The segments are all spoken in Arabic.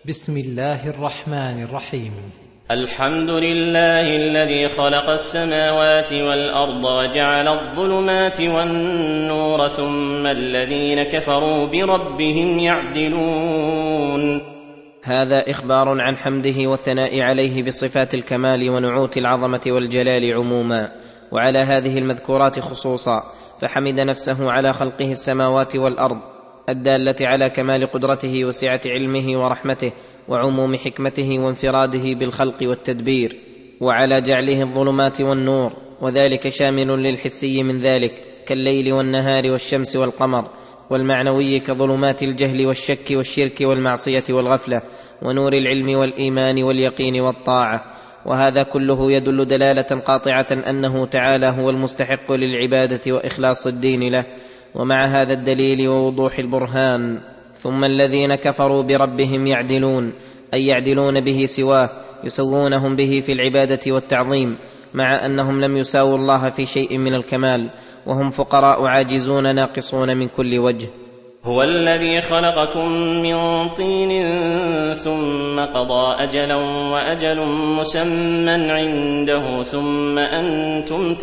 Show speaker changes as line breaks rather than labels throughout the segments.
بسم الله الرحمن الرحيم.
الحمد لله الذي خلق السماوات والأرض وجعل الظلمات والنور ثم الذين كفروا بربهم يعدلون.
هذا إخبار عن حمده والثناء عليه بصفات الكمال ونعوت العظمة والجلال عموما، وعلى هذه المذكورات خصوصا، فحمد نفسه على خلقه السماوات والأرض الدالة على كمال قدرته وسعة علمه ورحمته وعموم حكمته وانفراده بالخلق والتدبير، وعلى جعله الظلمات والنور، وذلك شامل للحسي من ذلك كالليل والنهار والشمس والقمر، والمعنوي كظلمات الجهل والشك والشرك والمعصية والغفلة، ونور العلم والإيمان واليقين والطاعة. وهذا كله يدل دلالة قاطعة أنه تعالى هو المستحق للعبادة وإخلاص الدين له. ومع هذا الدليل ووضوح البرهان، ثم الذين كفروا بربهم يعدلون، أي يعدلون به سواه، يسوونهم به في العبادة والتعظيم، مع أنهم لم يساووا الله في شيء من الكمال، وهم فقراء عاجزون ناقصون من كل وجه.
هو الذي خلقكم من طين ثم قضى أجلا وأجل مسمى عنده ثم أنتم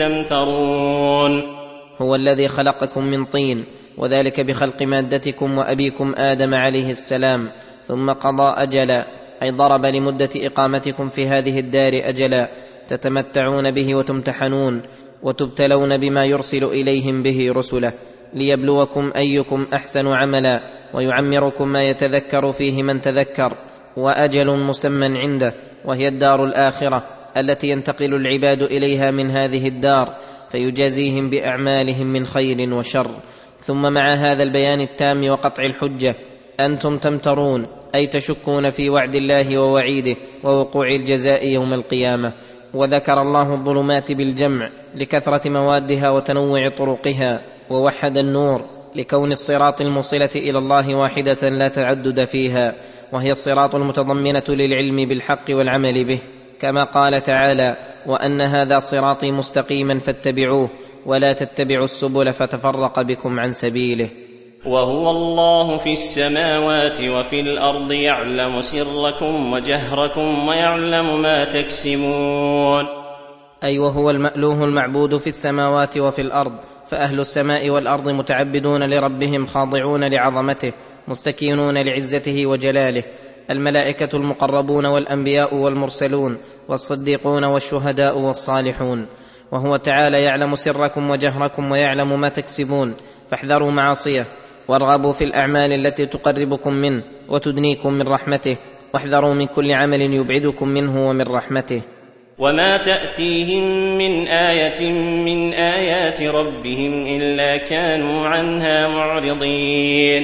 تمترون.
هو الذي خلقكم من طين، وذلك بخلق مادتكم وأبيكم آدم عليه السلام، ثم قضى أجلا، أي ضرب لمدة إقامتكم في هذه الدار أجلا تتمتعون به وتمتحنون وتبتلون بما يرسل إليهم به رسله، ليبلوكم أيكم أحسن عملا، ويعمركم ما يتذكر فيه من تذكر، وأجل مسمى عنده، وهي الدار الآخرة التي ينتقل العباد إليها من هذه الدار، فيجازيهم بأعمالهم من خير وشر. ثم مع هذا البيان التام وقطع الحجة أنتم تمترون، أي تشكون في وعد الله ووعيده ووقوع الجزاء يوم القيامة. وذكر الله الظلمات بالجمع لكثرة موادها وتنوع طرقها، ووحد النور لكون الصراط الموصلة إلى الله واحدة لا تعدد فيها، وهي الصراط المتضمنة للعلم بالحق والعمل به، كما قال تعالى: وأن هذا صراطي مستقيما فاتبعوه ولا تتبعوا السبل فتفرق بكم عن سبيله.
وهو الله في السماوات وفي الأرض يعلم سركم وجهركم ويعلم ما تكسبون.
أي وهو المألوه المعبود في السماوات وفي الأرض، فأهل السماء والأرض متعبدون لربهم خاضعون لعظمته مستكينون لعزته وجلاله، الملائكة المقربون والأنبياء والمرسلون والصديقون والشهداء والصالحون. وهو تعالى يعلم سركم وجهركم ويعلم ما تكسبون، فاحذروا معاصيه وارغبوا في الأعمال التي تقربكم منه وتدنيكم من رحمته، واحذروا من كل عمل يبعدكم منه ومن رحمته.
وما تأتيهم من آية من آيات ربهم إلا كانوا عنها معرضين.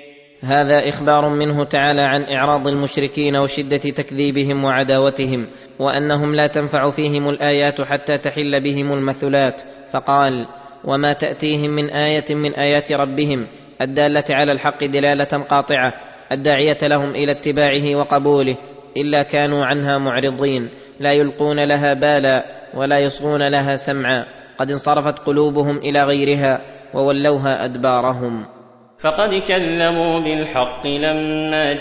هذا إخبار منه تعالى عن إعراض المشركين وشدة تكذيبهم وعداوتهم، وأنهم لا تنفع فيهم الآيات حتى تحل بهم المثلات، فقال: وما تأتيهم من آية من آيات ربهم، الدالة على الحق دلالة قاطعة الداعية لهم إلى اتباعه وقبوله، إلا كانوا عنها معرضين، لا يلقون لها بالا ولا يصغون لها سمعا، قد انصرفت قلوبهم إلى غيرها وولوها أدبارهم.
فقد كذبوا بالحق لما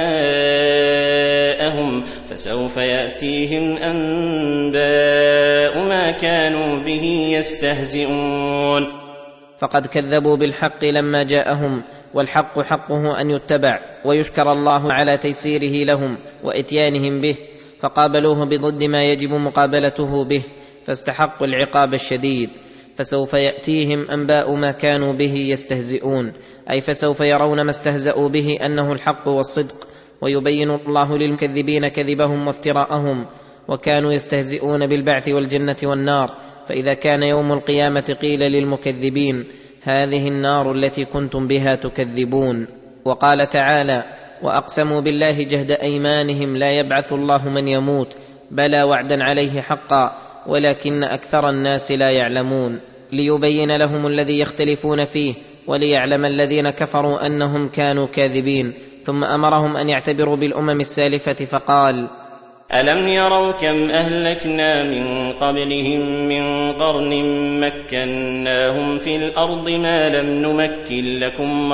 جاءهم، فسوف يأتيهم أنباء ما كانوا به يستهزئون.
فقد كذبوا بالحق لما جاءهم، والحق حقه أن يتبع ويشكر الله على تيسيره لهم وإتيانهم به، فقابلوه بضد ما يجب مقابلته به، فاستحقوا العقاب الشديد. فسوف يأتيهم أنباء ما كانوا به يستهزئون، أي فسوف يرون ما استهزأوا به أنه الحق والصدق، ويبين الله للمكذبين كذبهم وافتراءهم، وكانوا يستهزئون بالبعث والجنة والنار. فإذا كان يوم القيامة قيل للمكذبين: هذه النار التي كنتم بها تكذبون. وقال تعالى: وأقسموا بالله جهد أيمانهم لا يبعث الله من يموت، بلى وعدا عليه حقا ولكن أكثر الناس لا يعلمون، ليبين لهم الذي يختلفون فيه، وليعلم الذين كفروا أنهم كانوا كاذبين. ثم أمرهم أن يعتبروا بالأمم السالفة، فقال:
ألم يروا كم أهلكنا من قبلهم من قرن مكناهم في الأرض ما لم نمكن لكم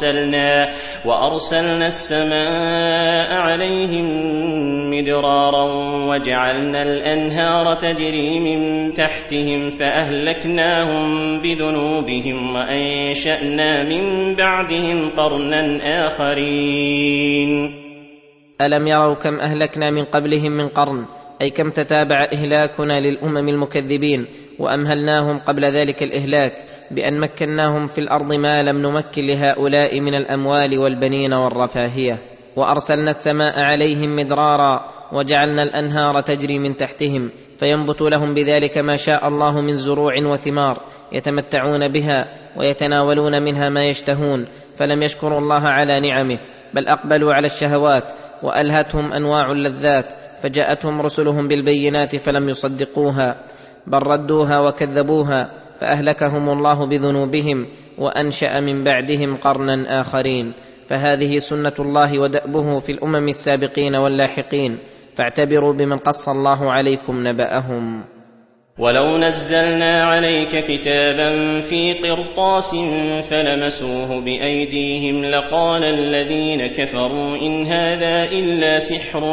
وأرسلنا السماء عليهم مدرارا وجعلنا الأنهار تجري من تحتهم فأهلكناهم بذنوبهم وأنشأنا من بعدهم قرنا آخرين.
ألم يروا كم أهلكنا من قبلهم من قرن، أي كم تتابع إهلاكنا للأمم المكذبين وأمهلناهم قبل ذلك الإهلاك بأن مكناهم في الأرض ما لم نمكن لهؤلاء من الأموال والبنين والرفاهية. وأرسلنا السماء عليهم مدرارا وجعلنا الأنهار تجري من تحتهم فينبت لهم بذلك ما شاء الله من زروع وثمار يتمتعون بها ويتناولون منها ما يشتهون، فلم يشكروا الله على نعمه بل أقبلوا على الشهوات وألهتهم أنواع اللذات، فجاءتهم رسلهم بالبينات فلم يصدقوها بل ردوها وكذبوها فأهلكهم الله بذنوبهم وأنشأ من بعدهم قرنا آخرين. فهذه سنة الله ودأبه في الأمم السابقين واللاحقين، فاعتبروا بمن قص الله عليكم نبأهم.
ولو نزلنا عليك كتابا في قرطاس فلمسوه بأيديهم لقال الذين كفروا إن هذا إلا سحر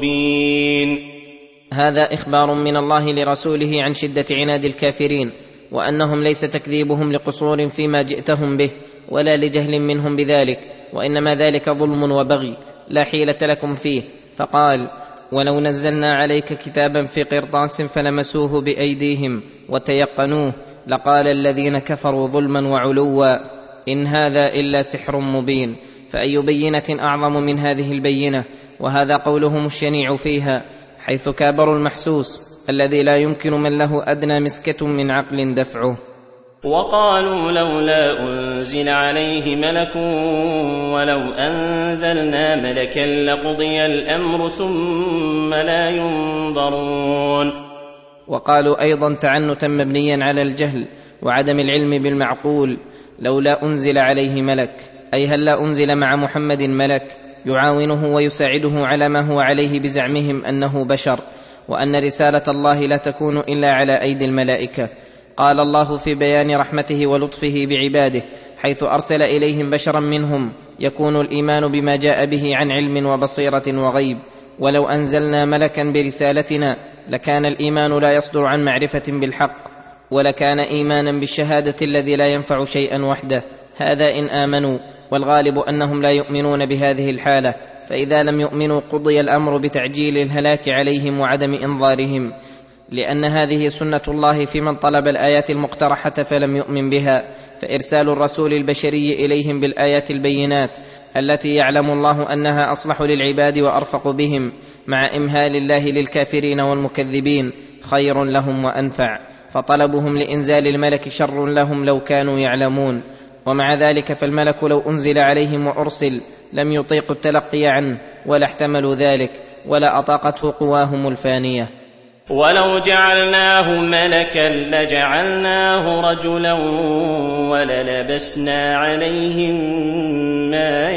مبين.
هذا إخبار من الله لرسوله عن شدة عناد الكافرين، وأنهم ليس تكذيبهم لقصور فيما جئتهم به ولا لجهل منهم بذلك، وإنما ذلك ظلم وبغي لا حيلة لكم فيه. فقال: ولو نزلنا عليك كتابا في قرطاس فلمسوه بأيديهم وتيقنوه لقال الذين كفروا ظلما وعلوا إن هذا إلا سحر مبين. فأي بينة أعظم من هذه البينة؟ وهذا قولهم الشنيع فيها، حيث كابروا المحسوس الذي لا يمكن من له أدنى مسكة من عقل دفعه.
وقالوا لولا أنزل عليه ملك ولو أنزلنا ملكا لقضي الأمر ثم لا ينظرون.
وقالوا أيضا تعنتا مبنيا على الجهل وعدم العلم بالمعقول: لولا أنزل عليه ملك، أي هل لا أنزل مع محمد ملك يعاونه ويساعده على ما هو عليه بزعمهم أنه بشر، وأن رسالة الله لا تكون إلا على أيدي الملائكة. قال الله في بيان رحمته ولطفه بعباده حيث أرسل إليهم بشرا منهم يكون الإيمان بما جاء به عن علم وبصيرة وغيب. ولو أنزلنا ملكا برسالتنا لكان الإيمان لا يصدر عن معرفة بالحق، ولكان إيمانا بالشهادة الذي لا ينفع شيئا وحده. هذا إن آمنوا، والغالب أنهم لا يؤمنون بهذه الحالة، فإذا لم يؤمنوا قضي الأمر بتعجيل الهلاك عليهم وعدم إنظارهم، لأن هذه سنة الله في من طلب الآيات المقترحة فلم يؤمن بها. فإرسال الرسول البشري إليهم بالآيات البينات التي يعلم الله أنها أصلح للعباد وأرفق بهم، مع إمهال الله للكافرين والمكذبين، خير لهم وأنفع. فطلبهم لإنزال الملك شر لهم لو كانوا يعلمون. ومع ذلك فالملك لو أنزل عليهم وأرسل لم يطيقوا التلقي عنه ولا احتملوا ذلك ولا أطاقته قواهم الفانية.
ولو جعلناه ملكا لجعلناه رجلا وللبسنا عليهم ما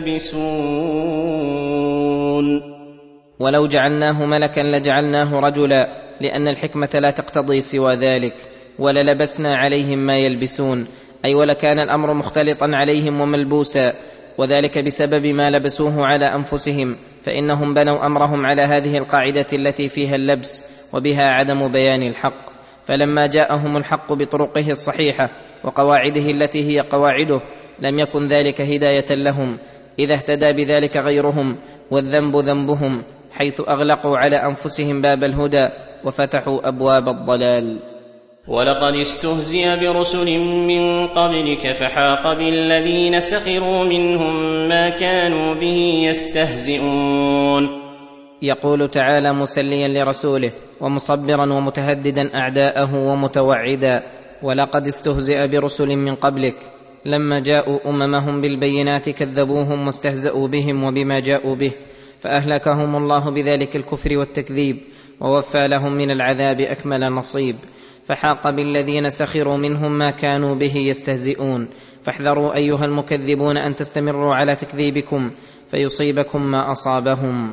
يلبسون.
ولو جعلناه ملكا لجعلناه رجلا، لأن الحكمة لا تقتضي سوى ذلك. وللبسنا عليهم ما يلبسون، أي ولكان الأمر مختلطا عليهم وملبوسا، وذلك بسبب ما لبسوه على أنفسهم، فإنهم بنوا أمرهم على هذه القاعدة التي فيها اللبس وبها عدم بيان الحق. فلما جاءهم الحق بطرقه الصحيحة وقواعده التي هي قواعده لم يكن ذلك هداية لهم، إذا اهتدى بذلك غيرهم، والذنب ذنبهم، حيث أغلقوا على أنفسهم باب الهدى وفتحوا أبواب الضلال.
ولقد استهزئ برسل من قبلك فحاق بالذين سخروا منهم ما كانوا به يستهزئون.
يقول تعالى مسليا لرسوله ومصبرا ومتهددا أعداءه ومتوعدا: ولقد استهزئ برسل من قبلك، لما جاءوا أممهم بالبينات كذبوهم واستهزأوا بهم وبما جاءوا به، فأهلكهم الله بذلك الكفر والتكذيب، ووفى لهم من العذاب أكمل نصيب. فحاق بالذين سخروا منهم ما كانوا به يستهزئون. فاحذروا أيها المكذبون أن تستمروا على تكذيبكم فيصيبكم ما أصابهم.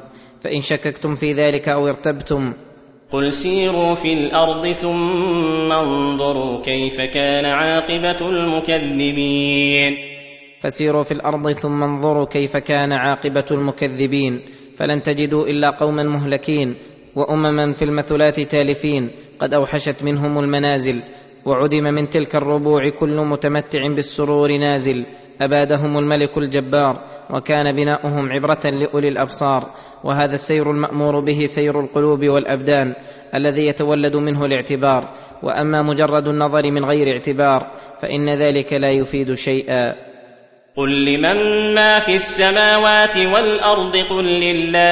فإن شككتم في ذلك أو ارتبتم
قل سيروا في الأرض ثم انظروا كيف كان عاقبة المكذبين.
فسيروا في الأرض ثم انظروا كيف كان عاقبة المكذبين، فلن تجدوا إلا قوما مهلكين وأمما في المثلات تالفين قد أوحشت منهم المنازل، وعدم من تلك الربوع كل متمتع بالسرور نازل، أبادهم الملك الجبار، وكان بناؤهم عبرة لأولي الأبصار. وهذا السير المأمور به سير القلوب والأبدان الذي يتولد منه الاعتبار، وأما مجرد النظر من غير اعتبار فإن ذلك لا يفيد شيئا.
قل لمن ما في السماوات والأرض قل لله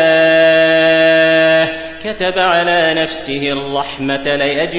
كتب على نفسه الرحمة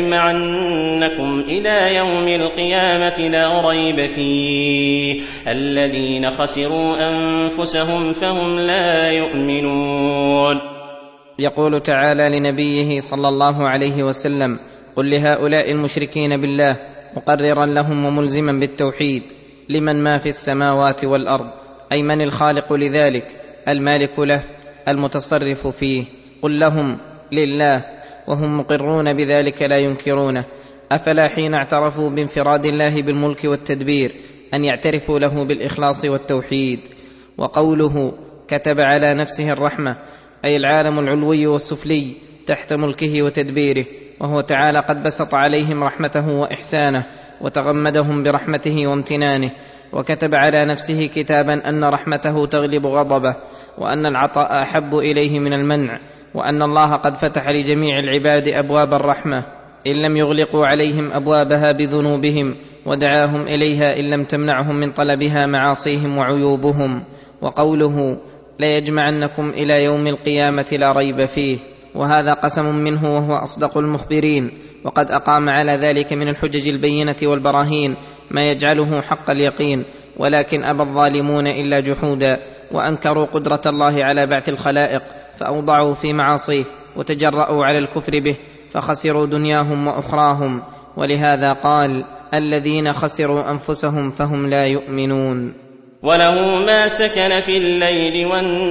ليجمعنكم إلى يوم القيامة لا ريب فيه الذين خسروا أنفسهم فهم لا يؤمنون.
يقول تعالى لنبيه صلى الله عليه وسلم: قل لهؤلاء المشركين بالله مقررا لهم وملزما بالتوحيد: لمن ما في السماوات والأرض، أي من الخالق لذلك، المالك له، المتصرف فيه. قل لهم: لله، وهم مقرون بذلك لا ينكرونه. أفلا حين اعترفوا بانفراد الله بالملك والتدبير أن يعترفوا له بالإخلاص والتوحيد؟ وقوله كتب على نفسه الرحمة، أي العالم العلوي والسفلي تحت ملكه وتدبيره، وهو تعالى قد بسط عليهم رحمته وإحسانه وتغمدهم برحمته وامتنانه. وكتب على نفسه كتابا أن رحمته تغلب غضبه، وأن العطاء أحب إليه من المنع، وأن الله قد فتح لجميع العباد أبواب الرحمة إن لم يغلقوا عليهم أبوابها بذنوبهم، ودعاهم إليها إن لم تمنعهم من طلبها معاصيهم وعيوبهم. وقوله ليجمعنكم إلى يوم القيامة لا ريب فيه، وهذا قسم منه وهو أصدق المخبرين، وقد أقام على ذلك من الحجج البينة والبراهين ما يجعله حق اليقين، ولكن أبى الظالمون إلا جحودا، وأنكروا قدرة الله على بعث الخلائق فأوضعوا في معاصيه وتجرأوا على الكفر به فخسروا دنياهم وأخراهم. ولهذا قال: الذين خسروا أنفسهم فهم لا يؤمنون.
وله ما سكن في الليل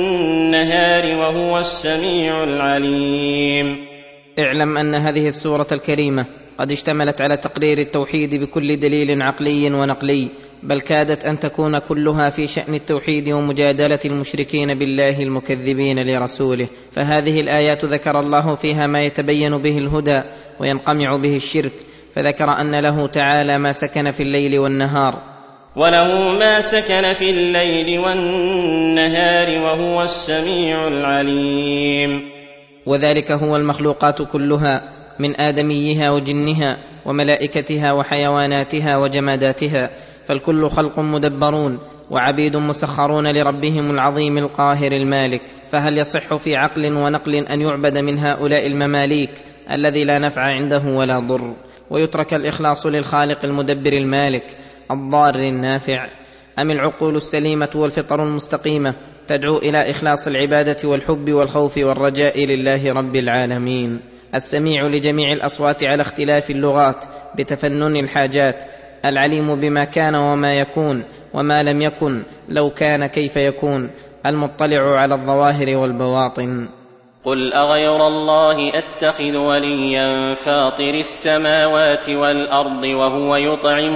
والنهار وهو السميع العليم.
اعلم أن هذه السورة الكريمة قد اشتملت على تقرير التوحيد بكل دليل عقلي ونقلي، بل كادت أن تكون كلها في شأن التوحيد ومجادلة المشركين بالله المكذبين لرسوله. فهذه الآيات ذكر الله فيها ما يتبين به الهدى وينقمع به الشرك، فذكر أن له تعالى ما سكن في الليل والنهار.
وله ما سكن في الليل والنهار وهو السميع العليم.
وذلك هو المخلوقات كلها من آدميها وجنها وملائكتها وحيواناتها وجماداتها، فالكل خلق مدبرون وعبيد مسخرون لربهم العظيم القاهر المالك. فهل يصح في عقل ونقل أن يعبد من هؤلاء المماليك الذي لا نفع عنده ولا ضر، ويترك الإخلاص للخالق المدبر المالك الضار النافع؟ أم العقول السليمة والفطر المستقيمة تدعو إلى إخلاص العبادة والحب والخوف والرجاء لله رب العالمين، السميع لجميع الأصوات على اختلاف اللغات بتفنن الحاجات، العليم بما كان وما يكون وما لم يكن لو كان كيف يكون، المطلع على الظواهر والبواطن.
قل أغير الله أتخذ وليا فاطر السماوات والأرض وهو يطعم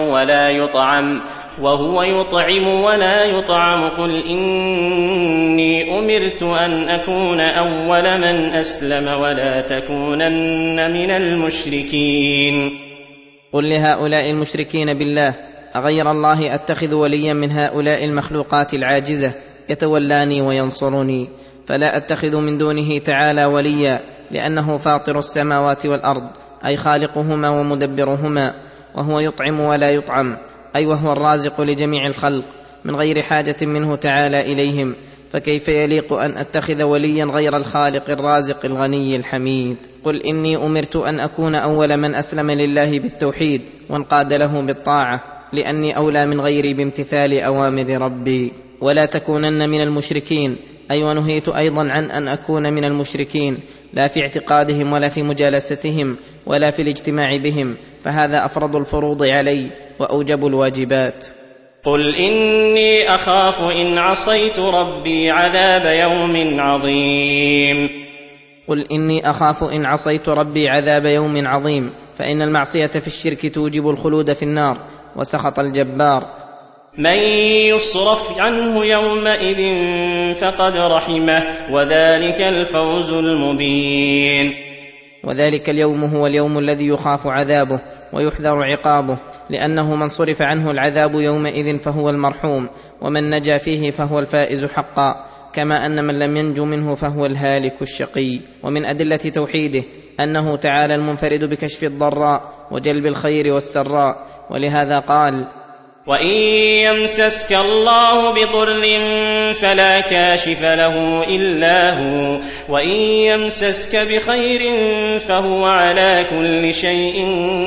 ولا يطعم قل إني أمرت أن أكون أول من أسلم ولا تكونن من المشركين.
قل لهؤلاء المشركين بالله: أغير الله أتخذ وليا من هؤلاء المخلوقات العاجزة يتولاني وينصرني؟ فلا أتخذ من دونه تعالى وليا، لأنه فاطر السماوات والأرض، أي خالقهما ومدبرهما، وهو يطعم ولا يطعم، أي وهو الرازق لجميع الخلق من غير حاجة منه تعالى إليهم، فكيف يليق أن أتخذ وليا غير الخالق الرازق الغني الحميد؟ قل إني أمرت أن أكون أول من أسلم لله بالتوحيد وانقاد له بالطاعة، لأني أولى من غيري بامتثال أوامر ربي. ولا تكونن من المشركين، أي ونهيت أيضا عن أن أكون من المشركين، لا في اعتقادهم ولا في مجالستهم ولا في الاجتماع بهم، فهذا أفرض الفروض علي وأوجب الواجبات.
قل إني أخاف إن عصيت ربي عذاب يوم عظيم.
قل إني أخاف إن عصيت ربي عذاب يوم عظيم، فإن المعصية في الشرك توجب الخلود في النار وسخط الجبار.
من يصرف عنه يومئذ فقد رحمه وذلك الفوز المبين.
وذلك اليوم هو اليوم الذي يخاف عذابه ويحذر عقابه، لأنه من صرف عنه العذاب يومئذ فهو المرحوم، ومن نجا فيه فهو الفائز حقا، كما أن من لم ينج منه فهو الهالك الشقي. ومن أدلة توحيده أنه تعالى المنفرد بكشف الضراء وجلب الخير والسراء، ولهذا قال:
وإن يمسسك الله بضر فلا كاشف له إلا هو، وإن يمسسك بخير فهو على كل شيء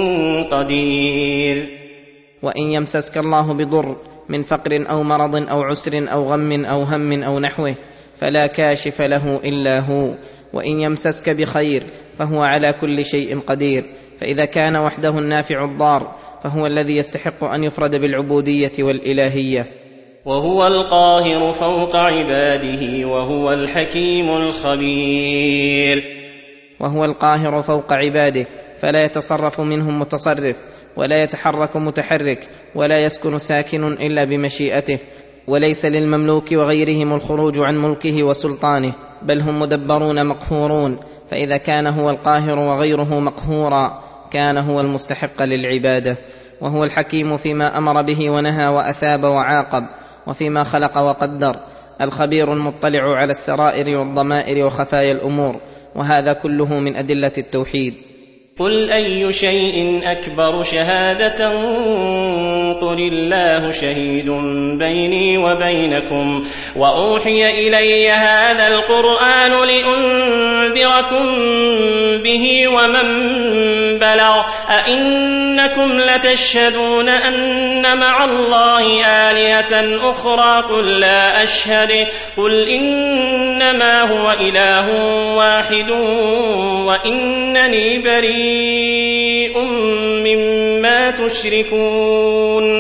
قدير.
وإن يمسسك الله بضر من فقر أو مرض أو عسر أو غم أو هم أو نحوه فلا كاشف له إلا هو، وإن يمسسك بخير فهو على كل شيء قدير. فإذا كان وحده النافع الضار فهو الذي يستحق أن يفرد بالعبودية والإلهية.
وهو القاهر فوق عباده وهو الحكيم الخبير.
وهو القاهر فوق عباده، فلا يتصرف منهم متصرف، ولا يتحرك متحرك، ولا يسكن ساكن إلا بمشيئته، وليس للمملوك وغيرهم الخروج عن ملكه وسلطانه، بل هم مدبرون مقهورون. فإذا كان هو القاهر وغيره مقهورا كان هو المستحق للعبادة. وهو الحكيم فيما أمر به ونهى وأثاب وعاقب، وفيما خلق وقدر، الخبير المطلع على السرائر والضمائر وخفايا الأمور. وهذا كله من أدلة التوحيد.
قل أي شيء أكبر شهادة قل الله شهيد بيني وبينكم وأوحي إلي هذا القرآن لأنذركم به ومن بلغ أئنكم لتشهدون أن مع الله آلهة أخرى قل لا أشهد قل إنما هو إله واحد وإنني بريء مما تشركون.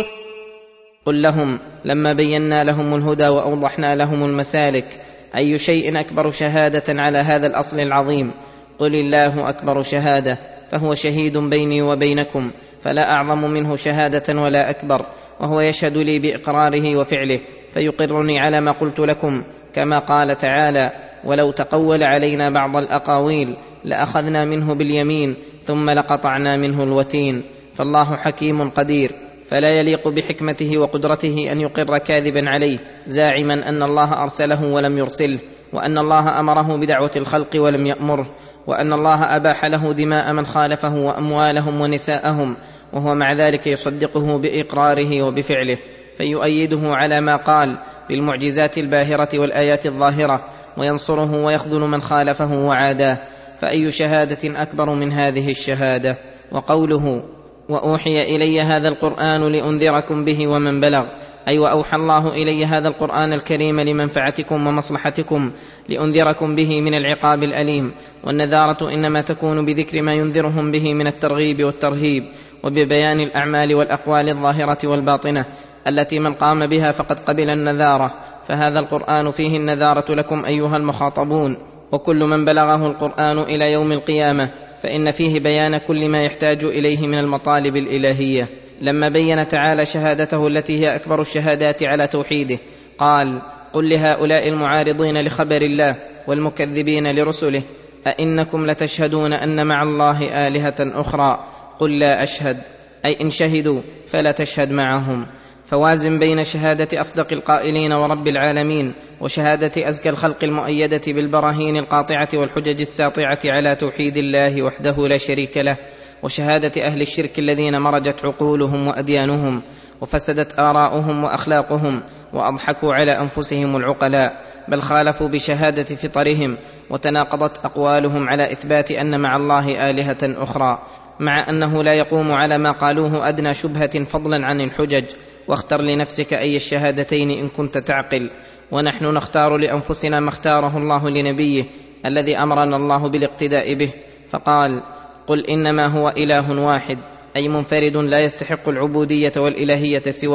قل لهم لما بينا لهم الهدى وأوضحنا لهم المسالك: أي شيء أكبر شهادة على هذا الأصل العظيم؟ قل الله أكبر شهادة، فهو شهيد بيني وبينكم، فلا أعظم منه شهادة ولا أكبر، وهو يشهد لي بإقراره وفعله، فيقرني على ما قلت لكم، كما قال تعالى: ولو تقول علينا بعض الأقاويل لأخذنا منه باليمين ثم لقطعنا منه الوتين. فالله حكيم قدير، فلا يليق بحكمته وقدرته أن يقر كاذبا عليه زاعما أن الله أرسله ولم يرسله، وأن الله أمره بدعوة الخلق ولم يأمره، وأن الله أباح له دماء من خالفه وأموالهم ونساءهم، وهو مع ذلك يصدقه بإقراره وبفعله، فيؤيده على ما قال بالمعجزات الباهرة والآيات الظاهرة، وينصره ويخذل من خالفه وعاداه. فأي شهادة أكبر من هذه الشهادة؟ وقوله: وأوحي إلي هذا القرآن لأنذركم به ومن بلغ، أي وأوحى الله إلي هذا القرآن الكريم لمنفعتكم ومصلحتكم، لأنذركم به من العقاب الأليم. والنذارة إنما تكون بذكر ما ينذرهم به من الترغيب والترهيب، وببيان الأعمال والأقوال الظاهرة والباطنة التي من قام بها فقد قبل النذارة. فهذا القرآن فيه النذارة لكم أيها المخاطبون، وكل من بلغه القرآن إلى يوم القيامة، فإن فيه بيان كل ما يحتاج إليه من المطالب الإلهية. لما بين تعالى شهادته التي هي أكبر الشهادات على توحيده قال: قل لهؤلاء المعارضين لخبر الله والمكذبين لرسله: أئنكم لتشهدون أن مع الله آلهة أخرى؟ قل لا أشهد، أي إن شهدوا فلا تشهد معهم. فوازن بين شهادة أصدق القائلين ورب العالمين وشهادة أزكى الخلق المؤيدة بالبراهين القاطعة والحجج الساطعة على توحيد الله وحده لا شريك له، وشهادة أهل الشرك الذين مرجت عقولهم وأديانهم وفسدت آراؤهم وأخلاقهم وأضحكوا على أنفسهم العقلاء، بل خالفوا بشهادة فطرهم، وتناقضت أقوالهم على إثبات أن مع الله آلهة أخرى، مع أنه لا يقوم على ما قالوه أدنى شبهة فضلا عن الحجج. واختر لنفسك أي الشهادتين إن كنت تعقل. ونحن نختار لأنفسنا ما اختاره الله لنبيه الذي أمرنا الله بالاقتداء به، فقال: قل إنما هو إله واحد، أي منفرد لا يستحق العبودية والإلهية سواه،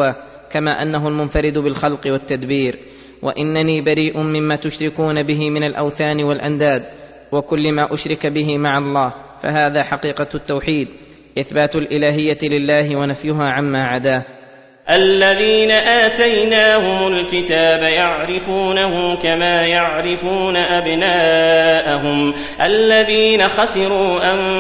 كما أنه المنفرد بالخلق والتدبير. وإنني بريء مما تشركون به من الأوثان والأنداد وكل ما أشرك به مع الله، فهذا حقيقة التوحيد، إثبات الإلهية لله ونفيها عما عداه.
الذين آتيناهم الكتاب يعرفونه كما يعرفون أبناءهم الذين خسروا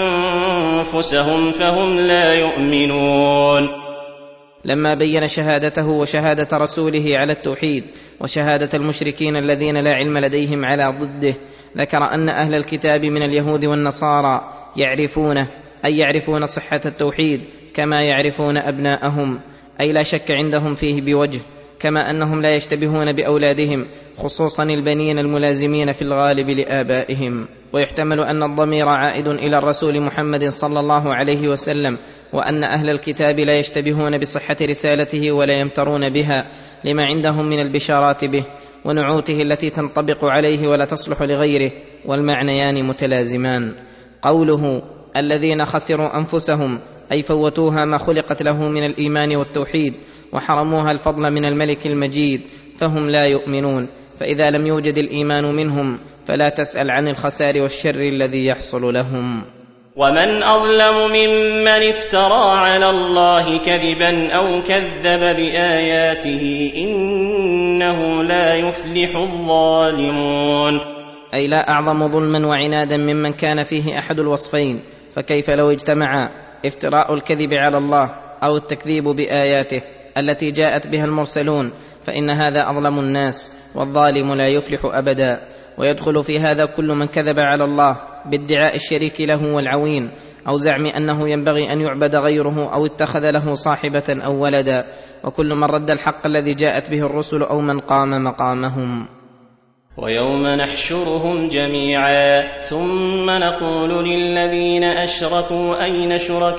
أنفسهم فهم لا يؤمنون.
لما بين شهادته وشهادة رسوله على التوحيد وشهادة المشركين الذين لا علم لديهم على ضده، ذكر أن أهل الكتاب من اليهود والنصارى يعرفونه، أي يعرفون صحة التوحيد كما يعرفون أبناءهم، أي لا شك عندهم فيه بوجه، كما أنهم لا يشتبهون بأولادهم، خصوصا البنين الملازمين في الغالب لآبائهم. ويحتمل أن الضمير عائد إلى الرسول محمد صلى الله عليه وسلم، وأن أهل الكتاب لا يشتبهون بصحة رسالته ولا يمترون بها لما عندهم من البشارات به ونعوته التي تنطبق عليه ولا تصلح لغيره، والمعنيان متلازمان. قوله الذين خسروا أنفسهم أي فوتوها ما خلقت له من الإيمان والتوحيد وحرموها الفضل من الملك المجيد، فهم لا يؤمنون. فإذا لم يوجد الإيمان منهم فلا تسأل عن الخسار والشر الذي يحصل لهم.
ومن أظلم ممن افترى على الله كذبا أو كذب بآياته إنه لا يفلح الظالمون.
أي لا أعظم ظلما وعنادا ممن كان فيه أحد الوصفين، فكيف لو اجتمع افتراء الكذب على الله أو التكذيب بآياته التي جاءت بها المرسلون، فإن هذا أظلم الناس، والظالم لا يفلح أبدا. ويدخل في هذا كل من كذب على الله بادعاء الشريك له والعوين، أو زعم أنه ينبغي أن يعبد غيره، أو اتخذ له صاحبة أو ولدا، وكل من رد الحق الذي جاءت به الرسل أو من قام مقامهم.
ويوم نحشرهم جميعا ثم نقول للذين أشركوا أين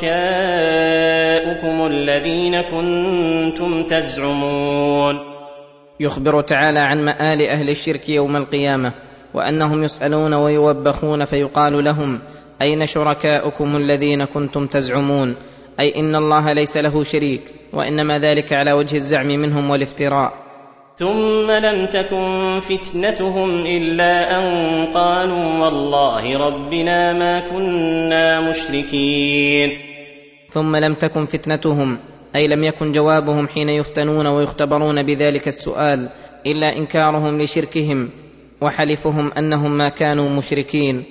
شركاؤكم الذين كنتم تزعمون.
يخبر تعالى عن مآل أهل الشرك يوم القيامة، وأنهم يسألون ويوبخون فيقال لهم أين شركاؤكم الذين كنتم تزعمون، أي إن الله ليس له شريك، وإنما ذلك على وجه الزعم منهم والافتراء.
ثم لم تكن فتنتهم إلا أن قالوا والله ربنا ما كنا مشركين.
ثم لم تكن فتنتهم أي لم يكن جوابهم حين يفتنون ويختبرون بذلك السؤال إلا إنكارهم لشركهم وحلفهم أنهم ما كانوا مشركين.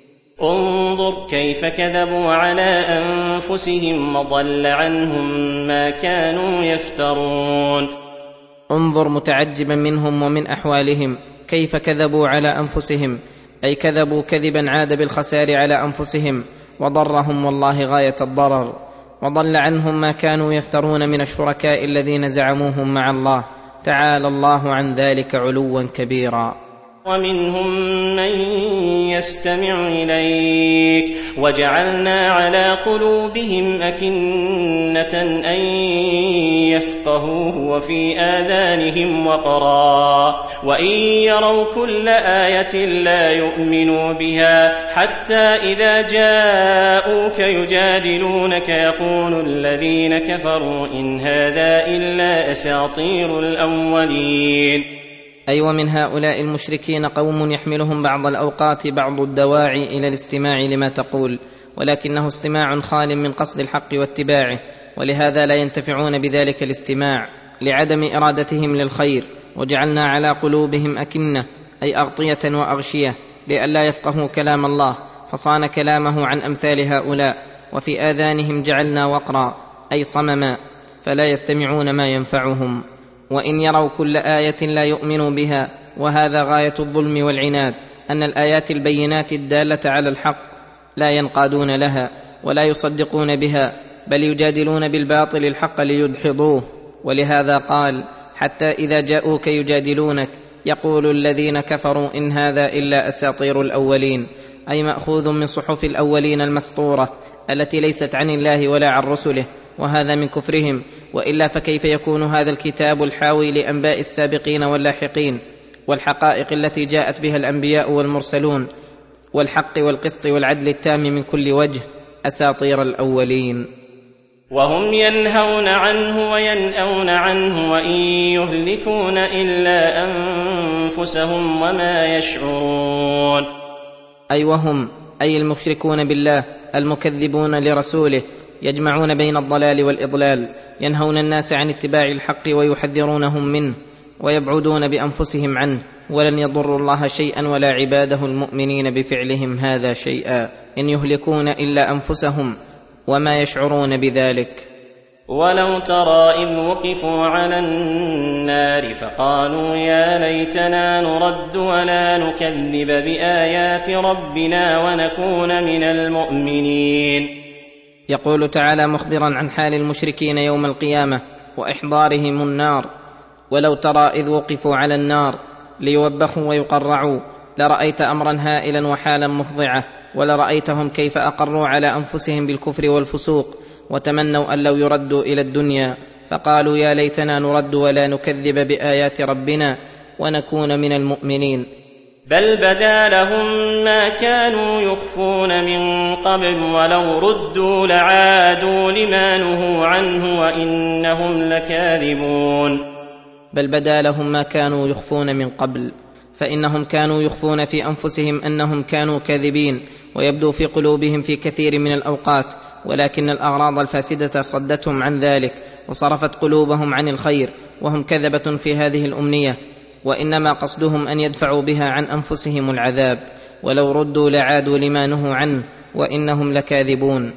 انظر كيف كذبوا على أنفسهم وضل عنهم ما كانوا يفترون.
انظر متعجبا منهم ومن أحوالهم كيف كذبوا على أنفسهم، أي كذبوا كذبا عاد بالخسار على أنفسهم وضرهم والله غاية الضرر، وضل عنهم ما كانوا يفترون من الشركاء الذين زعموهم مع الله، تعالى الله عن ذلك علوا كبيرا.
ومنهم من يستمع إليك وجعلنا على قلوبهم أكنة أن يفقهوه وفي آذانهم وقرا وإن يروا كل آية لا يؤمنوا بها حتى إذا جاءوك يجادلونك يقول الذين كفروا إن هذا إلا أساطير الأولين.
أي ومن هؤلاء المشركين قوم يحملهم بعض الأوقات بعض الدواعي إلى الاستماع لما تقول، ولكنه استماع خال من قصد الحق واتباعه، ولهذا لا ينتفعون بذلك الاستماع لعدم إرادتهم للخير. وجعلنا على قلوبهم أكنة أي أغطية وأغشية لئلا يفقهوا كلام الله، فصان كلامه عن أمثال هؤلاء. وفي آذانهم جعلنا وقرا أي صمما فلا يستمعون ما ينفعهم. وإن يروا كل آية لا يؤمنوا بها، وهذا غاية الظلم والعناد، أن الآيات البينات الدالة على الحق لا ينقادون لها ولا يصدقون بها، بل يجادلون بالباطل الحق ليدحضوه. ولهذا قال حتى إذا جاءوك يجادلونك يقول الذين كفروا إن هذا إلا أساطير الأولين، أي مأخوذ من صحف الأولين المسطورة التي ليست عن الله ولا عن رسله، وهذا من كفرهم. وإلا فكيف يكون هذا الكتاب الحاوي لأنباء السابقين واللاحقين والحقائق التي جاءت بها الأنبياء والمرسلون والحق والقسط والعدل التام من كل وجه أساطير الأولين؟
وهم ينهون عنه وينأون عنه وإن يهلكون إلا أنفسهم وما يشعرون.
أي وهم أي المشركون بالله المكذبون لرسوله يجمعون بين الضلال والإضلال، ينهون الناس عن اتباع الحق ويحذرونهم منه ويبعدون بأنفسهم عنه، ولن يضروا الله شيئا ولا عباده المؤمنين بفعلهم هذا شيئا، إن يهلكون إلا أنفسهم وما يشعرون بذلك.
ولو ترى إذ وقفوا على النار فقالوا يا ليتنا نرد ولا نكذب بآيات ربنا ونكون من المؤمنين.
يقول تعالى مخبرا عن حال المشركين يوم القيامة وإحضارهم النار: ولو ترى إذ وقفوا على النار ليوبخوا ويقرعوا لرأيت أمرا هائلا وحالا مفضعة، ولرأيتهم كيف أقروا على أنفسهم بالكفر والفسوق وتمنوا أن لو يردوا إلى الدنيا، فقالوا يا ليتنا نرد ولا نكذب بآيات ربنا ونكون من المؤمنين.
بل بدا لهم ما كانوا يخفون من قبل ولو ردوا لعادوا لما نهوا عنه وإنهم لكاذبون.
بل بدا لهم ما كانوا يخفون من قبل، فإنهم كانوا يخفون في أنفسهم أنهم كانوا كاذبين، ويبدو في قلوبهم في كثير من الأوقات، ولكن الأغراض الفاسدة صدتهم عن ذلك وصرفت قلوبهم عن الخير، وهم كذبة في هذه الأمنية، وإنما قصدهم أن يدفعوا بها عن أنفسهم العذاب، ولو ردوا لعادوا لما نهوا عنه وإنهم لكاذبون.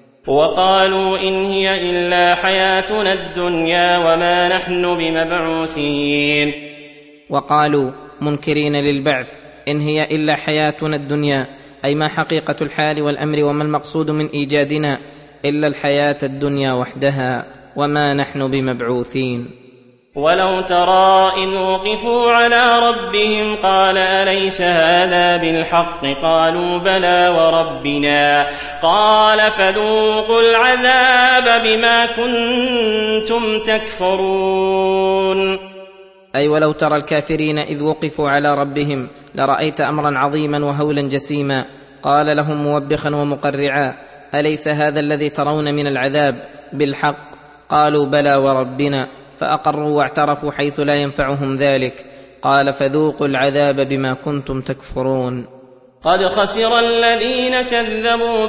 وقالوا إن هي إلا حياتنا الدنيا وما نحن بمبعوثين.
وقالوا منكرين للبعث: إن هي إلا حياتنا الدنيا، أي ما حقيقة الحال والأمر وما المقصود من إيجادنا إلا الحياة الدنيا وحدها وما نحن بمبعوثين.
ولو ترى إذ وقفوا على ربهم قال أليس هذا بالحق؟ قالوا بلى وربنا. قال فذوقوا العذاب بما كنتم تكفرون.
أي ولو ترى الكافرين إذ وقفوا على ربهم لرأيت أمرا عظيما وهولا جسيما. قال لهم موبخا ومقرعا: أليس هذا الذي ترون من العذاب بالحق؟ قالوا بلى وربنا، فأقروا واعترفوا حيث لا ينفعهم ذلك. قال فذوقوا العذاب بما كنتم تكفرون.
قد خسر الذين كذبوا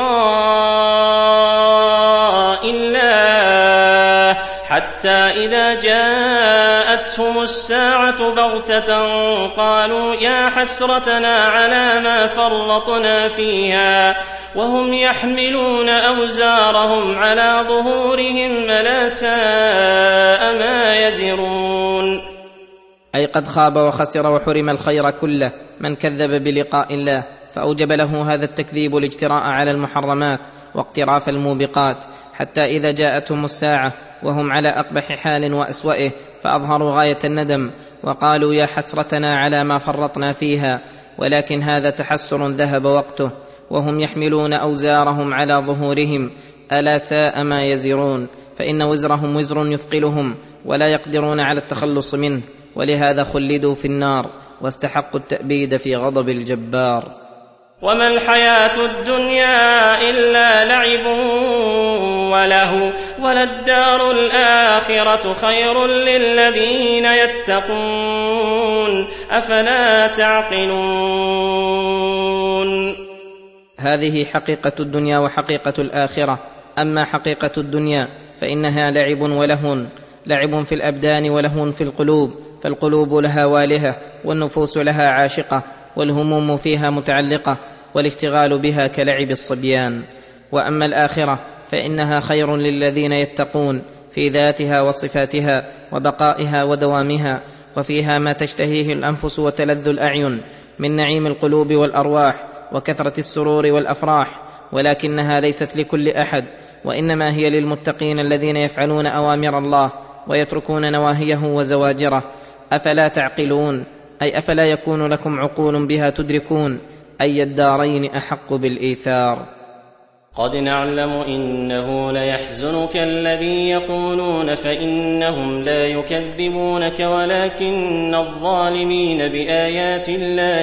بلقاء الله حتى إذا جاءتهم الساعة بغتة قالوا يا حسرتنا على ما فرطنا فيها وهم يحملون أوزارهم على ظهورهم ألا ساء ما يزرون.
أي قد خاب وخسر وحرم الخير كله من كذب بلقاء الله، فأوجب له هذا التكذيب الاجتراء على المحرمات واقتراف الموبقات، حتى إذا جاءتهم الساعة وهم على أقبح حال وأسوأه فأظهروا غاية الندم وقالوا يا حسرتنا على ما فرطنا فيها، ولكن هذا تحسر ذهب وقته، وهم يحملون أوزارهم على ظهورهم ألا ساء ما يزرون، فإن وزرهم وزر يثقلهم ولا يقدرون على التخلص منه، ولهذا خلدوا في النار واستحقوا التأبيد في غضب الجبار.
وما الحياة الدنيا إلا لعب وله وللدار الآخرة خير للذين يتقون أفلا تعقلون.
هذه حقيقة الدنيا وحقيقة الآخرة. أما حقيقة الدنيا فإنها لعب ولهو، لعب في الأبدان ولهو في القلوب، فالقلوب لها والهة والنفوس لها عاشقة والهموم فيها متعلقة، والاشتغال بها كلعب الصبيان. وأما الآخرة فإنها خير للذين يتقون في ذاتها وصفاتها وبقائها ودوامها، وفيها ما تشتهيه الأنفس وتلذ الأعين من نعيم القلوب والأرواح وكثرة السرور والأفراح، ولكنها ليست لكل أحد، وإنما هي للمتقين الذين يفعلون أوامر الله ويتركون نواهيه وزواجره. أفلا تعقلون؟ أي أفلا يكون لكم عقول بها تدركون أي الدارين أحق بالإيثار.
قد نعلم إنه ليحزنك الذي يقولون فإنهم لا يكذبونك ولكن الظالمين بآيات الله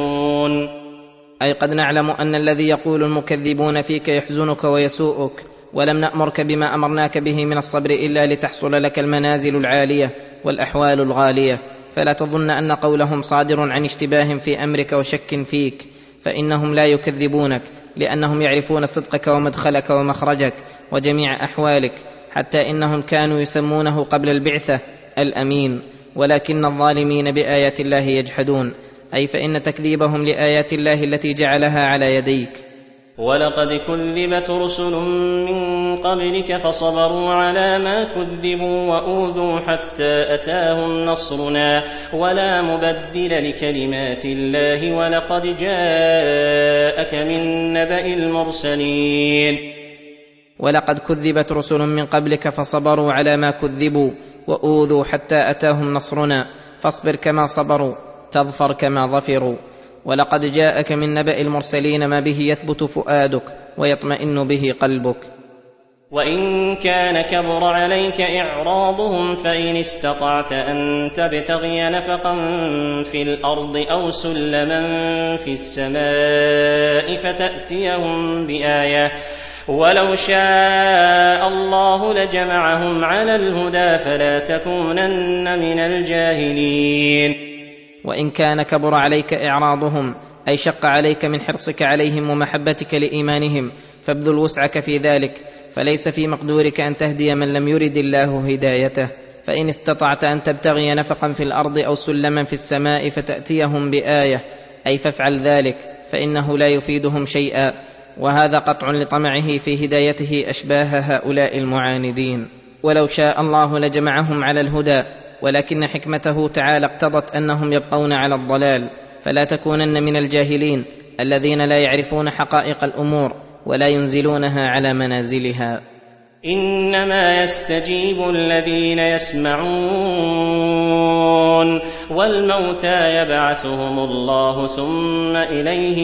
يجحدون.
أي قد نعلم أن الذي يقول المكذبون فيك يحزنك ويسوءك، ولم نأمرك بما أمرناك به من الصبر إلا لتحصل لك المنازل العالية والأحوال الغالية، فلا تظن أن قولهم صادر عن اشتباه في أمرك وشك فيك، فإنهم لا يكذبونك، لأنهم يعرفون صدقك ومدخلك ومخرجك وجميع أحوالك، حتى إنهم كانوا يسمونه قبل البعثة الأمين. ولكن الظالمين بآيات الله يجحدون، أي فإن تكذيبهم لآيات الله التي جعلها على يديك.
ولقد كذبت رسل من قبلك فصبروا على ما كذبوا وأوذوا حتى أتاهم نصرنا ولا مبدل لكلمات الله ولقد جاءك من نبأ المرسلين.
ولقد كذبت رسل من قبلك فصبروا على ما كذبوا وأوذوا حتى أتاهم نصرنا، فاصبر كما صبروا تظفر كما ظفروا. ولقد جاءك من نبأ المرسلين ما به يثبت فؤادك ويطمئن به قلبك.
وإن كان كبر عليك إعراضهم فإن استطعت أن تبتغي نفقا في الأرض أو سلما في السماء فتأتيهم بآية، ولو شاء الله لجمعهم على الهدى فلا تكونن من الجاهلين.
وإن كان كبر عليك إعراضهم، أي شق عليك من حرصك عليهم ومحبتك لإيمانهم، فابذل وسعك في ذلك، فليس في مقدورك أن تهدي من لم يرد الله هدايته. فإن استطعت أن تبتغي نفقا في الأرض أو سلما في السماء فتأتيهم بآية، أي فافعل ذلك، فإنه لا يفيدهم شيئا، وهذا قطع لطمعه في هدايته أشباه هؤلاء المعاندين. ولو شاء الله لجمعهم على الهدى، ولكن حكمته تعالى اقتضت أنهم يبقون على الضلال، فلا تكونن من الجاهلين الذين لا يعرفون حقائق الأمور ولا ينزلونها على منازلها.
إنما يستجيب الذين يسمعون، والموتى يبعثهم الله ثم إليه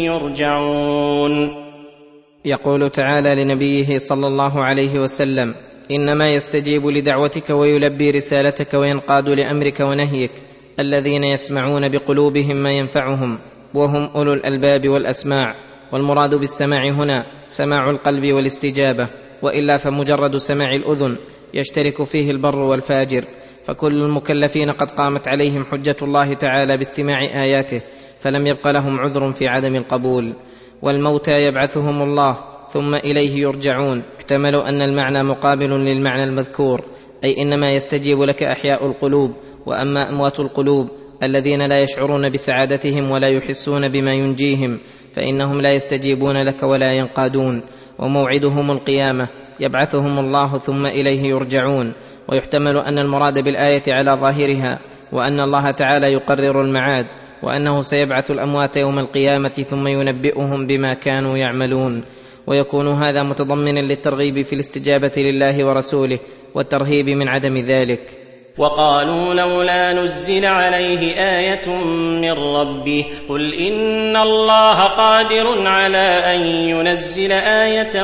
يرجعون.
يقول تعالى لنبيه صلى الله عليه وسلم: إنما يستجيب لدعوتك ويلبي رسالتك وينقاد لأمرك ونهيك الذين يسمعون بقلوبهم ما ينفعهم، وهم أولو الألباب والأسماع. والمراد بالسماع هنا سماع القلب والاستجابة، وإلا فمجرد سماع الأذن يشترك فيه البر والفاجر، فكل المكلفين قد قامت عليهم حجة الله تعالى باستماع آياته، فلم يبق لهم عذر في عدم القبول. والموتى يبعثهم الله ثم إليه يرجعون، احتمل أن المعنى مقابل للمعنى المذكور، أي إنما يستجيب لك أحياء القلوب، وأما أموات القلوب الذين لا يشعرون بسعادتهم ولا يحسون بما ينجيهم فإنهم لا يستجيبون لك ولا ينقادون. وموعدهم القيامة يبعثهم الله ثم إليه يرجعون. ويحتمل أن المراد بالآية على ظاهرها، وأن الله تعالى يقرر المعاد، وأنه سيبعث الأموات يوم القيامة ثم ينبئهم بما كانوا يعملون. ويكون هذا متضمنا للترغيب في الاستجابة لله ورسوله والترهيب من عدم ذلك.
وقالوا لولا نزل عليه آية من ربه، قل إن الله قادر على أن ينزل آية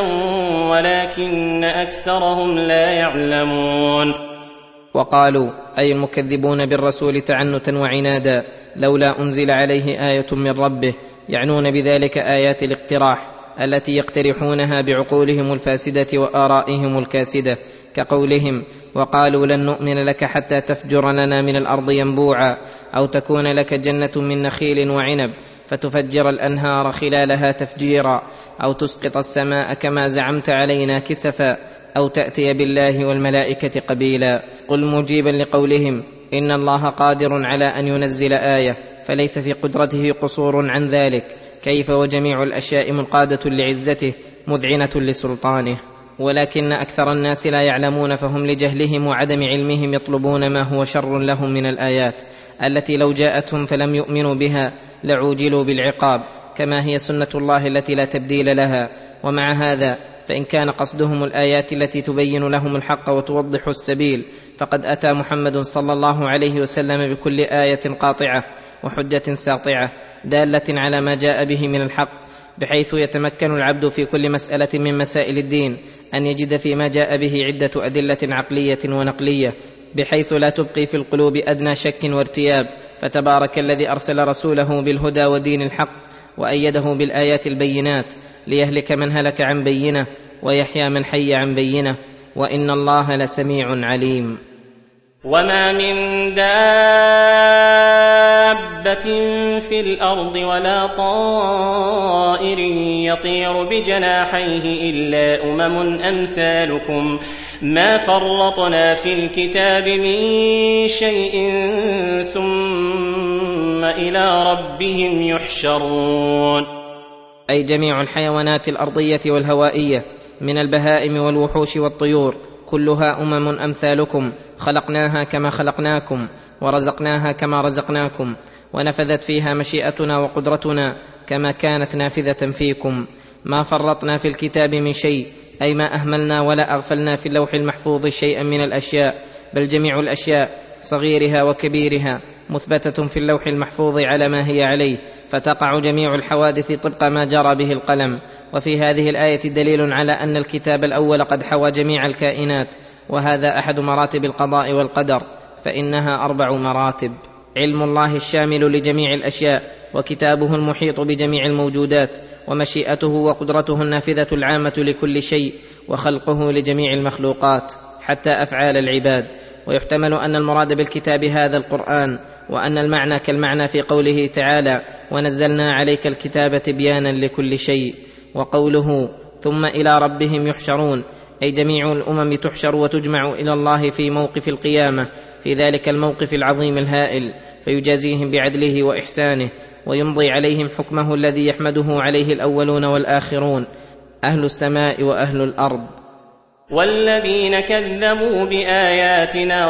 ولكن أكثرهم لا يعلمون.
وقالوا أي المكذبون بالرسول تعنتا وعنادا: لولا أنزل عليه آية من ربه، يعنون بذلك آيات الاقتراح التي يقترحونها بعقولهم الفاسدة وآرائهم الكاسدة، كقولهم: وقالوا لن نؤمن لك حتى تفجر لنا من الأرض ينبوعا، أو تكون لك جنة من نخيل وعنب فتفجر الأنهار خلالها تفجيرا، أو تسقط السماء كما زعمت علينا كسفا، أو تأتي بالله والملائكة قبيلا. قل مجيبا لقولهم: إن الله قادر على أن ينزل آية، فليس في قدرته قصور عن ذلك، كيف وجميع الأشياء منقادة لعزته مذعنة لسلطانه. ولكن أكثر الناس لا يعلمون، فهم لجهلهم وعدم علمهم يطلبون ما هو شر لهم من الآيات التي لو جاءتهم فلم يؤمنوا بها لعوجلوا بالعقاب، كما هي سنة الله التي لا تبديل لها. ومع هذا فإن كان قصدهم الآيات التي تبين لهم الحق وتوضح السبيل، فقد أتى محمد صلى الله عليه وسلم بكل آية قاطعة وحجة ساطعة دالة على ما جاء به من الحق، بحيث يتمكن العبد في كل مسألة من مسائل الدين أن يجد فيما جاء به عدة أدلة عقلية ونقلية، بحيث لا تبقي في القلوب أدنى شك وارتياب. فتبارك الذي أرسل رسوله بالهدى ودين الحق وأيده بالآيات البينات، ليهلك من هلك عن بينه ويحيى من حي عن بينه، وإن الله لسميع عليم.
وما من دابة في الأرض ولا طائر يطير بجناحيه إلا أمم أمثالكم ما فرطنا في الكتاب من شيء ثم إلى ربهم يحشرون.
أي جميع الحيوانات الأرضية والهوائية من البهائم والوحوش والطيور كلها أمم أمثالكم، خلقناها كما خلقناكم، ورزقناها كما رزقناكم، ونفذت فيها مشيئتنا وقدرتنا كما كانت نافذة فيكم. ما فرطنا في الكتاب من شيء، أي ما أهملنا ولا أغفلنا في اللوح المحفوظ شيئا من الأشياء، بل جميع الأشياء صغيرها وكبيرها مثبتة في اللوح المحفوظ على ما هي عليه، فتقع جميع الحوادث طبق ما جرى به القلم. وفي هذه الآية دليل على أن الكتاب الأول قد حوى جميع الكائنات، وهذا أحد مراتب القضاء والقدر، فإنها 4 مراتب: علم الله الشامل لجميع الأشياء، وكتابه المحيط بجميع الموجودات، ومشيئته وقدرته النافذة العامة لكل شيء، وخلقه لجميع المخلوقات حتى أفعال العباد. ويحتمل أن المراد بالكتاب هذا القرآن، وأن المعنى كالمعنى في قوله تعالى: ونزلنا عليك الكتاب تبيانا لكل شيء. وقوله ثم إلى ربهم يحشرون، أي جميع الأمم تحشر وتجمع إلى الله في موقف القيامة، في ذلك الموقف العظيم الهائل، فيجازيهم بعدله وإحسانه، ويمضي عليهم حكمه الذي يحمده عليه الأولون والآخرون، أهل السماء وأهل الأرض.
والذين كذبوا بآياتنا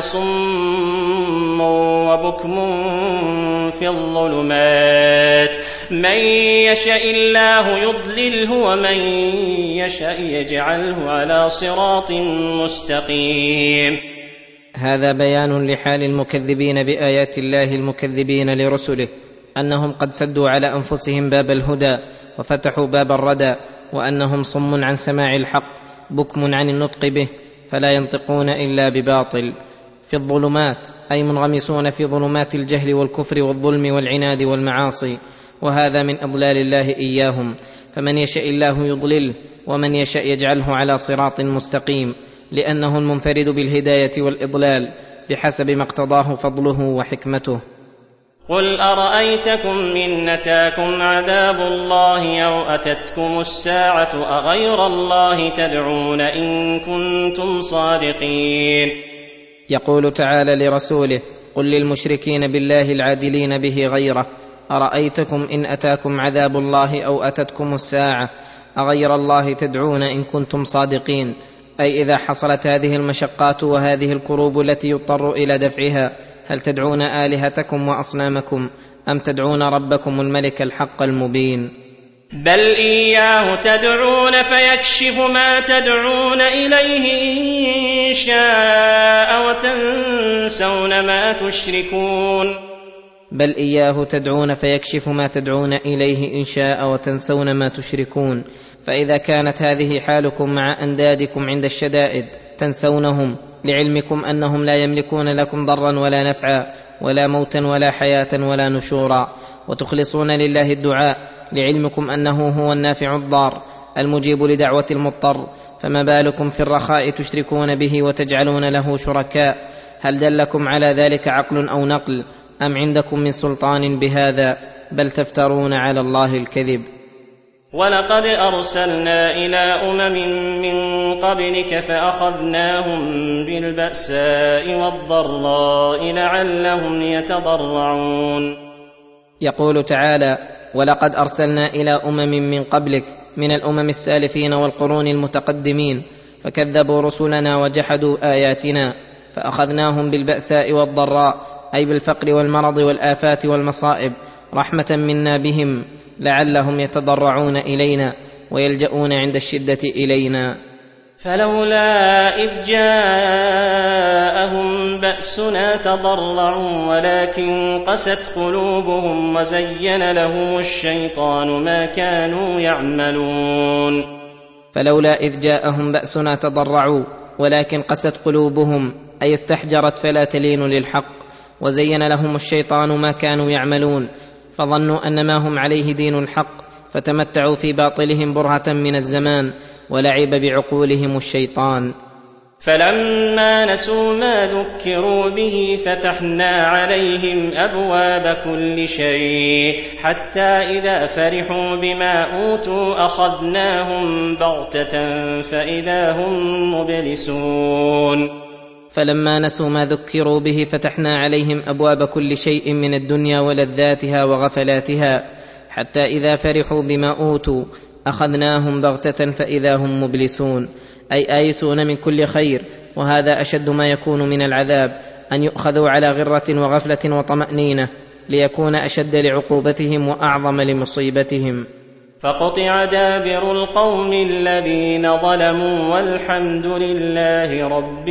صم وبكم في الظلمات، من يشاء الله يضلله ومن يشاء يجعله على صراط مستقيم.
هذا بيان لحال المكذبين بآيات الله المكذبين لرسله، أنهم قد سدوا على أنفسهم باب الهدى وفتحوا باب الردى، وأنهم صم عن سماع الحق بكم عن النطق به، فلا ينطقون إلا بباطل. في الظلمات أي منغمسون في ظلمات الجهل والكفر والظلم والعناد والمعاصي، وهذا من إضلال الله إياهم، فمن يشاء الله يضلله ومن يشاء يجعله على صراط مستقيم، لأنه المنفرد بالهداية والإضلال بحسب ما اقتضاه فضله وحكمته.
قل أرأيتكم إن أتاكم عذاب الله أو أتتكم الساعة أغير الله تدعون إن كنتم صادقين.
يقول تعالى لرسوله: قل للمشركين بالله العادلين به غيره: أرأيتكم إن أتاكم عذاب الله أو أتتكم الساعة أغير الله تدعون إن كنتم صادقين، أي إذا حصلت هذه المشقات وهذه الكروب التي يضطر إلى دفعها، هل تدعون آلهتكم وأصنامكم أم تدعون ربكم الملك الحق المبين؟
بل إياه تدعون فيكشف ما تدعون إليه إن شاء وتنسون ما تشركون.
بل إياه تدعون فيكشف ما تدعون إليه إن شاء وتنسون ما تشركون. فإذا كانت هذه حالكم مع أندادكم عند الشدائد تنسونهم لعلمكم أنهم لا يملكون لكم ضرا ولا نفعا ولا موتا ولا حياة ولا نشورا، وتخلصون لله الدعاء لعلمكم أنه هو النافع الضار المجيب لدعوة المضطر، فما بالكم في الرخاء تشركون به وتجعلون له شركاء؟ هل دلكم على ذلك عقل أو نقل أم عندكم من سلطان بهذا؟ بل تفترون على الله الكذب.
ولقد أرسلنا إلى أمم من قبلك فأخذناهم بالبأساء والضراء لعلهم يتضرعون.
يقول تعالى: ولقد أرسلنا إلى أمم من قبلك من الأمم السالفين والقرون المتقدمين، فكذبوا رسلنا وجحدوا آياتنا، فأخذناهم بالبأساء والضراء، أي بالفقر والمرض والآفات والمصائب، رحمة منا بهم لعلهم يتضرعون إلينا ويلجؤون عند الشدة إلينا.
فلولا إذ جاءهم بأسنا تضرعوا ولكن قست قلوبهم وزين لهم الشيطان ما كانوا يعملون.
فلولا إذ جاءهم بأسنا تضرعوا ولكن قست قلوبهم، أي استحجرت فلا تلين للحق، وزين لهم الشيطان ما كانوا يعملون، فظنوا أن ما هم عليه دين الحق، فتمتعوا في باطلهم برهة من الزمان، ولعب بعقولهم الشيطان.
فلما نسوا ما ذكروا به فتحنا عليهم أبواب كل شيء حتى إذا فرحوا بما أوتوا أخذناهم بغتة فإذا هم مبلسون.
فلما نسوا ما ذكروا به فتحنا عليهم أبواب كل شيء من الدنيا ولذاتها وغفلاتها حتى إذا فرحوا بما أوتوا أخذناهم بغتة فإذا هم مبلسون، أي آيسون من كل خير. وهذا أشد ما يكون من العذاب، أن يؤخذوا على غرة وغفلة وطمأنينة، ليكون أشد لعقوبتهم وأعظم لمصيبتهم.
فقطع دابر القوم الذين ظلموا والحمد لله رب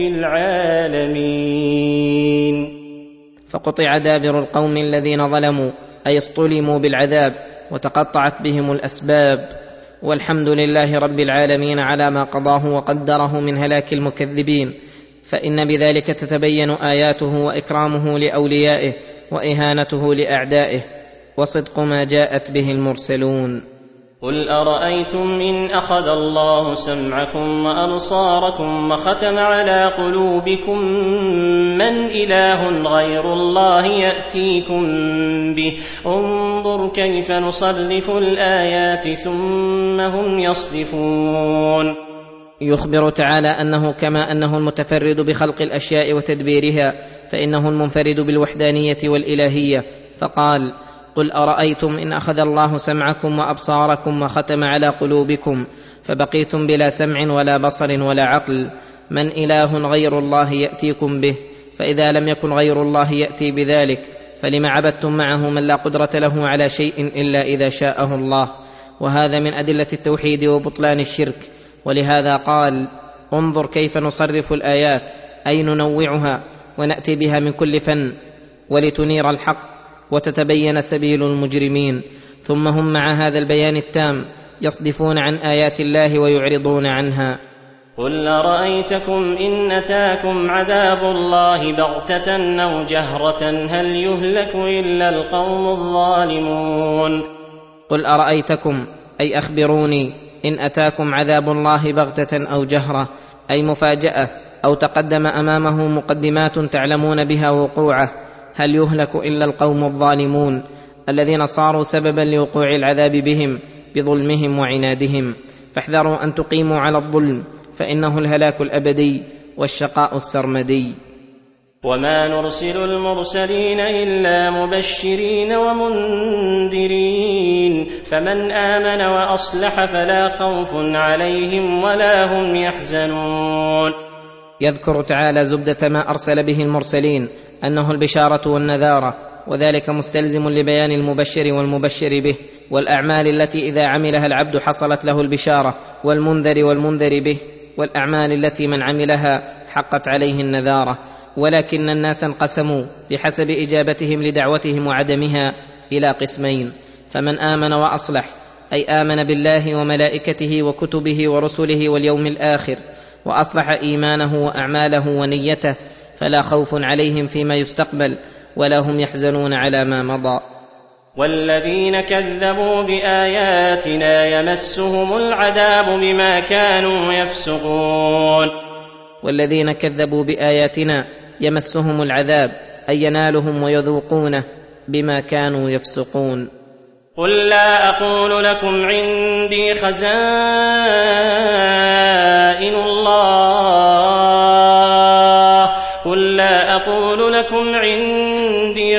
العالمين.
فقطع دابر القوم الذين ظلموا، أي اصطلموا بالعذاب وتقطعت بهم الأسباب، والحمد لله رب العالمين على ما قضاه وقدره من هلاك المكذبين، فإن بذلك تتبين آياته وإكرامه لأوليائه وإهانته لأعدائه وصدق ما جاءت به المرسلون.
قل أرأيتم إن أخذ الله سمعكم وأبصاركم وختم على قلوبكم من إله غير الله يأتيكم به انظر كيف نصرف الآيات ثم هم يصدفون.
يخبر تعالى أنه كما أنه المتفرد بخلق الأشياء وتدبيرها فإنه المنفرد بالوحدانية والإلهية، فقال: قل أرأيتم إن أخذ الله سمعكم وأبصاركم وختم على قلوبكم فبقيتم بلا سمع ولا بصر ولا عقل من إله غير الله يأتيكم به، فإذا لم يكن غير الله يأتي بذلك فلم عبدتم معه من لا قدرة له على شيء إلا إذا شاءه الله. وهذا من أدلة التوحيد وبطلان الشرك. ولهذا قال: انظر كيف نصرف الآيات، أي ننوعها ونأتي بها من كل فن ولتنير الحق وتتبين سبيل المجرمين. ثم هم مع هذا البيان التام يصدفون عن آيات الله ويعرضون عنها.
قل أرأيتكم إن أتاكم عذاب الله بغتة أو جهرة هل يهلك إلا القوم الظالمون.
قل أرأيتكم، أي أخبروني، إن أتاكم عذاب الله بغتة أو جهرة، أي مفاجأة أو تقدم أمامه مقدمات تعلمون بها وقوعه، هل يهلك إلا القوم الظالمون الذين صاروا سببا لوقوع العذاب بهم بظلمهم وعنادهم. فاحذروا أن تقيموا على الظلم، فإنه الهلاك الأبدي والشقاء السرمدي.
وما نرسل المرسلين إلا مبشرين ومنذرين فمن آمن وأصلح فلا خوف عليهم ولا هم يحزنون.
يذكر تعالى زبدة ما أرسل به المرسلين أنه البشارة والنذارة، وذلك مستلزم لبيان المبشر والمبشر به، والأعمال التي إذا عملها العبد حصلت له البشارة، والمنذر والمنذر به، والأعمال التي من عملها حقت عليه النذارة. ولكن الناس انقسموا بحسب إجابتهم لدعوتهم وعدمها إلى قسمين: فمن آمن وأصلح، أي آمن بالله وملائكته وكتبه ورسله واليوم الآخر وأصلح إيمانه وأعماله ونيته، فلا خوف عليهم فيما يستقبل ولا هم يحزنون على ما مضى.
والذين كذبوا بآياتنا يمسهم العذاب بما كانوا يفسقون.
والذين كذبوا بآياتنا يمسهم العذاب، أي ينالهم ويذوقونه بما كانوا يفسقون.
قل لا أقول لكم عندي خزائن الله قل لا أقول لكم عندي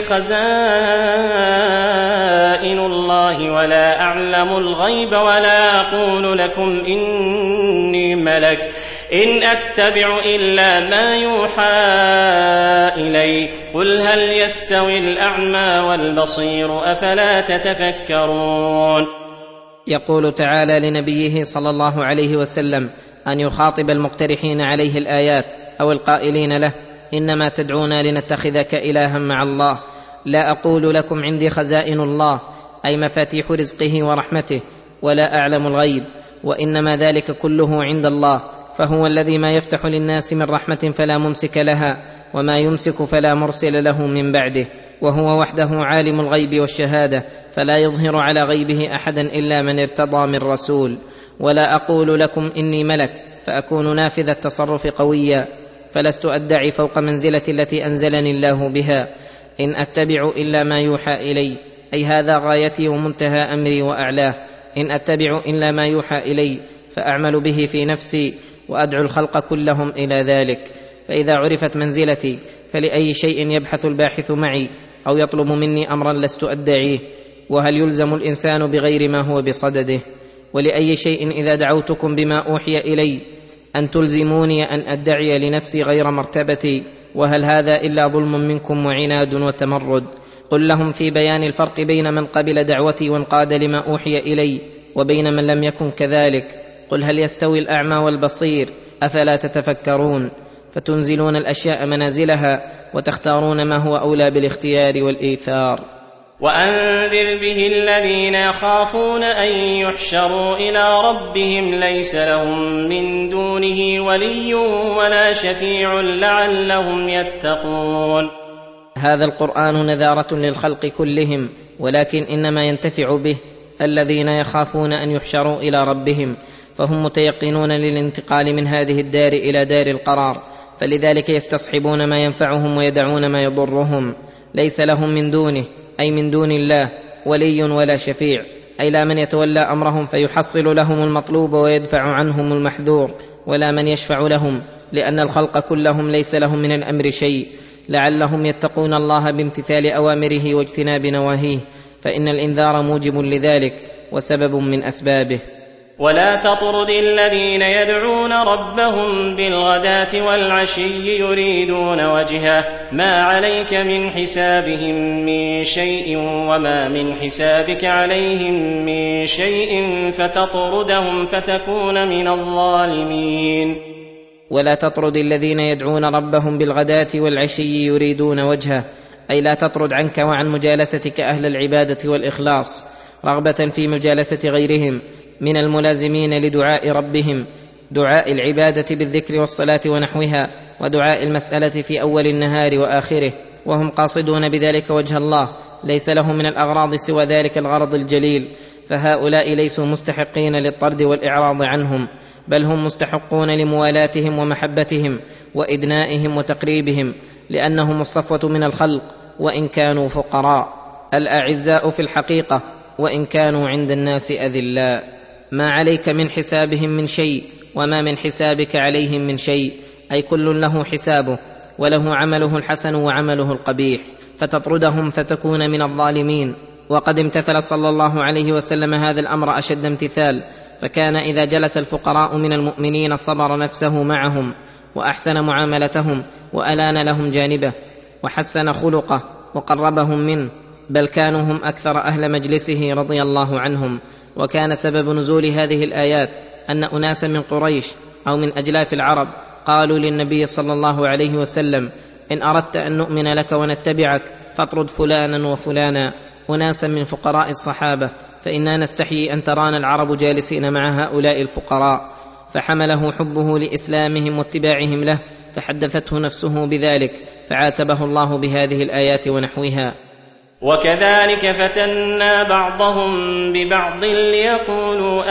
خزائن الله ولا أعلم الغيب ولا أقول لكم إني ملك إن أتبع إلا ما يوحى إلي قل هل يستوي الأعمى والبصير أفلا تتفكرون.
يقول تعالى لنبيه صلى الله عليه وسلم أن يخاطب المقترحين عليه الآيات أو القائلين له: إنما تدعونا لنتخذك إلها مع الله. لا أقول لكم عندي خزائن الله، أي مفاتيح رزقه ورحمته، ولا أعلم الغيب، وإنما ذلك كله عند الله، فهو الذي ما يفتح للناس من رحمة فلا ممسك لها، وما يمسك فلا مرسل له من بعده، وهو وحده عالم الغيب والشهادة، فلا يظهر على غيبه أحدا إلا من ارتضى من رسول. ولا أقول لكم إني ملك فأكون نافذ التصرف قويا، فلست أدعي فوق منزلة التي أنزلني الله بها، إن أتبع إلا ما يوحى إلي، أي هذا غايتي ومنتهى أمري وأعلاه، إن أتبع إلا ما يوحى إلي فأعمل به في نفسي وأدعو الخلق كلهم إلى ذلك. فإذا عرفت منزلتي فلأي شيء يبحث الباحث معي أو يطلب مني أمرا لست أدعيه؟ وهل يلزم الإنسان بغير ما هو بصدده؟ ولأي شيء إذا دعوتكم بما أوحي إلي أن تلزموني أن أدعي لنفسي غير مرتبتي؟ وهل هذا إلا ظلم منكم وعناد وتمرد؟ قل لهم في بيان الفرق بين من قبل دعوتي وانقاد لما أوحي إلي وبين من لم يكن كذلك. قل هل يستوي الأعمى والبصير؟ أفلا تتفكرون؟ فتنزلون الأشياء منازلها وتختارون ما هو أولى بالاختيار والإيثار.
وأنذر به الذين يخافون أن يحشروا إلى ربهم ليس لهم من دونه ولي ولا شفيع لعلهم يتقون.
هذا القرآن نذارة للخلق كلهم، ولكن إنما ينتفع به الذين يخافون أن يحشروا إلى ربهم، فهم متيقنون للانتقال من هذه الدار إلى دار القرار، فلذلك يستصحبون ما ينفعهم ويدعون ما يضرهم. ليس لهم من دونه أي من دون الله ولي ولا شفيع، أي لا من يتولى أمرهم فيحصل لهم المطلوب ويدفع عنهم المحذور، ولا من يشفع لهم، لأن الخلق كلهم ليس لهم من الأمر شيء، لعلهم يتقون الله بامتثال أوامره واجتناب نواهيه، فإن الإنذار موجب لذلك وسبب من أسبابه.
ولا تطرد الذين يدعون ربهم بالغداة والعشي يريدون وجهه ما عليك من حسابهم من شيء وما من حسابك عليهم من شيء فتطردهم فتكون من الظالمين.
ولا تطرد الذين يدعون ربهم بالغداة والعشي يريدون وجهه، أي لا تطرد عنك وعن مجالستك أهل العبادة والإخلاص رغبة في مجالسة غيرهم من الملازمين لدعاء ربهم، دعاء العبادة بالذكر والصلاة ونحوها، ودعاء المسألة في أول النهار وآخره، وهم قاصدون بذلك وجه الله، ليس لهم من الأغراض سوى ذلك الغرض الجليل، فهؤلاء ليسوا مستحقين للطرد والإعراض عنهم، بل هم مستحقون لموالاتهم ومحبتهم وإدنائهم وتقريبهم، لأنهم الصفوة من الخلق وإن كانوا فقراء، الأعزاء في الحقيقة وإن كانوا عند الناس أذلاء. ما عليك من حسابهم من شيء وما من حسابك عليهم من شيء، أي كل له حسابه وله عمله الحسن وعمله القبيح، فتطردهم فتكون من الظالمين. وقد امتثل صلى الله عليه وسلم هذا الأمر أشد امتثال، فكان إذا جلس الفقراء من المؤمنين صبر نفسه معهم وأحسن معاملتهم وألان لهم جانبه وحسن خلقه وقربهم منه، بل كانوا هم أكثر أهل مجلسه رضي الله عنهم. وكان سبب نزول هذه الآيات أن أناسا من قريش أو من أجلاف العرب قالوا للنبي صلى الله عليه وسلم: إن أردت أن نؤمن لك ونتبعك فاطرد فلانا وفلانا، أناسا من فقراء الصحابة، فإنا نستحيي أن ترانا العرب جالسين مع هؤلاء الفقراء. فحمله حبه لإسلامهم واتباعهم له، فحدثته نفسه بذلك، فعاتبه الله بهذه الآيات ونحوها.
وكذلك فتنا بعضهم ببعض ليقولوا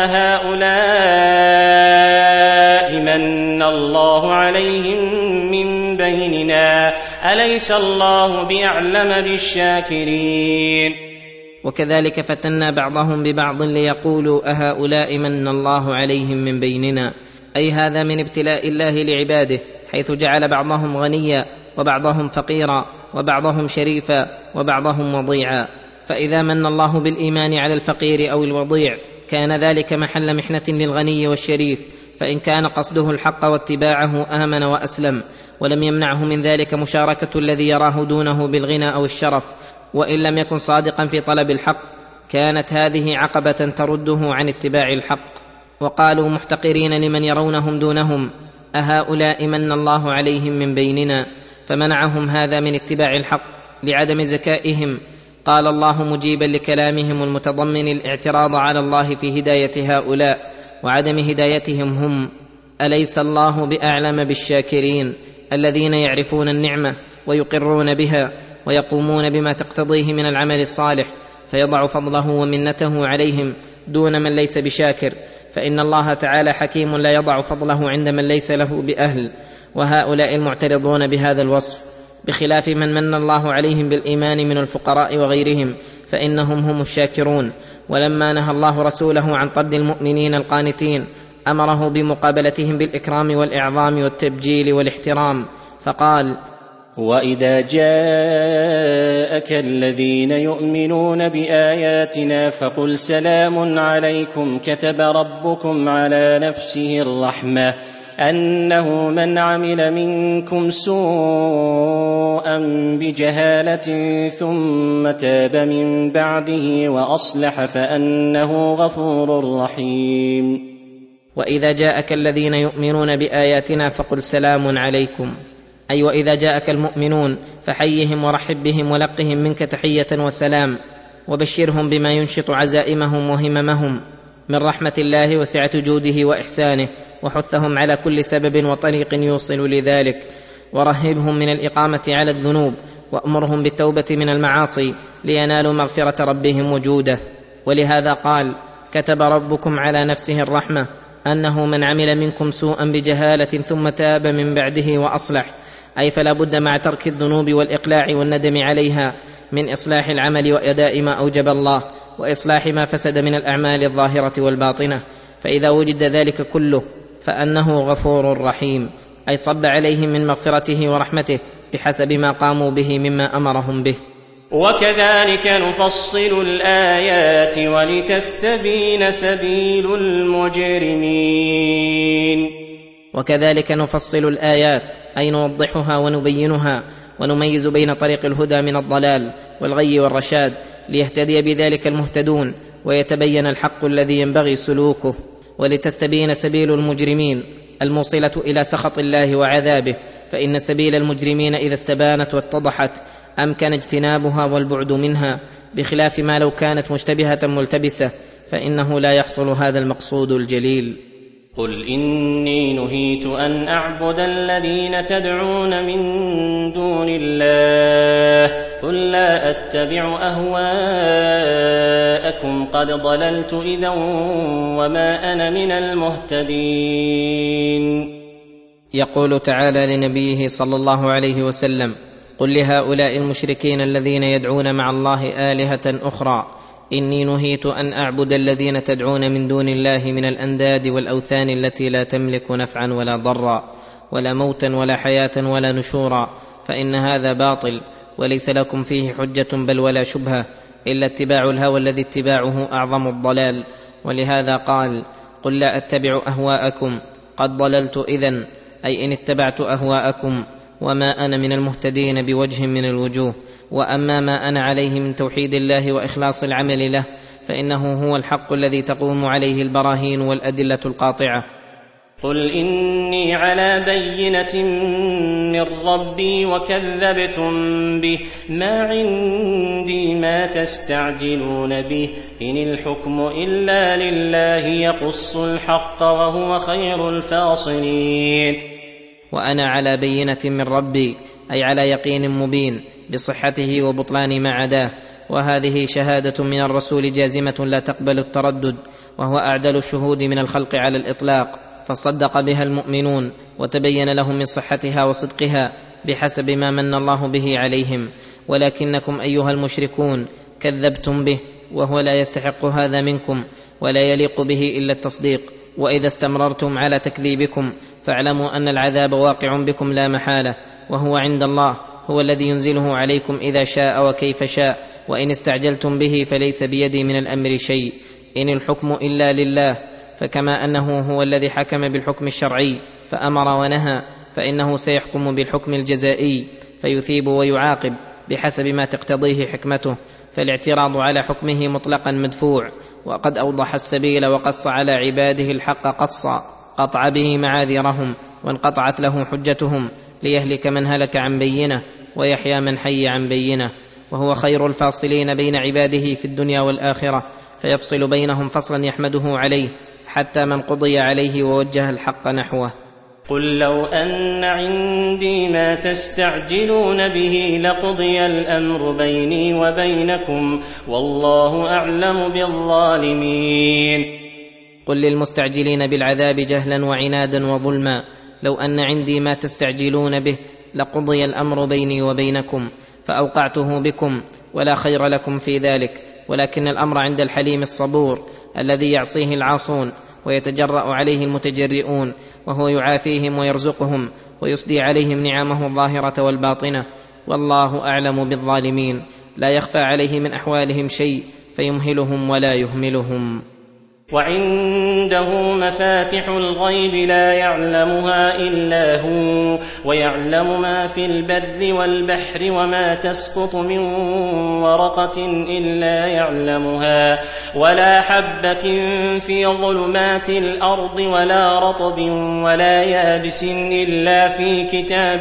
أهؤلاء من الله عليهم من بيننا أليس الله بأعلم بالشاكرين.
وكذلك فتنا بعضهم ببعض ليقولوا أهؤلاء من الله عليهم من بيننا، أي هذا من ابتلاء الله لعباده، حيث جعل بعضهم غنيا وبعضهم فقيرا وبعضهم شريفا وبعضهم وضيعا. فإذا من الله بالإيمان على الفقير أو الوضيع كان ذلك محل محنة للغني والشريف، فإن كان قصده الحق واتباعه آمن وأسلم، ولم يمنعه من ذلك مشاركة الذي يراه دونه بالغنى أو الشرف، وإن لم يكن صادقا في طلب الحق كانت هذه عقبة ترده عن اتباع الحق. وقالوا محتقرين لمن يرونهم دونهم: أهؤلاء من الله عليهم من بيننا، فمنعهم هذا من اتباع الحق لعدم زكائهم. قال الله مجيبا لكلامهم المتضمن الاعتراض على الله في هداية هؤلاء وعدم هدايتهم هم: أليس الله بأعلم بالشاكرين، الذين يعرفون النعمة ويقرون بها ويقومون بما تقتضيه من العمل الصالح، فيضع فضله ومنته عليهم دون من ليس بشاكر، فإن الله تعالى حكيم لا يضع فضله عند من ليس له بأهل، وهؤلاء المعترضون بهذا الوصف، بخلاف من الله عليهم بالإيمان من الفقراء وغيرهم فإنهم هم الشاكرون. ولما نهى الله رسوله عن طرد المؤمنين القانتين أمره بمقابلتهم بالإكرام والإعظام والتبجيل والاحترام، فقال:
وإذا جاءك الذين يؤمنون بآياتنا فقل سلام عليكم كتب ربكم على نفسه الرحمة أنه من عمل منكم سوءا بجهالة ثم تاب من بعده وأصلح فأنه غفور رحيم.
وإذا جاءك الذين يؤمنون بآياتنا فقل سلام عليكم، أي وإذا جاءك المؤمنون فحيهم ورحب بهم ولقهم منك تحية وسلام، وبشرهم بما ينشط عزائمهم وهممهم من رحمة الله وسعة جوده وإحسانه، وحثهم على كل سبب وطريق يوصل لذلك، ورهبهم من الإقامة على الذنوب، وأمرهم بالتوبة من المعاصي لينالوا مغفرة ربهم وجوده. ولهذا قال: كتب ربكم على نفسه الرحمة أنه من عمل منكم سوءا بجهالة ثم تاب من بعده وأصلح، أي فلا بد مع ترك الذنوب والإقلاع والندم عليها من إصلاح العمل وأداء ما أوجب الله، وإصلاح ما فسد من الأعمال الظاهرة والباطنة، فإذا وجد ذلك كله فأنه غفور رحيم، أي صب عليهم من مغفرته ورحمته بحسب ما قاموا به مما أمرهم به.
وكذلك نفصل الآيات ولتستبين سبيل المجرمين.
وكذلك نفصل الآيات، أي نوضحها ونبينها ونميز بين طريق الهدى من الضلال والغي والرشاد، ليهتدي بذلك المهتدون ويتبين الحق الذي ينبغي سلوكه، ولتستبين سبيل المجرمين الموصلة إلى سخط الله وعذابه، فإن سبيل المجرمين إذا استبانت واتضحت أمكن اجتنابها والبعد منها، بخلاف ما لو كانت مشتبهة ملتبسة فإنه لا يحصل هذا المقصود الجليل.
قل إني نهيت أن أعبد الذين تدعون من دون الله قل لا أتبع أهواءكم قد ضللت إذا وما أنا من المهتدين.
يقول تعالى لنبيه صلى الله عليه وسلم: قل لهؤلاء المشركين الذين يدعون مع الله آلهة أخرى إني نهيت أن أعبد الذين تدعون من دون الله من الأنداد والأوثان التي لا تملك نفعا ولا ضرا ولا موتا ولا حياة ولا نشورا، فإن هذا باطل وليس لكم فيه حجة بل ولا شبهة، إلا اتباع الهوى الذي اتباعه أعظم الضلال. ولهذا قال: قل لا أتبع أهواءكم قد ضللت إذن، أي إن اتبعت أهواءكم، وما أنا من المهتدين بوجه من الوجوه. وأما ما أنا عليه من توحيد الله وإخلاص العمل له فإنه هو الحق الذي تقوم عليه البراهين والأدلة القاطعة.
قل إني على بينة من ربي وكذبتم به، ما عندي ما تستعجلون به، إن الحكم إلا لله يقص الحق وهو خير الفاصلين.
وأنا على بينة من ربي، أي على يقين مبين بصحته وبطلان ما عداه، وهذه شهادة من الرسول جازمة لا تقبل التردد، وهو أعدل الشهود من الخلق على الإطلاق، فصدق بها المؤمنون وتبين لهم من صحتها وصدقها بحسب ما من الله به عليهم. ولكنكم أيها المشركون كذبتم به، وهو لا يستحق هذا منكم ولا يليق به إلا التصديق. وإذا استمررتم على تكذيبكم فاعلموا أن العذاب واقع بكم لا محالة، وهو عند الله هو الذي ينزله عليكم إذا شاء وكيف شاء، وإن استعجلتم به فليس بيدي من الأمر شيء، إن الحكم إلا لله. فكما أنه هو الذي حكم بالحكم الشرعي فأمر ونهى، فإنه سيحكم بالحكم الجزائي فيثيب ويعاقب بحسب ما تقتضيه حكمته، فالاعتراض على حكمه مطلقا مدفوع. وقد أوضح السبيل وقص على عباده الحق قصا، قطع به معاذيرهم وانقطعت له حجتهم، ليهلك من هلك عن بينه ويحيى من حي عن بينه، وهو خير الفاصلين بين عباده في الدنيا والآخرة، فيفصل بينهم فصلا يحمده عليه حتى من قضي عليه ووجه الحق نحوه.
قل لو أن عندي ما تستعجلون به لقضي الأمر بيني وبينكم والله أعلم بالظالمين.
قل للمستعجلين بالعذاب جهلا وعنادا وظلما لو أن عندي ما تستعجلون به لقضي الأمر بيني وبينكم فأوقعته بكم ولا خير لكم في ذلك، ولكن الأمر عند الحليم الصبور الذي يعصيه العاصون ويتجرأ عليه المتجرئون، وهو يعافيهم ويرزقهم ويسدي عليهم نعمه الظاهرة والباطنة، والله أعلم بالظالمين، لا يخفى عليه من أحوالهم شيء فيمهلهم ولا يهملهم.
وعنده مفاتح الغيب لا يعلمها إلا هو، ويعلم ما في البر والبحر، وما تسقط من ورقة إلا يعلمها، ولا حبة في ظلمات الأرض، ولا رطب ولا يابس إلا في كتاب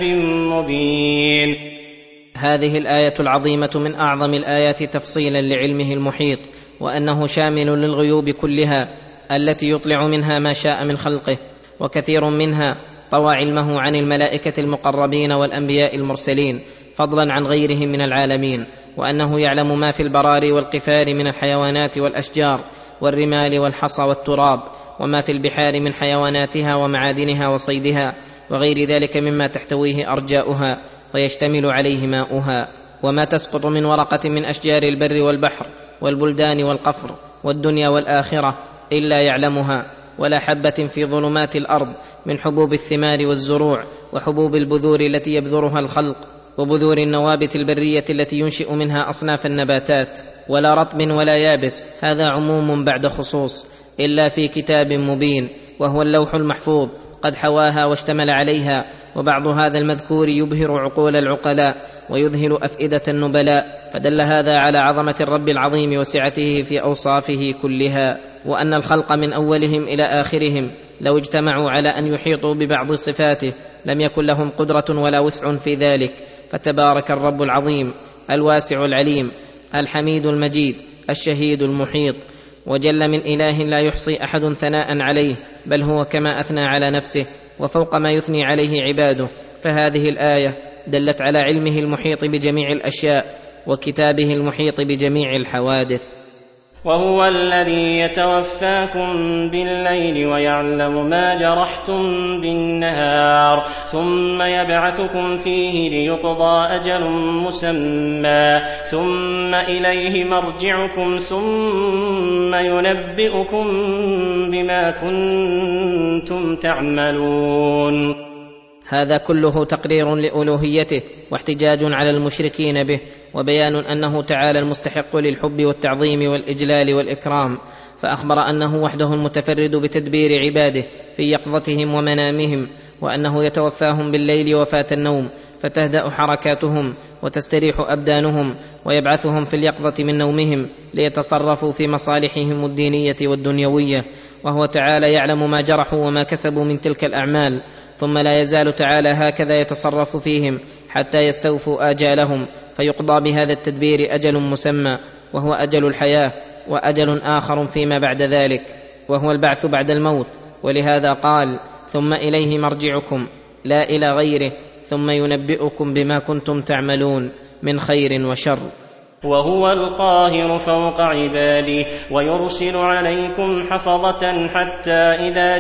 مبين.
هذه الآية العظيمة من أعظم الآيات تفصيلا لعلمه المحيط، وأنه شامل للغيوب كلها التي يطلع منها ما شاء من خلقه، وكثير منها طوى علمه عن الملائكة المقربين والأنبياء المرسلين فضلا عن غيرهم من العالمين، وأنه يعلم ما في البراري والقفار من الحيوانات والأشجار والرمال والحصى والتراب، وما في البحار من حيواناتها ومعادنها وصيدها وغير ذلك مما تحتويه أرجاؤها ويشتمل عليه ماؤها، وما تسقط من ورقة من أشجار البر والبحر والبلدان والقفر والدنيا والآخرة إلا يعلمها، ولا حبة في ظلمات الأرض من حبوب الثمار والزروع وحبوب البذور التي يبذرها الخلق، وبذور النوابت البرية التي ينشئ منها أصناف النباتات، ولا رطب ولا يابس، هذا عموم بعد خصوص، إلا في كتاب مبين وهو اللوح المحفوظ قد حواها واشتمل عليها. وبعض هذا المذكور يبهر عقول العقلاء ويذهل أفئدة النبلاء، فدل هذا على عظمة الرب العظيم وسعته في أوصافه كلها، وأن الخلق من أولهم إلى آخرهم لو اجتمعوا على أن يحيطوا ببعض صفاته لم يكن لهم قدرة ولا وسع في ذلك. فتبارك الرب العظيم الواسع العليم الحميد المجيد الشهيد المحيط، وجل من إله لا يحصي أحد ثناء عليه، بل هو كما أثنى على نفسه وفوق ما يثني عليه عباده. فهذه الآية دلت على علمه المحيط بجميع الأشياء وكتابه المحيط بجميع الحوادث.
وهو الذي يتوفاكم بالليل ويعلم ما جرحتم بالنهار، ثم يبعثكم فيه ليقضى أجل مسمى، ثم إليه مرجعكم ثم ينبئكم بما كنتم تعملون.
هذا كله تقرير لألوهيته واحتجاج على المشركين به، وبيان أنه تعالى المستحق للحب والتعظيم والإجلال والإكرام، فأخبر أنه وحده المتفرد بتدبير عباده في يقظتهم ومنامهم، وأنه يتوفاهم بالليل وفاة النوم فتهدأ حركاتهم وتستريح أبدانهم، ويبعثهم في اليقظة من نومهم ليتصرفوا في مصالحهم الدينية والدنيوية، وهو تعالى يعلم ما جرحوا وما كسبوا من تلك الأعمال، ثم لا يزال تعالى هكذا يتصرف فيهم حتى يستوفوا آجالهم، فيقضى بهذا التدبير أجل مسمى وهو أجل الحياة، وأجل آخر فيما بعد ذلك وهو البعث بعد الموت. ولهذا قال ثم إليه مرجعكم لا إلى غيره، ثم ينبئكم بما كنتم تعملون من خير وشر.
وهو القاهر فوق عباده ويرسل عليكم حفظة حتى إذا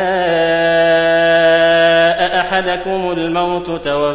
جاء أحدكم الموت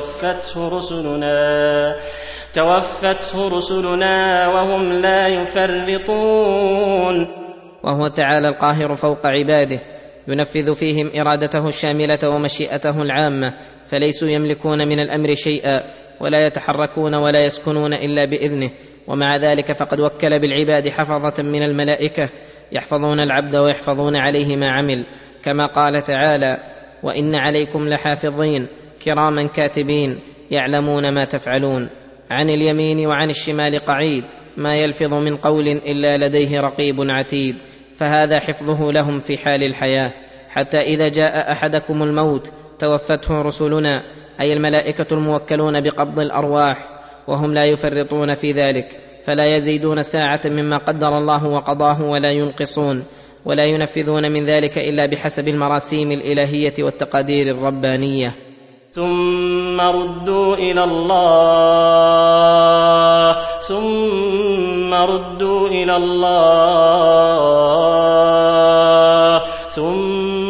توفته رسلنا وهم لا يفرطون.
وهو تعالى القاهر فوق عباده ينفذ فيهم إرادته الشاملة ومشيئته العامة، فليسوا يملكون من الأمر شيئا ولا يتحركون ولا يسكنون إلا بإذنه. ومع ذلك فقد وكل بالعباد حفظة من الملائكة يحفظون العبد ويحفظون عليه ما عمل، كما قال تعالى وإن عليكم لحافظين كراما كاتبين يعلمون ما تفعلون. عن اليمين وعن الشمال قعيد ما يلفظ من قول إلا لديه رقيب عتيد، فهذا حفظه لهم في حال الحياة، حتى إذا جاء أحدكم الموت توفته رسلنا، أي الملائكة الموكلون بقبض الأرواح، وهم لا يفرطون في ذلك، فلا يزيدون ساعة مما قدر الله وقضاه ولا ينقصون، ولا ينفذون من ذلك إلا بحسب المراسيم الإلهية والتقادير الربانية.
ثم ردوا إلى الله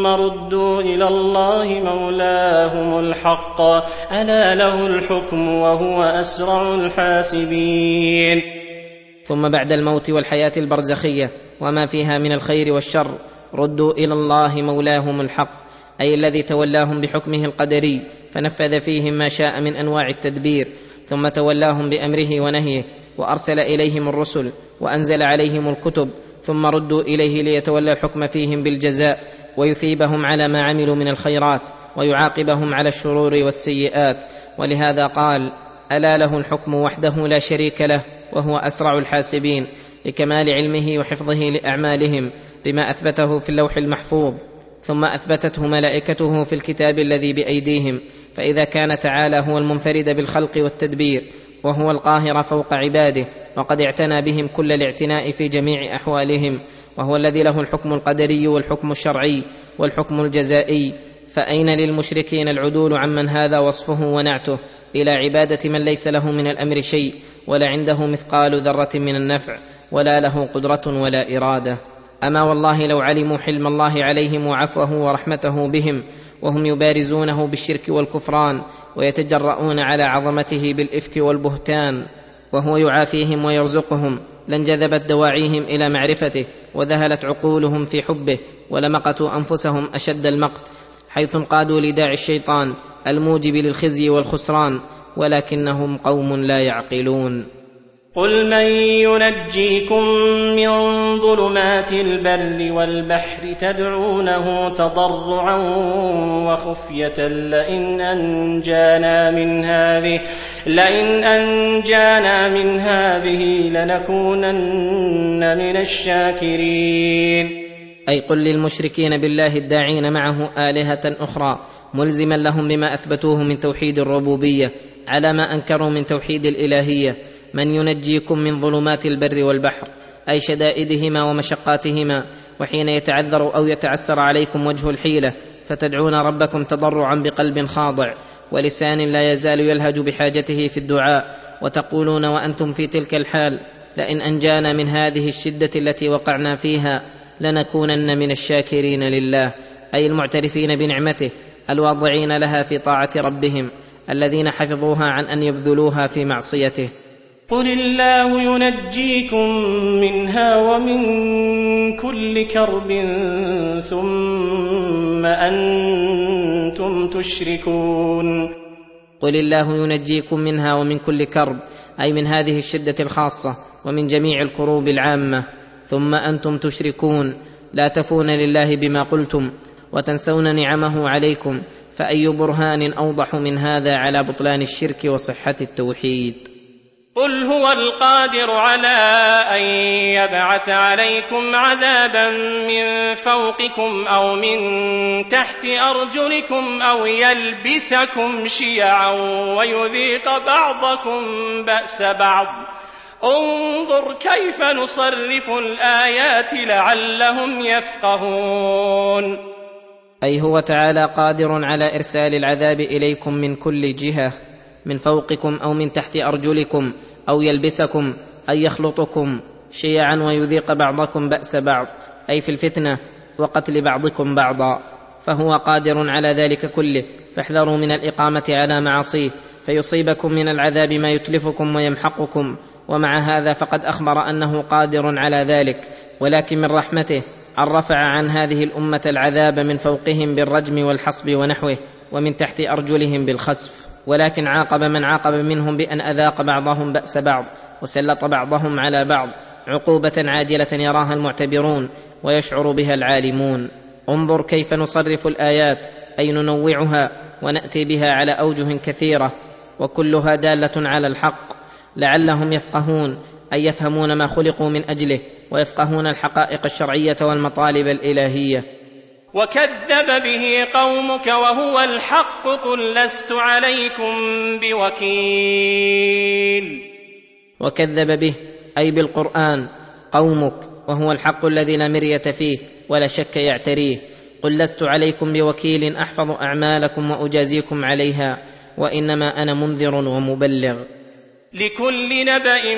ثم ردوا إلى الله مولاهم الحق ألا له الحكم وهو أسرع الحاسبين.
ثم بعد الموت والحياة البرزخية وما فيها من الخير والشر ردوا إلى الله مولاهم الحق، أي الذي تولاهم بحكمه القدري فنفذ فيهم ما شاء من أنواع التدبير، ثم تولاهم بأمره ونهيه وأرسل إليهم الرسل وأنزل عليهم الكتب، ثم ردوا إليه ليتولى الحكم فيهم بالجزاء ويثيبهم على ما عملوا من الخيرات ويعاقبهم على الشرور والسيئات. ولهذا قال ألا له الحكم وحده لا شريك له وهو أسرع الحاسبين، لكمال علمه وحفظه لأعمالهم بما أثبته في اللوح المحفوظ، ثم أثبتته ملائكته في الكتاب الذي بأيديهم. فإذا كان تعالى هو المنفرد بالخلق والتدبير وهو القاهر فوق عباده وقد اعتنى بهم كل الاعتناء في جميع أحوالهم، وهو الذي له الحكم القدري والحكم الشرعي والحكم الجزائي، فأين للمشركين العدول عمن هذا وصفه ونعته إلى عبادة من ليس له من الأمر شيء ولا عنده مثقال ذرة من النفع ولا له قدرة ولا إرادة؟ أما والله لو علموا حلم الله عليهم وعفوه ورحمته بهم وهم يبارزونه بالشرك والكفران ويتجرؤون على عظمته بالإفك والبهتان وهو يعافيهم ويرزقهم، لانجذبت دواعيهم إلى معرفته وذهلت عقولهم في حبه، ولمقتوا أنفسهم أشد المقت، حيث انقادوا لداعي الشيطان الموجب للخزي والخسران، ولكنهم قوم لا يعقلون.
قل من ينجيكم من ظلمات البر والبحر تدعونه تضرعا وخفية لئن أنجانا من هذه لنكونن من الشاكرين.
أي قل للمشركين بالله الداعين معه آلهة أخرى ملزما لهم بما أثبتوه من توحيد الربوبية على ما أنكروا من توحيد الإلهية: من ينجيكم من ظلمات البر والبحر، أي شدائدهما ومشقاتهما، وحين يتعذر أو يتعسر عليكم وجه الحيلة فتدعون ربكم تضرعا بقلب خاضع ولسان لا يزال يلهج بحاجته في الدعاء، وتقولون وأنتم في تلك الحال: لئن أنجانا من هذه الشدة التي وقعنا فيها لنكونن من الشاكرين لله، أي المعترفين بنعمته الواضعين لها في طاعة ربهم الذين حفظوها عن أن يبذلوها في معصيته.
قل الله ينجيكم منها ومن كل كرب ثم أنتم تشركون.
قل الله ينجيكم منها ومن كل كرب، أي من هذه الشدة الخاصة ومن جميع الكروب العامة، ثم أنتم تشركون، لا تفون لله بما قلتم وتنسون نعمه عليكم، فأي برهان أوضح من هذا على بطلان الشرك وصحة التوحيد؟
قل هو القادر على أن يبعث عليكم عذابا من فوقكم أو من تحت أرجلكم أو يلبسكم شيعا ويذيق بعضكم بأس بعض، انظر كيف نصرف الآيات لعلهم يفقهون.
أي هو تعالى قادر على إرسال العذاب إليكم من كل جهة، من فوقكم أو من تحت أرجلكم، أو يلبسكم أي يخلطكم شيعا ويذيق بعضكم بأس بعض، أي في الفتنة وقتل بعضكم بعضا، فهو قادر على ذلك كله، فاحذروا من الإقامة على معاصيه فيصيبكم من العذاب ما يتلفكم ويمحقكم. ومع هذا فقد أخبر أنه قادر على ذلك، ولكن من رحمته أن رفع عن هذه الأمة العذاب من فوقهم بالرجم والحصب ونحوه، ومن تحت أرجلهم بالخسف، ولكن عاقب من عاقب منهم بأن أذاق بعضهم بأس بعض وسلط بعضهم على بعض عقوبة عاجلة يراها المعتبرون ويشعر بها العالمون. انظر كيف نصرف الآيات، أي ننوعها ونأتي بها على أوجه كثيرة وكلها دالة على الحق، لعلهم يفقهون، أي يفهمون ما خلقوا من أجله ويفقهون الحقائق الشرعية والمطالب الإلهية.
وكذب به قومك وهو الحق قل لست عليكم بوكيل.
وكذب به أي بالقرآن قومك وهو الحق الذي لا مرية فيه ولا شك يعتريه. قل لست عليكم بوكيل أحفظ أعمالكم وأجازيكم عليها، وإنما أنا منذر ومبلغ.
لكل نبأ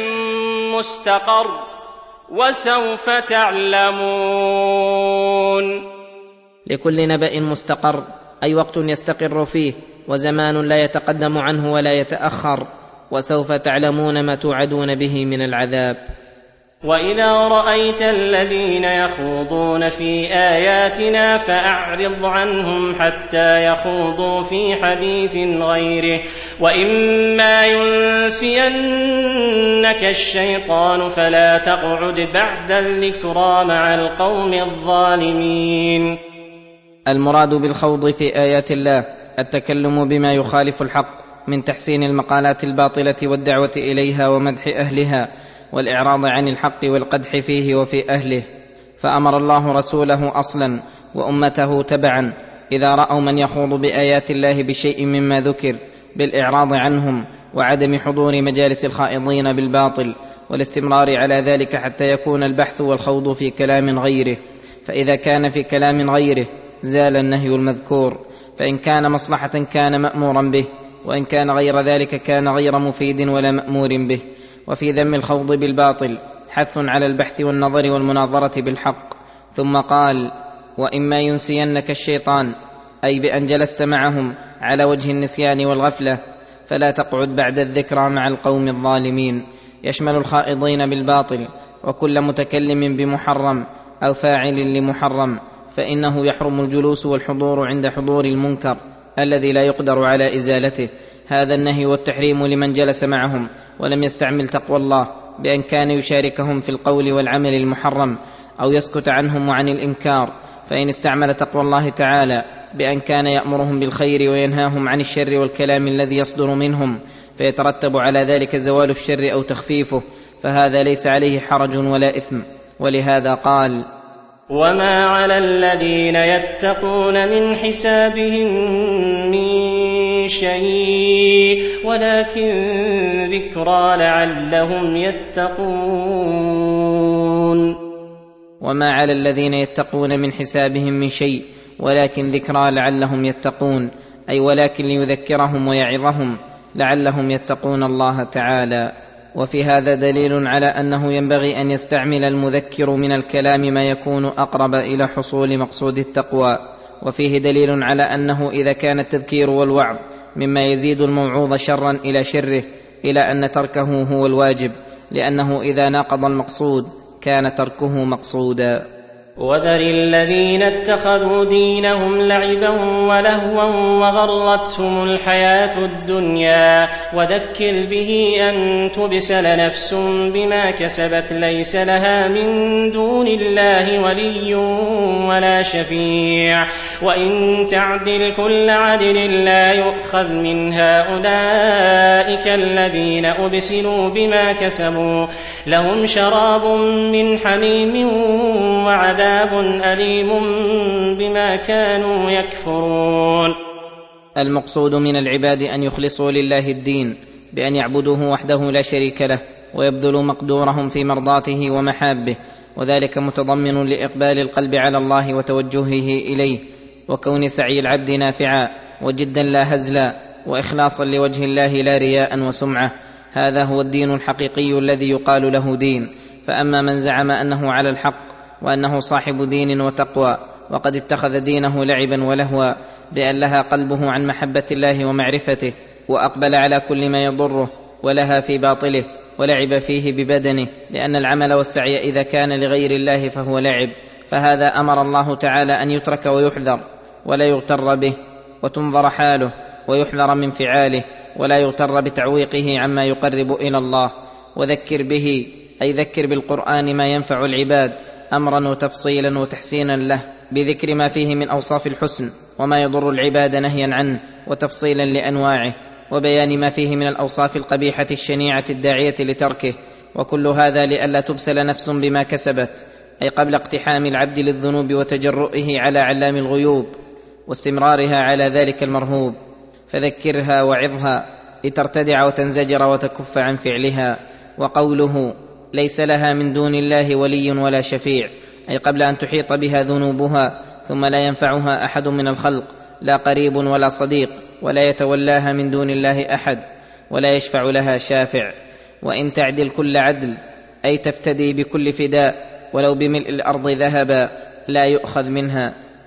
مستقر وسوف تعلمون.
لكل نبأ مستقر، أي وقت يستقر فيه، وزمان لا يتقدم عنه ولا يتأخر، وسوف تعلمون ما توعدون به من العذاب.
وإذا رأيت الذين يخوضون في آياتنا فأعرض عنهم حتى يخوضوا في حديث غيره، وإما ينسينك الشيطان فلا تقعد بعد الذكرى مع القوم الظالمين.
المراد بالخوض في آيات الله التكلم بما يخالف الحق من تحسين المقالات الباطلة والدعوة إليها ومدح أهلها، والإعراض عن الحق والقدح فيه وفي أهله. فأمر الله رسوله أصلا وأمته تبعا إذا رأوا من يخوض بآيات الله بشيء مما ذكر بالإعراض عنهم وعدم حضور مجالس الخائضين بالباطل، والاستمرار على ذلك حتى يكون البحث والخوض في كلام غيره. فإذا كان في كلام غيره زال النهي المذكور، فإن كان مصلحة كان مأمورا به، وإن كان غير ذلك كان غير مفيد ولا مأمور به. وفي ذم الخوض بالباطل حث على البحث والنظر والمناظرة بالحق. ثم قال: وإما ينسينك الشيطان، أي بأن جلست معهم على وجه النسيان والغفلة، فلا تقعد بعد الذكرى مع القوم الظالمين، يشمل الخائضين بالباطل وكل متكلم بمحرم أو فاعل لمحرم، فإنه يحرم الجلوس والحضور عند حضور المنكر الذي لا يقدر على إزالته. هذا النهي والتحريم لمن جلس معهم ولم يستعمل تقوى الله بأن كان يشاركهم في القول والعمل المحرم أو يسكت عنهم وعن الإنكار. فإن استعمل تقوى الله تعالى بأن كان يأمرهم بالخير وينهاهم عن الشر والكلام الذي يصدر منهم فيترتب على ذلك زوال الشر أو تخفيفه، فهذا ليس عليه حرج ولا إثم. ولهذا قال:
وما على الذين يتقون من حسابهم من شيء ولكن ذكرى لعلهم يتقون.
وما على الذين يتقون من حسابهم من شيء ولكن ذكرى لعلهم يتقون، أي ولكن ليذكرهم ويعظهم لعلهم يتقون الله تعالى. وفي هذا دليل على أنه ينبغي أن يستعمل المذكر من الكلام ما يكون أقرب إلى حصول مقصود التقوى. وفيه دليل على أنه إذا كان التذكير والوعظ مما يزيد الموعوظ شرا إلى شره، إلى أن تركه هو الواجب، لأنه إذا ناقض المقصود كان تركه مقصودا.
وذر الذين اتخذوا دينهم لعبا ولهوا وغرتهم الحياة الدنيا، وذكر به أن تبسل نفس بما كسبت ليس لها من دون الله ولي ولا شفيع، وإن تعدل كل عدل لا يؤخذ منها. أولئك الذين أبسلوا بما كسبوا لهم شراب من حميم وعذاب أليم بما كانوا يكفرون.
المقصود من العباد أن يخلصوا لله الدين بأن يعبدوه وحده لا شريك له، ويبذلوا مقدورهم في مرضاته ومحابه، وذلك متضمن لإقبال القلب على الله وتوجهه إليه، وكون سعي العبد نافعا وجدا لا هزلا، وإخلاصا لوجه الله لا رياء وسمعة. هذا هو الدين الحقيقي الذي يقال له دين. فأما من زعم أنه على الحق وأنه صاحب دين وتقوى وقد اتخذ دينه لعبا ولهوا بأن لها قلبه عن محبة الله ومعرفته، وأقبل على كل ما يضره ولها في باطله، ولعب فيه ببدنه، لأن العمل والسعي إذا كان لغير الله فهو لعب، فهذا أمر الله تعالى أن يترك ويحذر ولا يغتر به، وتنظر حاله ويحذر من فعاله، ولا يغتر بتعويقه عما يقرب إلى الله. وذكر به، أي ذكر بالقرآن ما ينفع العباد أمرا وتفصيلا وتحسينا له، بذكر ما فيه من أوصاف الحسن وما يضر العباد نهيا عنه وتفصيلا لأنواعه، وبيان ما فيه من الأوصاف القبيحة الشنيعة الداعية لتركه. وكل هذا لئلا تبسل نفس بما كسبت، أي قبل اقتحام العبد للذنوب وتجرؤه على علام الغيوب واستمرارها على ذلك المرهوب. فذكرها وعظها لترتدع وتنزجر وتكف عن فعلها. وقوله ليس لها من دون الله ولي ولا شفيع، أي قبل أن تحيط بها ذنوبها ثم لا ينفعها أحد من الخلق، لا قريب ولا صديق، ولا يتولاها من دون الله أحد، ولا يشفع لها شافع. وإن تعدل كل عدل، أي تفتدي بكل فداء ولو بملء الأرض ذهبا، لا يؤخذ منها،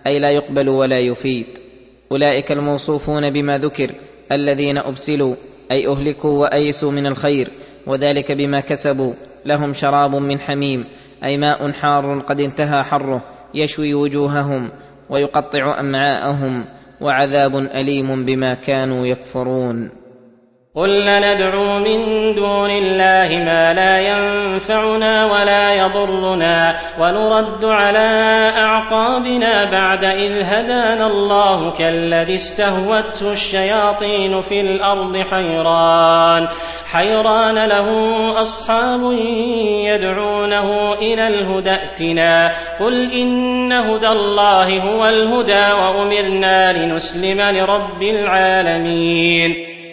أي لا يقبل ولا يفيد. أولئك الموصوفون بما ذكر الذين أبسلوا أي أهلكوا وأيسوا من الخير، وذلك بما كسبوا. لهم شراب من حميم أي ماء حار قد انتهى حره يشوي وجوههم ويقطع أمعاءهم، وعذاب أليم بما كانوا يكفرون.
قل ندعو من دون الله ما لا ينفعنا ولا يضرنا ونرد على أعقابنا بعد إذ هدانا الله كالذي استهوته الشياطين في الأرض حيران له أصحاب يدعونه إلى الهدى ائتنا قل إن هدى الله هو الهدى وأمرنا لنسلم لرب العالمين.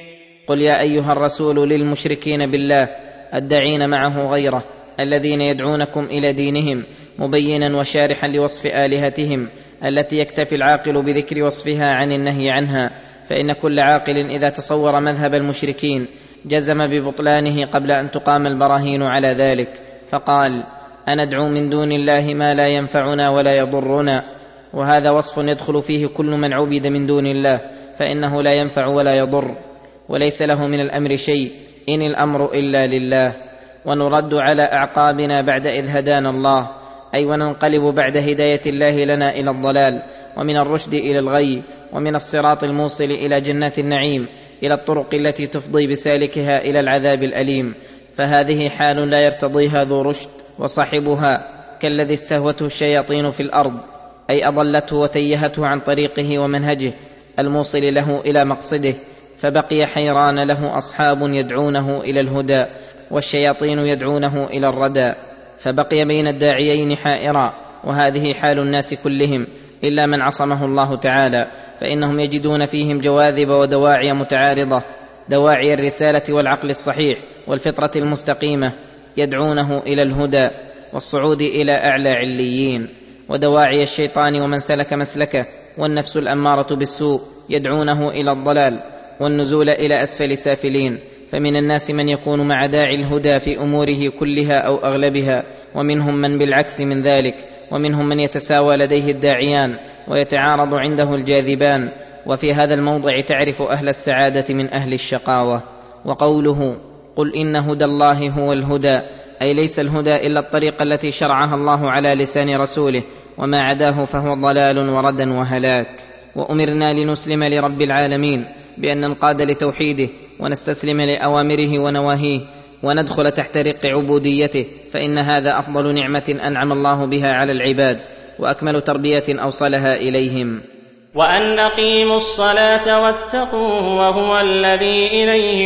قل يا أيها الرسول للمشركين بالله الداعين معه غيره الذين يدعونكم إلى دينهم مبينا وشارحا لوصف آلهتهم التي يكتفي العاقل بذكر وصفها عن النهي عنها، فإن كل عاقل إذا تصور مذهب المشركين جزم ببطلانه قبل أن تقام البراهين على ذلك، فقال أندعو من دون الله ما لا ينفعنا ولا يضرنا، وهذا وصف يدخل فيه كل من عبد من دون الله، فإنه لا ينفع ولا يضر وليس له من الأمر شيء، إن الأمر إلا لله. ونرد على أعقابنا بعد إذ هدانا الله، أي وننقلب بعد هداية الله لنا إلى الضلال، ومن الرشد إلى الغي، ومن الصراط الموصل إلى جنات النعيم إلى الطرق التي تفضي بسالكها إلى العذاب الأليم، فهذه حال لا يرتضيها ذو رشد، وصاحبها كالذي استهوته الشياطين في الأرض، أي أضلته وتيهته عن طريقه ومنهجه الموصل له إلى مقصده، فبقي حيران له أصحاب يدعونه إلى الهدى والشياطين يدعونه إلى الردى، فبقي بين الداعيين حائرا. وهذه حال الناس كلهم إلا من عصمه الله تعالى، فإنهم يجدون فيهم جواذب ودواعي متعارضة، دواعي الرسالة والعقل الصحيح والفطرة المستقيمة يدعونه إلى الهدى والصعود إلى أعلى عليين، ودواعي الشيطان ومن سلك مسلكه والنفس الأمارة بالسوء يدعونه إلى الضلال والنزول إلى أسفل سافلين. فمن الناس من يكون مع داعي الهدى في أموره كلها أو أغلبها، ومنهم من بالعكس من ذلك، ومنهم من يتساوى لديه الداعيان ويتعارض عنده الجاذبان. وفي هذا الموضع تعرف أهل السعادة من أهل الشقاوة. وقوله قل إن هدى الله هو الهدى، أي ليس الهدى إلا الطريقة التي شرعها الله على لسان رسوله، وما عداه فهو ضلال ورد وهلاك. وأمرنا لنسلم لرب العالمين بأن ننقاد لتوحيده ونستسلم لأوامره ونواهيه وندخل تحت رق عبوديته، فإن هذا أفضل نعمة أنعم الله بها على العباد، وأكمل تربية أوصلها إليهم.
وأن أقيموا الصلاة واتقوه وهو الذي إليه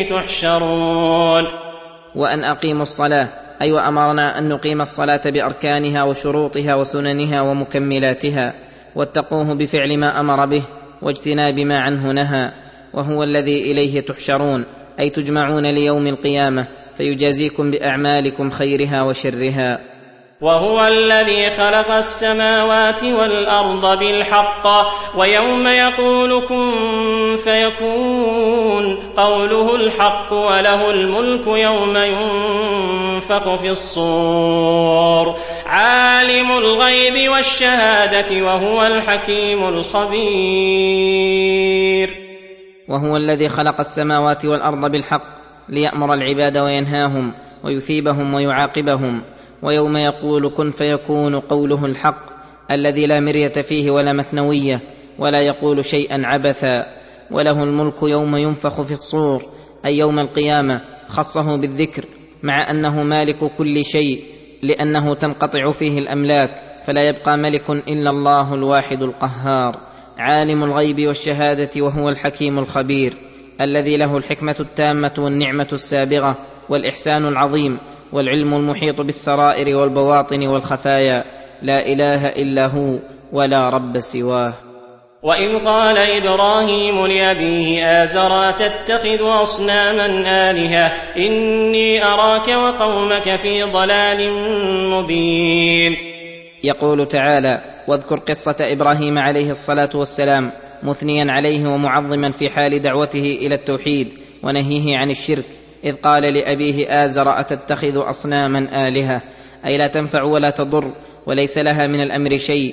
تحشرون.
وأن أقيموا الصلاة أي وأمرنا أن نقيم الصلاة بأركانها وشروطها وسننها ومكملاتها، واتقوه بفعل ما أمر به واجتناب ما عنه نهى. وهو الذي إليه تحشرون أي تجمعون ليوم القيامة فيجازيكم بأعمالكم خيرها وشرها.
وهو الذي خلق السماوات والأرض بالحق ويوم يقول كن فيكون قوله الحق وله الملك يوم ينفخ في الصور عالم الغيب والشهادة وهو الحكيم الخبير.
وهو الذي خلق السماوات والأرض بالحق ليأمر العباد وينهاهم ويثيبهم ويعاقبهم. ويوم يقول كن فيكون قوله الحق الذي لا مرية فيه ولا مثنوية ولا يقول شيئا عبثا. وله الملك يوم ينفخ في الصور أي يوم القيامة، خصه بالذكر مع أنه مالك كل شيء لأنه تنقطع فيه الأملاك، فلا يبقى ملك إلا الله الواحد القهار. عالم الغيب والشهادة وهو الحكيم الخبير الذي له الحكمة التامة والنعمة السابغة والإحسان العظيم والعلم المحيط بالسرائر والبواطن والخفايا، لا إله إلا هو ولا رب سواه.
وإذ قال إبراهيم لأبيه آزر تتخذ أصناما آلهة إني أراك وقومك في ضلال مبين.
يقول تعالى واذكر قصة إبراهيم عليه الصلاة والسلام مثنيا عليه ومعظما في حال دعوته إلى التوحيد ونهيه عن الشرك، إذ قال لأبيه آزر أتتخذ أصناما آلهة، أي لا تنفع ولا تضر وليس لها من الأمر شيء،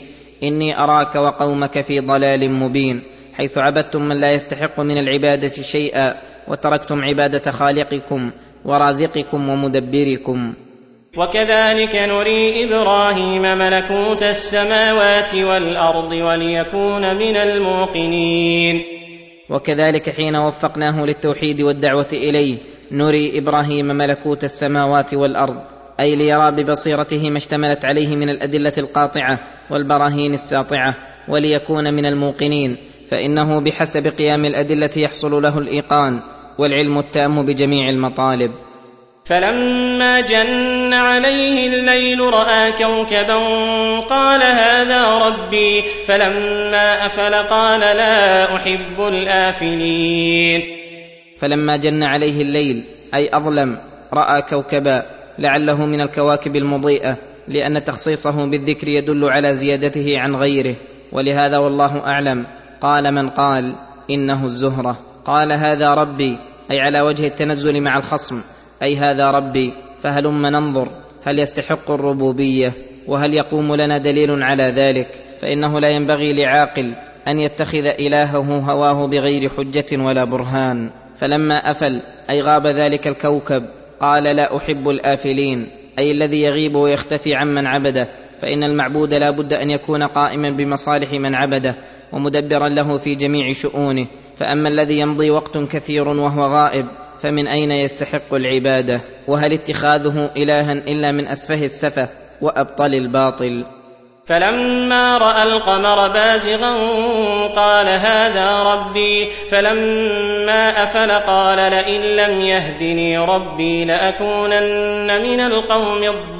إني أراك وقومك في ضلال مبين، حيث عبدتم من لا يستحق من العبادة شيئا، وتركتم عبادة خالقكم ورازقكم ومدبركم.
وكذلك نري إبراهيم ملكوت السماوات والأرض وليكون من الموقنين.
وكذلك حين وفقناه للتوحيد والدعوة إليه نري إبراهيم ملكوت السماوات والأرض، أي ليرى ببصيرته ما اشتملت عليه من الأدلة القاطعة والبراهين الساطعة، وليكون من الموقنين، فإنه بحسب قيام الأدلة يحصل له الإيقان والعلم التام بجميع المطالب.
فلما جن عليه الليل رأى كوكبا قال هذا ربي، فلما أفل قال لا أحب الآفلين.
فلما جن عليه الليل أي أظلم رأى كوكبا، لعله من الكواكب المضيئة، لأن تخصيصه بالذكر يدل على زيادته عن غيره، ولهذا والله أعلم قال من قال إنه الزهرة. قال هذا ربي أي على وجه التنزل مع الخصم، أي هذا ربي، فهلم ننظر هل يستحق الربوبية وهل يقوم لنا دليل على ذلك، فإنه لا ينبغي لعاقل أن يتخذ إلهه هواه بغير حجة ولا برهان. فلما أفل أي غاب ذلك الكوكب قال لا أحب الآفلين، أي الذي يغيب ويختفي عمن عبده، فإن المعبود لا بد أن يكون قائما بمصالح من عبده ومدبرا له في جميع شؤونه، فأما الذي يمضي وقت كثير وهو غائب فمن أين يستحق العبادة؟ وهل اتخاذه إلها إلا من أسفه السفه وأبطل الباطل؟
فلما رأى القمر بازغا قال هذا ربي، فلما أفل قال لئن لم يهدني ربي لأكونن من القوم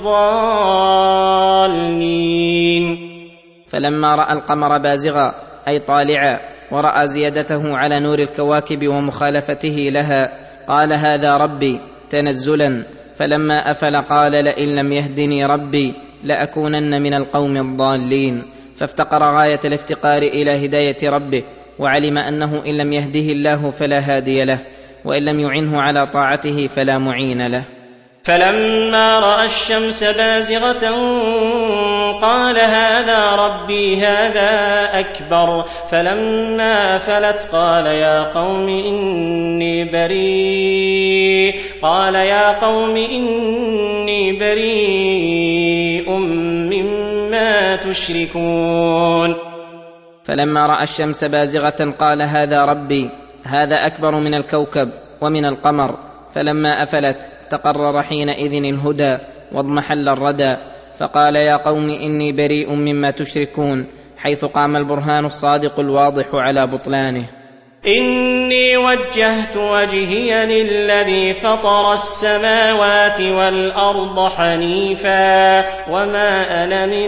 الضالين.
فلما رأى القمر بازغا أي طالعا، ورأى زيادته على نور الكواكب ومخالفته لها، قال هذا ربي تنزلا، فلما أفل قال لئن لم يهدني ربي لأكونن من القوم الضالين، فافتقر غاية الافتقار إلى هداية ربه، وعلم أنه إن لم يهده الله فلا هادي له، وإن لم يعنه على طاعته فلا معين له.
فلما رأى الشمس بازغة قال هذا ربي هذا أكبر، فلما أفلت قال يا قوم إني بريء مما تشركون.
فلما رأى الشمس بازغة قال هذا ربي هذا أكبر من الكوكب ومن القمر، فلما أفلت تقرر حينئذ الهدى واضمحل الردى، فقال يا قوم إني بريء مما تشركون، حيث قام البرهان الصادق الواضح على بطلانه.
إني وجهت وجهي للذي فطر السماوات والأرض حنيفا وما أنا من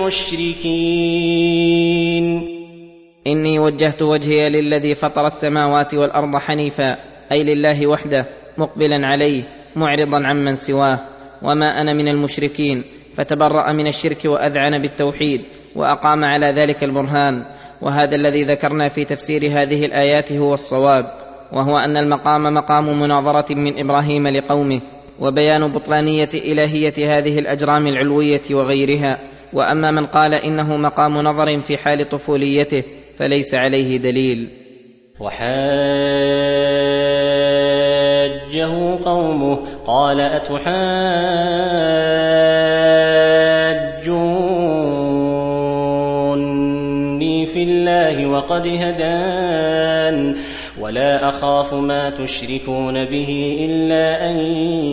المشركين.
إني وجهت وجهي للذي فطر السماوات والأرض حنيفا، أي لله وحده مقبلا عليه معرضا عمن سواه، وما أنا من المشركين، فتبرأ من الشرك وأذعن بالتوحيد وأقام على ذلك البرهان. وهذا الذي ذكرنا في تفسير هذه الآيات هو الصواب، وهو أن المقام مقام مناظرة من إبراهيم لقومه، وبيان بطلانية إلهية هذه الأجرام العلوية وغيرها. وأما من قال إنه مقام نظر في حال طفوليته فليس عليه دليل.
وحاجه قومه قال أتحاجوني في الله وقد هدان ولا أخاف ما تشركون به إلا أن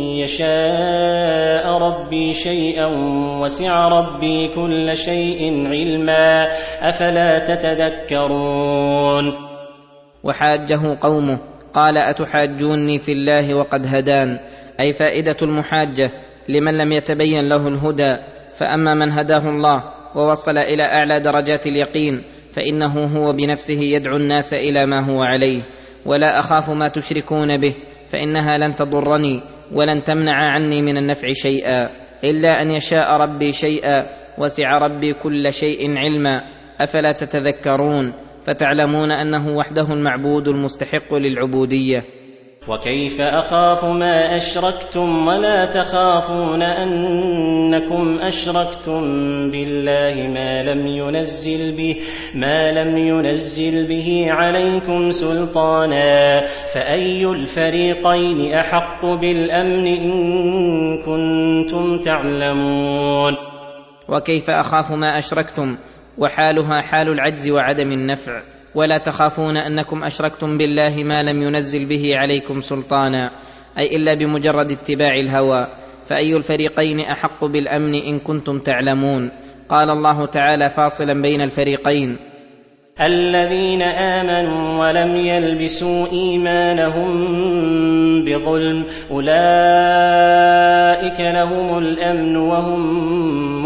يشاء ربي شيئا وسع ربي كل شيء علما أفلا تتذكرون.
وحاجه قومه قال أتحاجوني في الله وقد هدان، أي فائدة المحاجة لمن لم يتبين له الهدى. فأما من هداه الله ووصل إلى أعلى درجات اليقين فإنه هو بنفسه يدعو الناس إلى ما هو عليه. ولا أخاف ما تشركون به، فإنها لن تضرني ولن تمنع عني من النفع شيئا إلا أن يشاء ربي شيئا وسع ربي كل شيء علما أفلا تتذكرون، فتعلمون أنه وحده المعبود المستحق للعبودية.
وكيف أخاف ما أشركتم ولا تخافون أنكم أشركتم بالله ما لم ينزل به عليكم سلطانا فأي الفريقين أحق بالأمن إن كنتم تعلمون.
وكيف أخاف ما أشركتم وحالها حال العجز وعدم النفع، ولا تخافون أنكم أشركتم بالله ما لم ينزل به عليكم سلطانا، أي إلا بمجرد اتباع الهوى، فأي الفريقين أحق بالأمن إن كنتم تعلمون. قال الله تعالى فاصلا بين الفريقين:
الذين آمنوا ولم يلبسوا إيمانهم بظلم أولئك لهم الأمن وهم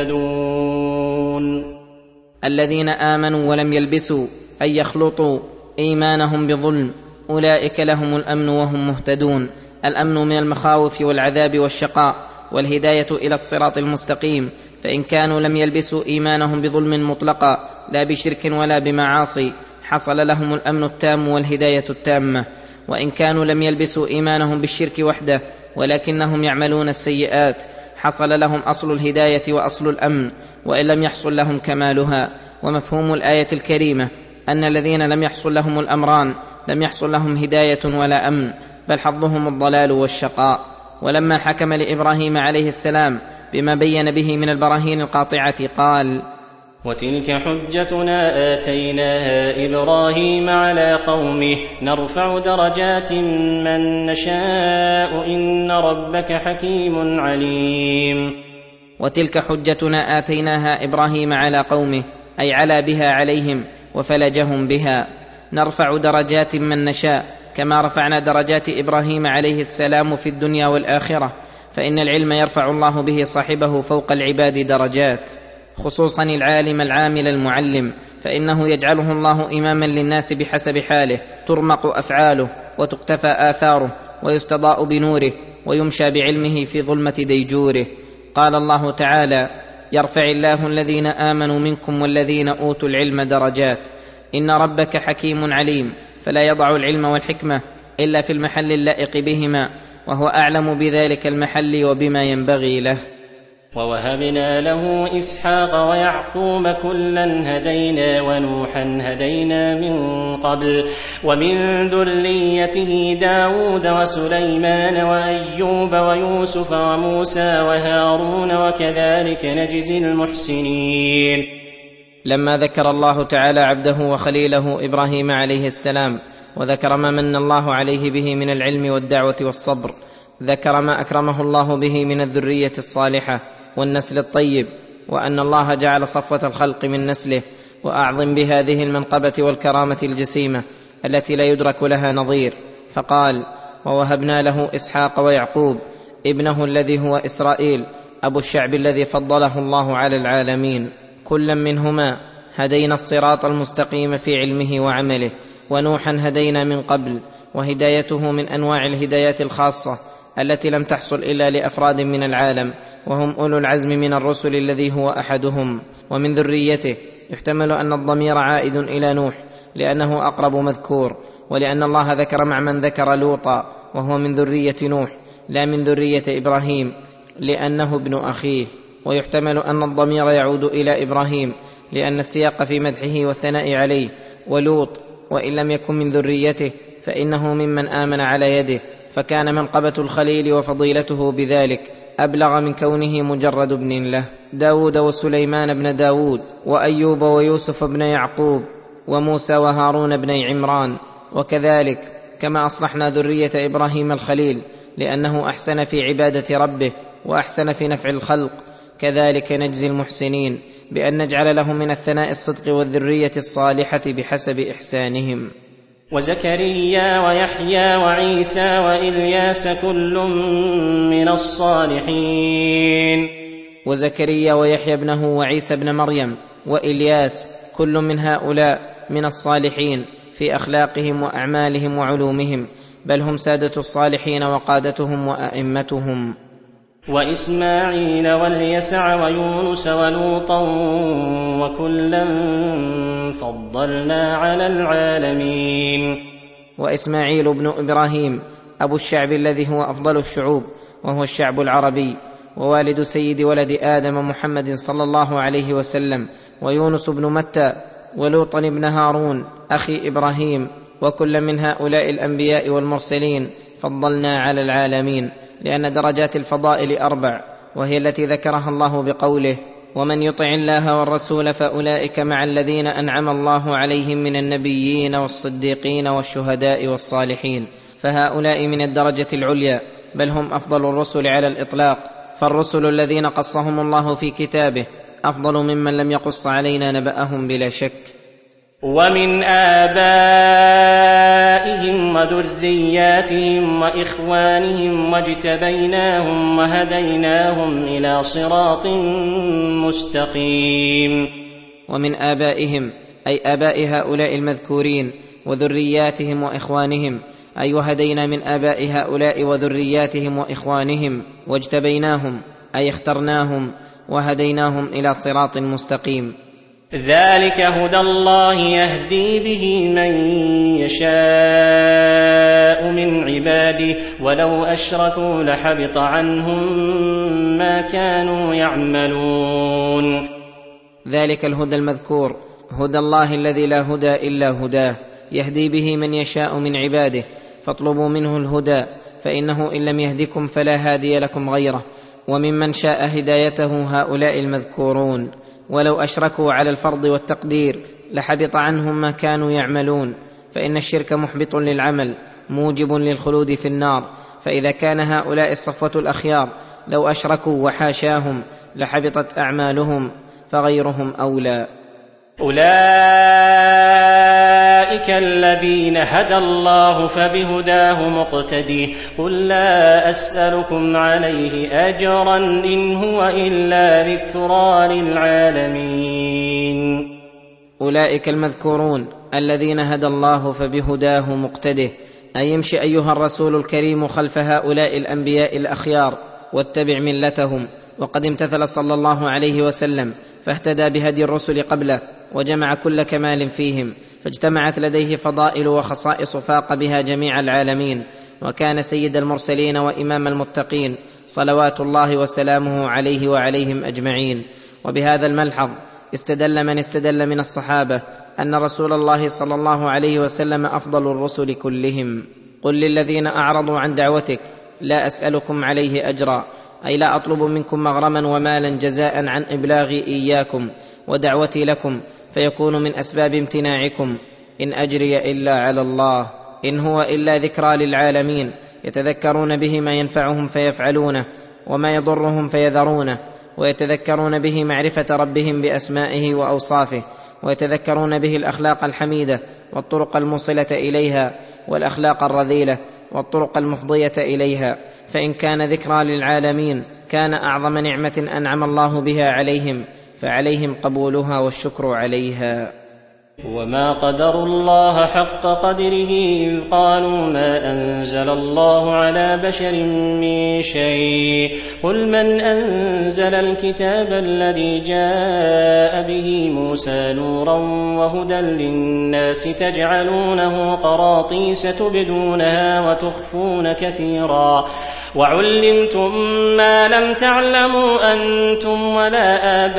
مهتدون.
الذين آمنوا ولم يلبسوا أي يخلطوا إيمانهم بظلم أولئك لهم الأمن وهم مهتدون. الأمن من المخاوف والعذاب والشقاء، والهداية إلى الصراط المستقيم، فإن كانوا لم يلبسوا إيمانهم بظلم مطلقا لا بشرك ولا بمعاصي حصل لهم الأمن التام والهداية التامة، وإن كانوا لم يلبسوا إيمانهم بالشرك وحده ولكنهم يعملون السيئات حصل لهم أصل الهداية وأصل الأمن، وإن لم يحصل لهم كمالها. ومفهوم الآية الكريمة أن الذين لم يحصل لهم الأمران لم يحصل لهم هداية ولا أمن، بل حظهم الضلال والشقاء. ولما حكم لإبراهيم عليه السلام بما بين به من البراهين القاطعة قال:
وتلك حجتنا آتيناها إبراهيم على قومه نرفع درجات من نشاء إن ربك حكيم عليم.
وتلك حجتنا آتيناها إبراهيم على قومه أي على بها عليهم وفلجهم بها. نرفع درجات من نشاء كما رفعنا درجات إبراهيم عليه السلام في الدنيا والآخرة، فإن العلم يرفع الله به صاحبه فوق العباد درجات، خصوصا العالم العامل المعلم، فإنه يجعله الله إماما للناس بحسب حاله، ترمق أفعاله وتقتفى آثاره ويستضاء بنوره ويمشى بعلمه في ظلمة ديجوره. قال الله تعالى: يرفع الله الذين آمنوا منكم والذين أوتوا العلم درجات إن ربك حكيم عليم. فلا يضع العلم والحكمة إلا في المحل اللائق بهما، وهو أعلم بذلك المحل وبما ينبغي له.
ووهبنا له إسحاق ويعقوب كلا هدينا ونوحا هدينا من قبل ومن ذريته داود وسليمان وأيوب ويوسف وموسى وهارون وكذلك نجزي المحسنين.
لما ذكر الله تعالى عبده وخليله إبراهيم عليه السلام وذكر ما من الله عليه به من العلم والدعوة والصبر، ذكر ما أكرمه الله به من الذرية الصالحة والنسل الطيب، وأن الله جعل صفوة الخلق من نسله، وأعظم بهذه المنقبة والكرامة الجسيمة التي لا يدرك لها نظير، فقال: ووهبنا له إسحاق ويعقوب ابنه الذي هو إسرائيل أبو الشعب الذي فضله الله على العالمين، كلا منهما هدينا الصراط المستقيم في علمه وعمله، ونوحا هدينا من قبل، وهدايته من أنواع الهدايات الخاصة التي لم تحصل إلا لأفراد من العالم، وهم أولو العزم من الرسل الذي هو أحدهم. ومن ذريته يحتمل أن الضمير عائد إلى نوح لأنه أقرب مذكور، ولأن الله ذكر مع من ذكر لوطا وهو من ذرية نوح لا من ذرية إبراهيم لأنه ابن أخيه. ويحتمل أن الضمير يعود إلى إبراهيم لأن السياق في مدحه والثناء عليه، ولوط وإن لم يكن من ذريته فإنه ممن آمن على يده، فكان منقبة الخليل وفضيلته بذلك أبلغ من كونه مجرد ابن له. داود وسليمان بن داود، وأيوب ويوسف بن يعقوب، وموسى وهارون بن عمران. وكذلك كما أصلحنا ذرية إبراهيم الخليل لأنه أحسن في عبادة ربه وأحسن في نفع الخلق، كذلك نجزي المحسنين بأن نجعل لهم من الثناء الصدق والذرية الصالحة بحسب إحسانهم.
وزكريا ويحيى وعيسى وإلياس كل من الصالحين.
وزكريا ويحيى ابنه وعيسى ابن مريم وإلياس كل من هؤلاء من الصالحين في أخلاقهم وأعمالهم وعلومهم، بل هم سادة الصالحين وقادتهم وأئمتهم.
وإسماعيل واليسع ويونس ولوطا وكلا فضلنا على العالمين.
وإسماعيل بن إبراهيم أبو الشعب الذي هو أفضل الشعوب وهو الشعب العربي، ووالد سيد ولد آدم محمد صلى الله عليه وسلم، ويونس بن متى، ولوطا بن هارون أخي إبراهيم، وكل من هؤلاء الأنبياء والمرسلين فضلنا على العالمين، لأن درجات الفضائل 4، وهي التي ذكرها الله بقوله: ومن يطع الله والرسول فأولئك مع الذين أنعم الله عليهم من النبيين والصديقين والشهداء والصالحين. فهؤلاء من الدرجة العليا، بل هم أفضل الرسل على الإطلاق، فالرسل الذين قصهم الله في كتابه أفضل ممن لم يقص علينا نبأهم بلا شك.
ومن آبائهم وذرياتهم وإخوانهم واجتبيناهم وهديناهم إلى صراط مستقيم.
ومن آبائهم أي آباء هؤلاء المذكورين، وذرياتهم وإخوانهم أي وهدينا من آباء هؤلاء وذرياتهم وإخوانهم، واجتبيناهم أي اخترناهم وهديناهم إلى صراط مستقيم.
ذلك هدى الله يهدي به من يشاء من عباده ولو أشركوا لحبط عنهم ما كانوا يعملون.
ذلك الهدى المذكور هدى الله الذي لا هدى إلا هداه، يهدي به من يشاء من عباده، فاطلبوا منه الهدى، فإنه إن لم يهدكم فلا هادي لكم غيره. وممن شاء هدايته هؤلاء المذكورون، ولو أشركوا على الفرض والتقدير لحبط عنهم ما كانوا يعملون، فإن الشرك محبط للعمل موجب للخلود في النار. فإذا كان هؤلاء الصفوة الأخيار لو أشركوا وحاشاهم لحبطت أعمالهم، فغيرهم أولى.
أولئك الذين هدى الله فبهداه مقتدي قل لا أسألكم عليه أجرا إن هو إلا ذكرى للعالمين.
أولئك المذكورون الذين هدى الله فبهداه مقتده، أي يمشي أيها الرسول الكريم خلف هؤلاء الأنبياء الأخيار واتبع ملتهم. وقد امتثل صلى الله عليه وسلم فاهتدى بهدي الرسل قبله، وجمع كل كمال فيهم، فاجتمعت لديه فضائل وخصائص فاق بها جميع العالمين، وكان سيد المرسلين وإمام المتقين صلوات الله وسلامه عليه وعليهم أجمعين. وبهذا الملحظ استدل من استدل من الصحابة أن رسول الله صلى الله عليه وسلم أفضل الرسل كلهم. قل للذين أعرضوا عن دعوتك لا أسألكم عليه أجرا، أي لا أطلب منكم مغرما ومالا جزاء عن إبلاغي إياكم ودعوتي لكم، فيكون من أسباب امتناعكم. إن أجري إلا على الله، إن هو إلا ذكرى للعالمين، يتذكرون به ما ينفعهم فيفعلونه، وما يضرهم فيذرونه، ويتذكرون به معرفة ربهم بأسمائه وأوصافه، ويتذكرون به الأخلاق الحميدة والطرق الموصلة إليها، والأخلاق الرذيلة والطرق المفضية إليها. فإن كان ذكرى للعالمين كان أعظم نعمة أنعم الله بها عليهم، فعليهم قبولها والشكر عليها.
وما قدروا الله حق قدره إذ قالوا ما أنزل الله على بشر من شيء قل من أنزل الكتاب الذي جاء به موسى نورا وهدى للناس تجعلونه قراطيس تبدونها وتخفون كثيرا وعلمتم ما لم تعلموا أنتم ولا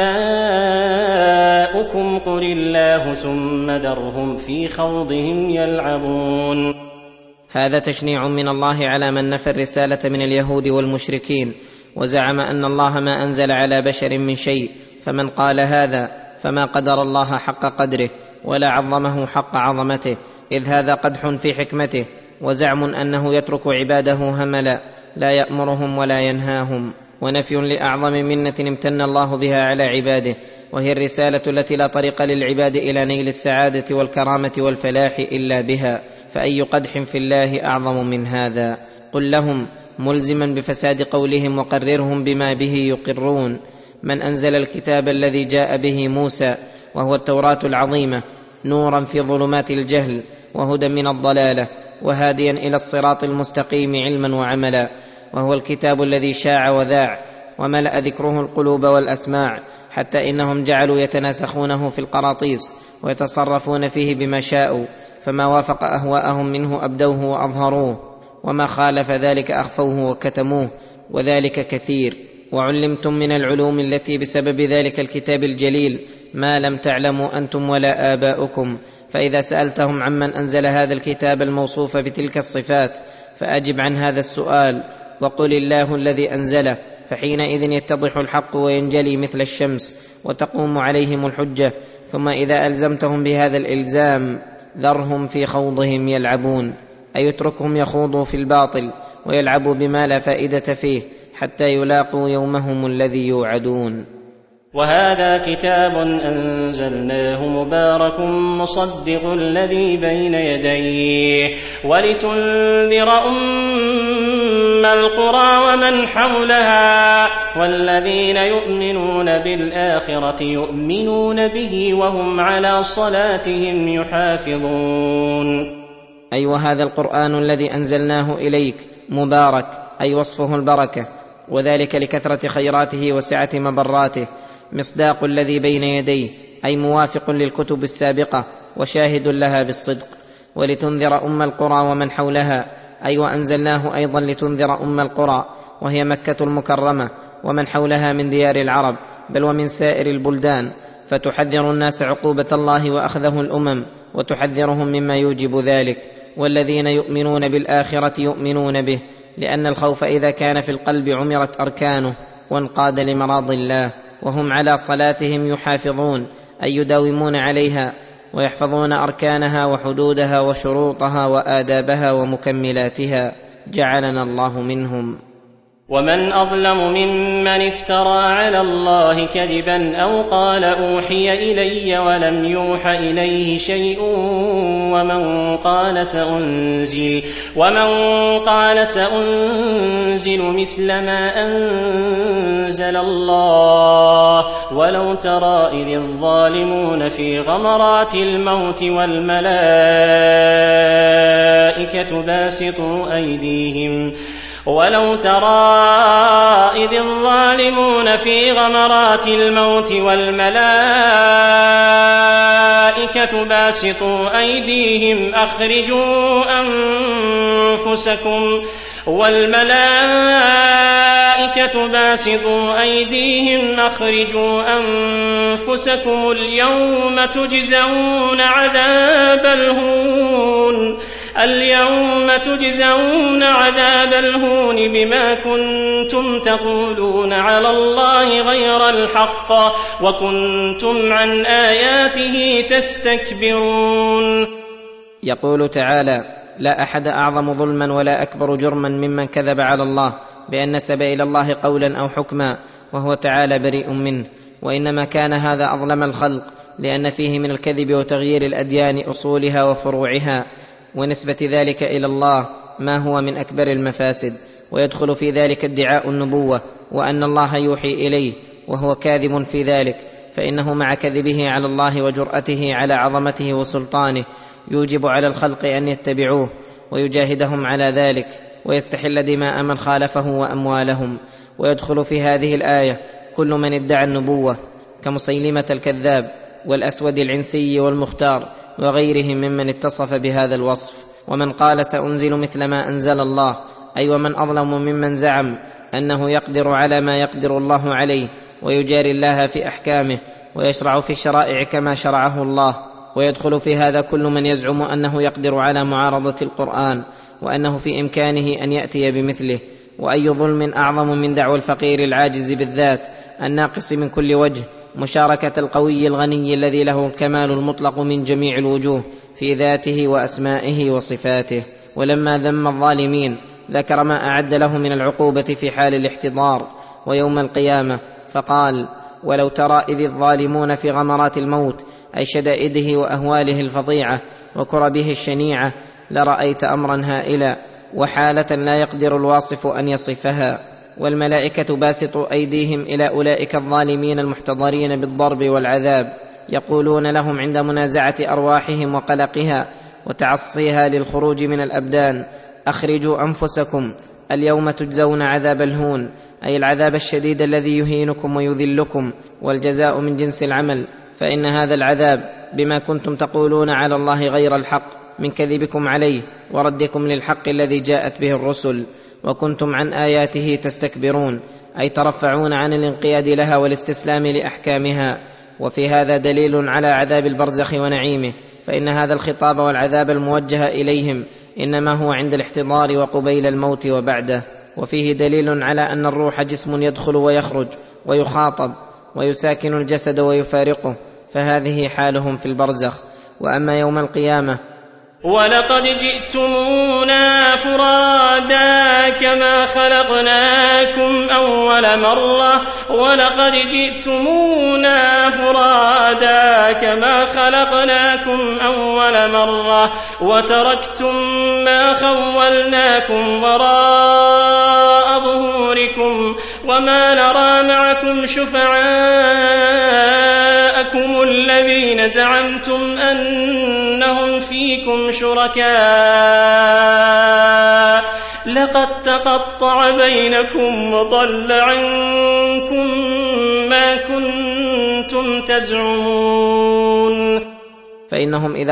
آباؤكم قل الله ثم ذرهم في خوضهم يلعبون.
هذا تشنيع من الله على من نفى الرسالة من اليهود والمشركين، وزعم أن الله ما أنزل على بشر من شيء، فمن قال هذا فما قدر الله حق قدره ولا عظمه حق عظمته، إذ هذا قدح في حكمته، وزعم أنه يترك عباده هملا لا يأمرهم ولا ينهاهم، ونفي لأعظم منة امتن الله بها على عباده، وهي الرسالة التي لا طريق للعباد إلى نيل السعادة والكرامة والفلاح إلا بها، فأي قدح في الله أعظم من هذا؟ قل لهم ملزما بفساد قولهم وقررهم بما به يقرون: من أنزل الكتاب الذي جاء به موسى وهو التوراة العظيمة نورا في ظلمات الجهل وهدى من الضلالة وهاديا إلى الصراط المستقيم علما وعملا، وهو الكتاب الذي شاع وذاع وملأ ذكره القلوب والأسماع، حتى إنهم جعلوا يتناسخونه في القراطيس ويتصرفون فيه بما شاءوا، فما وافق أهواءهم منه أبدوه وأظهروه، وما خالف ذلك أخفوه وكتموه، وذلك كثير. وعلمتم من العلوم التي بسبب ذلك الكتاب الجليل ما لم تعلموا أنتم ولا آباؤكم، فإذا سألتهم عمن أنزل هذا الكتاب الموصوف بتلك الصفات فأجب عن هذا السؤال وقل الله الذي أنزله، فحينئذ يتضح الحق وينجلي مثل الشمس وتقوم عليهم الحجة. ثم إذا ألزمتهم بهذا الإلزام ذرهم في خوضهم يلعبون، أي يتركهم يخوضوا في الباطل ويلعبوا بما لا فائدة فيه حتى يلاقوا يومهم الذي يوعدون.
وهذا كتاب أنزلناه مبارك مصدق الذي بين يديه ولتنذر أم القرى ومن حولها والذين يؤمنون بالآخرة يؤمنون به وهم على صلاتهم يحافظون.
أي وهذا القرآن الذي أنزلناه إليك مبارك، أي وصفه البركة، وذلك لكثرة خيراته وسعة مبراته، مصداق الذي بين يديه، أي موافق للكتب السابقة وشاهد لها بالصدق. ولتنذر أم القرى ومن حولها، أي وأنزلناه أيضا لتنذر أم القرى وهي مكة المكرمة ومن حولها من ديار العرب بل ومن سائر البلدان، فتحذر الناس عقوبة الله وأخذه الأمم وتحذرهم مما يوجب ذلك. والذين يؤمنون بالآخرة يؤمنون به، لأن الخوف إذا كان في القلب عمرت أركانه وانقاد لمراض الله. وهم على صلاتهم يحافظون، أي يداومون عليها ويحفظون أركانها وحدودها وشروطها وآدابها ومكملاتها، جعلنا الله منهم.
ومن أظلم ممن افترى على الله كذبا أو قال أوحي إلي ولم يوح إليه شيء ومن قال سأنزل مثل ما أنزل الله ولو ترى إذ الظالمون في غمرات الموت والملائكة باسطوا أيديهم أخرجوا أنفسكم اليوم تجزون عذاب الهون بما كنتم تقولون على الله غير الحق وكنتم عن آياته تستكبرون.
يقول تعالى: لا أحد أعظم ظلما ولا أكبر جرما ممن كذب على الله بأن نسب إلى الله قولا أو حكما وهو تعالى بريء منه. وإنما كان هذا أظلم الخلق لأن فيه من الكذب وتغيير الأديان أصولها وفروعها ونسبة ذلك إلى الله ما هو من أكبر المفاسد، ويدخل في ذلك ادعاء النبوة وأن الله يوحي إليه وهو كاذب في ذلك، فإنه مع كذبه على الله وجرأته على عظمته وسلطانه يوجب على الخلق أن يتبعوه ويجاهدهم على ذلك ويستحل دماء من خالفه وأموالهم. ويدخل في هذه الآية كل من ادعى النبوة كمسيلمة الكذاب والأسود العنسي والمختار وغيرهم ممن اتصف بهذا الوصف. ومن قال سأنزل مثل ما أنزل الله، أي ومن أظلم ممن زعم أنه يقدر على ما يقدر الله عليه ويجاري الله في أحكامه ويشرع في الشرائع كما شرعه الله. ويدخل في هذا كل من يزعم أنه يقدر على معارضة القرآن وأنه في إمكانه أن يأتي بمثله. وأي ظلم أعظم من دعوى الفقير العاجز بالذات الناقص من كل وجه مشاركة القوي الغني الذي له الكمال المطلق من جميع الوجوه في ذاته وأسمائه وصفاته. ولما ذم الظالمين ذكر ما أعد له من العقوبة في حال الاحتضار ويوم القيامة فقال: ولو ترى إذ الظالمون في غمرات الموت، أي شدائده وأهواله الفظيعة وكربه الشنيعة، لرأيت أمرا هائلا وحالة لا يقدر الواصف أن يصفها. والملائكة باسطوا أيديهم إلى أولئك الظالمين المحتضرين بالضرب والعذاب، يقولون لهم عند منازعة أرواحهم وقلقها وتعصيها للخروج من الأبدان: أخرجوا أنفسكم اليوم تجزون عذاب الهون، أي العذاب الشديد الذي يهينكم ويذلكم، والجزاء من جنس العمل، فإن هذا العذاب بما كنتم تقولون على الله غير الحق من كذبكم عليه وردكم للحق الذي جاءت به الرسل، وكنتم عن آياته تستكبرون، أي ترفعون عن الانقياد لها والاستسلام لأحكامها. وفي هذا دليل على عذاب البرزخ ونعيمه، فإن هذا الخطاب والعذاب الموجه إليهم إنما هو عند الاحتضار وقبيل الموت وبعده. وفيه دليل على أن الروح جسم يدخل ويخرج ويخاطب ويساكن الجسد ويفارقه، فهذه حالهم في البرزخ. وأما يوم القيامة:
ولقد جئتمونا فرادا كما خلقناكم أول مرة وتركتم ما خولناكم وراء ظهوركم وما نرى معكم شفعاءكم الذين زعمتم أنهم فيكم شركاء لقد تقطع بينكم وضل عنكم ما كنتم تزعمون.
فإنهم إذا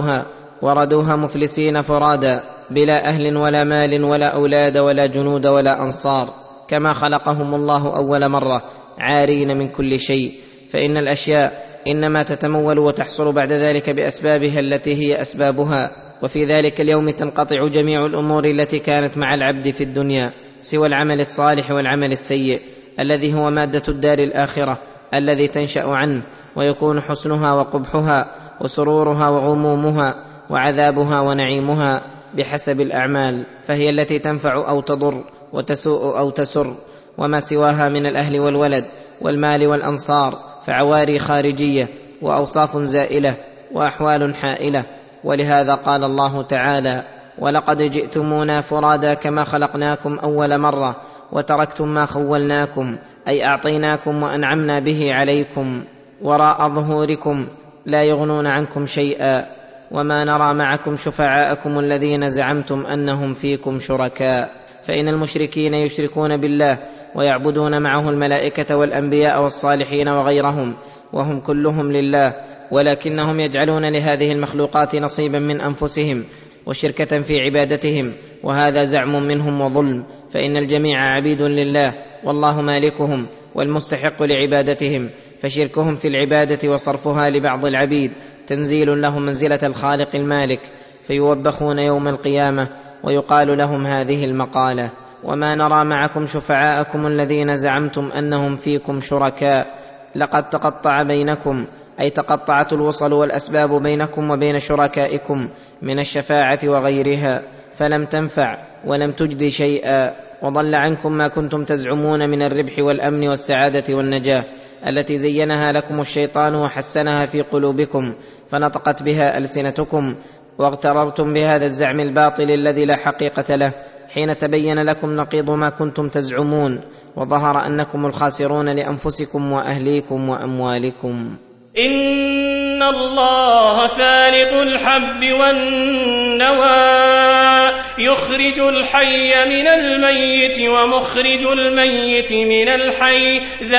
وردوها مفلسين فرادا، بلا أهل ولا مال ولا أولاد ولا جنود ولا أنصار، كما خلقهم الله أول مرة عارين من كل شيء. فإن الأشياء إنما تتمول وتحصل بعد ذلك بأسبابها التي هي أسبابها، وفي ذلك اليوم تنقطع جميع الأمور التي كانت مع العبد في الدنيا، سوى العمل الصالح والعمل السيء الذي هو مادة الدار الآخرة الذي تنشأ عنه، ويكون حسنها وقبحها وسرورها وغمومها وعذابها ونعيمها بحسب الأعمال، فهي التي تنفع أو تضر وتسوء أو تسر. وما سواها من الأهل والولد والمال والأنصار فعواري خارجية وأوصاف زائلة وأحوال حائلة. ولهذا قال الله تعالى: ولقد جئتمونا فرادا كما خلقناكم أول مرة وتركتم ما خولناكم، أي أعطيناكم وأنعمنا به عليكم، وراء ظهوركم لا يغنون عنكم شيئا، وما نرى معكم شفعاءكم الذين زعمتم أنهم فيكم شركاء. فإن المشركين يشركون بالله ويعبدون معه الملائكة والأنبياء والصالحين وغيرهم، وهم كلهم لله، ولكنهم يجعلون لهذه المخلوقات نصيبا من أنفسهم وشركة في عبادتهم، وهذا زعم منهم وظلم. فإن الجميع عبيد لله والله مالكهم والمستحق لعبادتهم، فشركهم في العبادة وصرفها لبعض العبيد تنزيل لهم منزلة الخالق المالك، فيوبخون يوم القيامة ويقال لهم هذه المقالة: وما نرى معكم شفعاءكم الذين زعمتم أنهم فيكم شركاء لقد تقطع بينكم، أي تقطعت الوصل والأسباب بينكم وبين شركائكم من الشفاعة وغيرها، فلم تنفع ولم تجد شيئا، وضل عنكم ما كنتم تزعمون من الربح والأمن والسعادة والنجاة التي زينها لكم الشيطان وحسنها في قلوبكم، فنطقت بها ألسنتكم، واغتررتم بهذا الزعم الباطل الذي لا حقيقة له، حين تبين لكم نقيض ما كنتم تزعمون، وظهر أنكم الخاسرون لأنفسكم وأهليكم وأموالكم.
إن الله فالق الحب والنوى يخرج الحي من الميت ومخرج الميت من الحي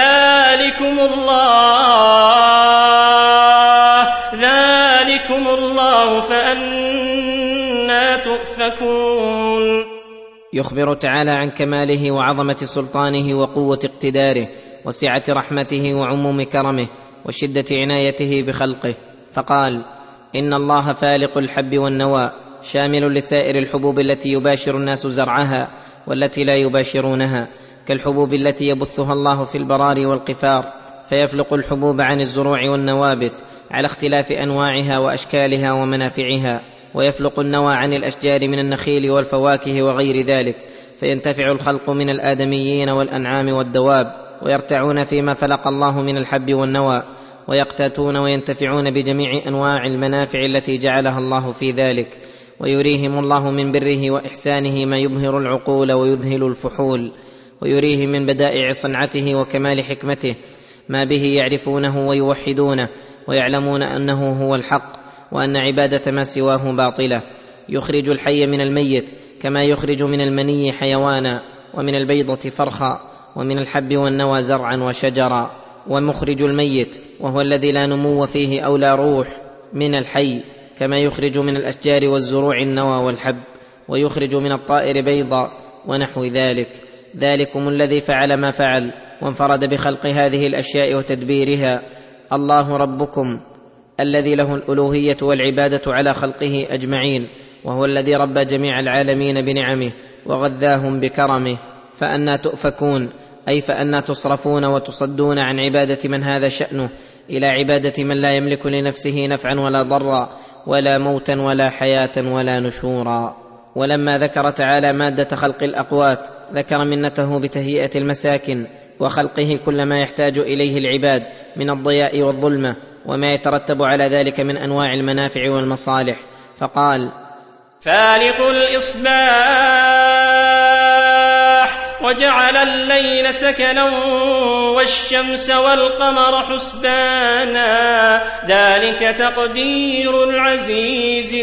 ذلكم الله فأنى تؤفكون.
يخبر تعالى عن كماله وعظمة سلطانه وقوة اقتداره وسعة رحمته وعموم كرمه وشدة عنايته بخلقه، فقال: إن الله فالق الحب والنوى، شامل لسائر الحبوب التي يباشر الناس زرعها والتي لا يباشرونها، كالحبوب التي يبثها الله في البراري والقفار، فيفلق الحبوب عن الزروع والنوابت على اختلاف أنواعها وأشكالها ومنافعها، ويفلق النوى عن الأشجار من النخيل والفواكه وغير ذلك، فينتفع الخلق من الآدميين والأنعام والدواب، ويرتعون فيما فلق الله من الحب والنوى، ويقتاتون وينتفعون بجميع أنواع المنافع التي جعلها الله في ذلك. ويريهم الله من بره وإحسانه ما يبهر العقول ويذهل الفحول، ويريهم من بدائع صنعته وكمال حكمته ما به يعرفونه ويوحدونه ويعلمون أنه هو الحق، وأن عبادة ما سواه باطلة. يخرج الحي من الميت كما يخرج من المني حيوانا، ومن البيضة فرخا، ومن الحب والنوى زرعا وشجرا. ومخرج الميت وهو الذي لا نمو فيه أو لا روح من الحي، كما يخرج من الأشجار والزروع النوى والحب، ويخرج من الطائر بيضا ونحو ذلك. ذلكم الذي فعل ما فعل وانفرد بخلق هذه الأشياء وتدبيرها، الله ربكم الذي له الألوهية والعبادة على خلقه أجمعين، وهو الذي ربى جميع العالمين بنعمه وغذاهم بكرمه. فأنى تؤفكون، أي فأنى تصرفون وتصدون عن عبادة من هذا شأنه إلى عبادة من لا يملك لنفسه نفعا ولا ضرا ولا موتا ولا حياة ولا نشورا. ولما ذكر تعالى مادة خلق الأقوات ذكر منته بتهيئة المساكن وخلقه كل ما يحتاج إليه العباد من الضياء والظلمة وما يترتب على ذلك من أنواع المنافع والمصالح، فقال:
فالق الإصباح وجعل الليل سكنا والشمس والقمر حسبانا ذلك تقدير العزيز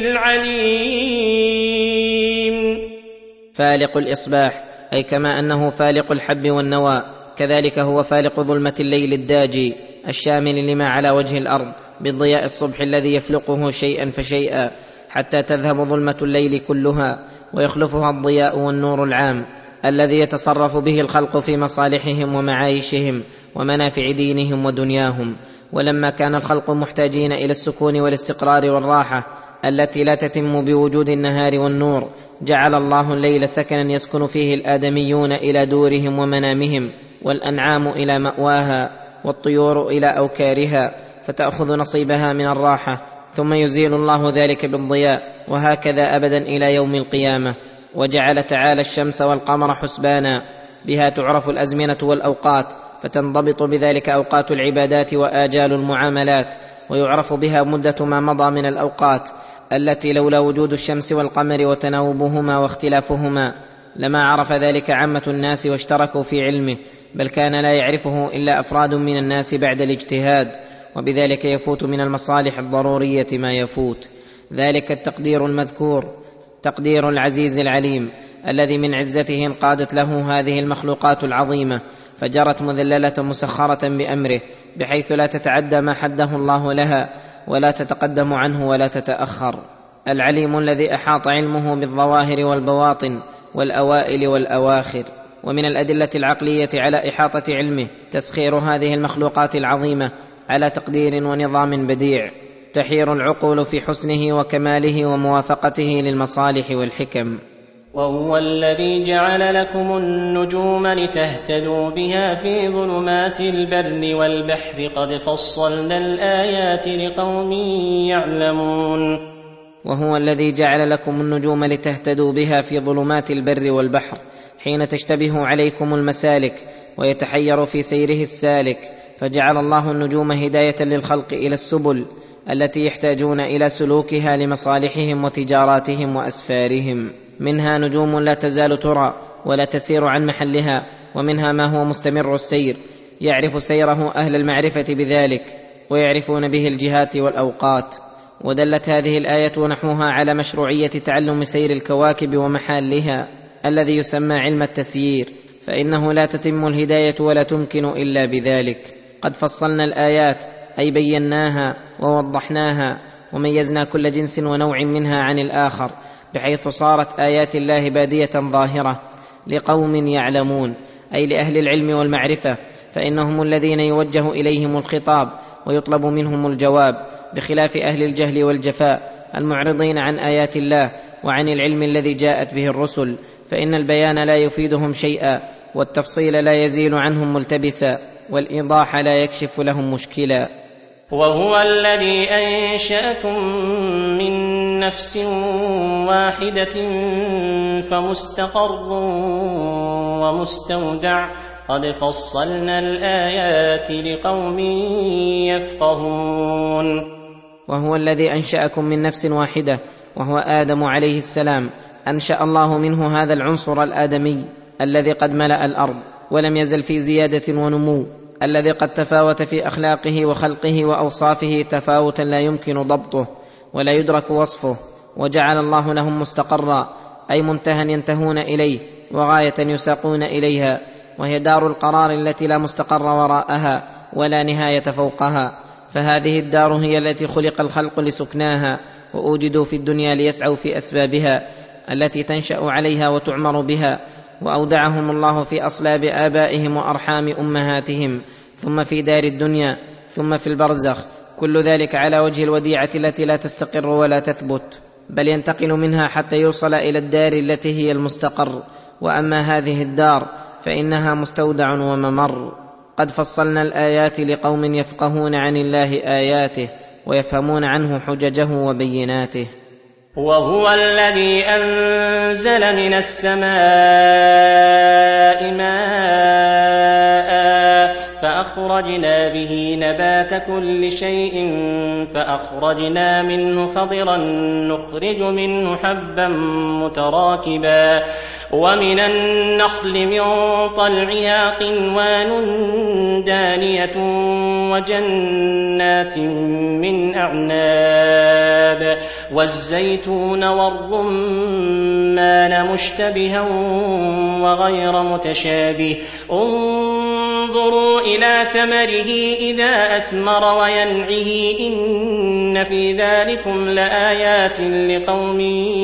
العليم.
فالق الإصباح، أي كما أنه فالق الحب والنوى كذلك هو فالق ظلمة الليل الداجي الشامل لما على وجه الأرض بالضياء الصبح الذي يفلقه شيئا فشيئا حتى تذهب ظلمة الليل كلها ويخلفها الضياء والنور العام الذي يتصرف به الخلق في مصالحهم ومعايشهم ومنافع دينهم ودنياهم. ولما كان الخلق محتاجين إلى السكون والاستقرار والراحة التي لا تتم بوجود النهار والنور، جعل الله الليل سكنا يسكن فيه الآدميون إلى دورهم ومنامهم، والأنعام إلى مأواها، والطيور إلى أوكارها، فتأخذ نصيبها من الراحة، ثم يزيل الله ذلك بالضياء، وهكذا أبدا إلى يوم القيامة. وجعل تعالى الشمس والقمر حسبانا، بها تعرف الأزمنة والأوقات، فتنضبط بذلك أوقات العبادات وآجال المعاملات، ويعرف بها مدة ما مضى من الأوقات التي لولا وجود الشمس والقمر وتناوبهما واختلافهما لما عرف ذلك عامة الناس واشتركوا في علمه، بل كان لا يعرفه إلا أفراد من الناس بعد الاجتهاد، وبذلك يفوت من المصالح الضرورية ما يفوت. ذلك التقدير المذكور تقدير العزيز العليم الذي من عزته انقادت له هذه المخلوقات العظيمة، فجرت مذللة مسخرة بأمره بحيث لا تتعدى ما حده الله لها ولا تتقدم عنه ولا تتأخر. العليم الذي أحاط علمه بالظواهر والبواطن والأوائل والأواخر. ومن الأدلة العقلية على إحاطة علمه تسخير هذه المخلوقات العظيمة على تقدير ونظام بديع تحير العقول في حسنه وكماله وموافقته للمصالح والحكم.
وهو الذي جعل لكم النجوم لتهتدوا بها في ظلمات البر والبحر قد فصلنا الآيات لقوم يعلمون.
وهو الذي جعل لكم النجوم لتهتدوا بها في ظلمات البر والبحر حين تشتبه عليكم المسالك ويتحير في سيره السالك، فجعل الله النجوم هداية للخلق إلى السبل التي يحتاجون إلى سلوكها لمصالحهم وتجاراتهم وأسفارهم. منها نجوم لا تزال ترى ولا تسير عن محلها، ومنها ما هو مستمر السير يعرف سيره أهل المعرفة بذلك ويعرفون به الجهات والأوقات. ودلت هذه الآية ونحوها على مشروعية تعلم سير الكواكب ومحالها الذي يسمى علم التسيير، فإنه لا تتم الهداية ولا تمكن إلا بذلك. قد فصلنا الآيات أي بيناها ووضحناها وميزنا كل جنس ونوع منها عن الآخر، بحيث صارت آيات الله بادية ظاهرة لقوم يعلمون، أي لأهل العلم والمعرفة، فإنهم الذين يوجه إليهم الخطاب ويطلب منهم الجواب، بخلاف أهل الجهل والجفاء المعرضين عن آيات الله وعن العلم الذي جاءت به الرسل، فإن البيان لا يفيدهم شيئا، والتفصيل لا يزيل عنهم ملتبسا، والإيضاح لا يكشف لهم مشكلا.
وهو الذي أنشأكم من نفس واحدة فمستقر ومستودع قد فصلنا الآيات لقوم يفقهون.
وهو الذي أنشأكم من نفس واحدة وهو آدم عليه السلام، أنشأ الله منه هذا العنصر الآدمي الذي قد ملأ الأرض ولم يزل في زيادة ونمو، الذي قد تفاوت في أخلاقه وخلقه وأوصافه تفاوتا لا يمكن ضبطه ولا يدرك وصفه، وجعل الله لهم مستقرا أي منتهى ينتهون إليه وغاية يساقون إليها، وهي دار القرار التي لا مستقر وراءها ولا نهاية فوقها، فهذه الدار هي التي خلق الخلق لسكناها، وأوجدوا في الدنيا ليسعوا في أسبابها التي تنشأ عليها وتعمر بها، وأودعهم الله في أصلاب آبائهم وأرحام أمهاتهم، ثم في دار الدنيا، ثم في البرزخ، كل ذلك على وجه الوديعة التي لا تستقر ولا تثبت، بل ينتقل منها حتى يوصل إلى الدار التي هي المستقر. وأما هذه الدار فإنها مستودع وممر. قد فصلنا الآيات لقوم يفقهون عن الله آياته ويفهمون عنه حججه وبيناته.
وهو الذي أنزل من السماء ماء فأخرجنا به نبات كل شيء فأخرجنا منه خضرا نخرج منه حبا متراكبا ومن النخل من طلعها قنوان دانية وجنات من أعناب والزيتون والرمان مشتبها وغير متشابه انظروا إلى ثمره إذا أثمر وينعه إن في ذلكم لآيات لقوم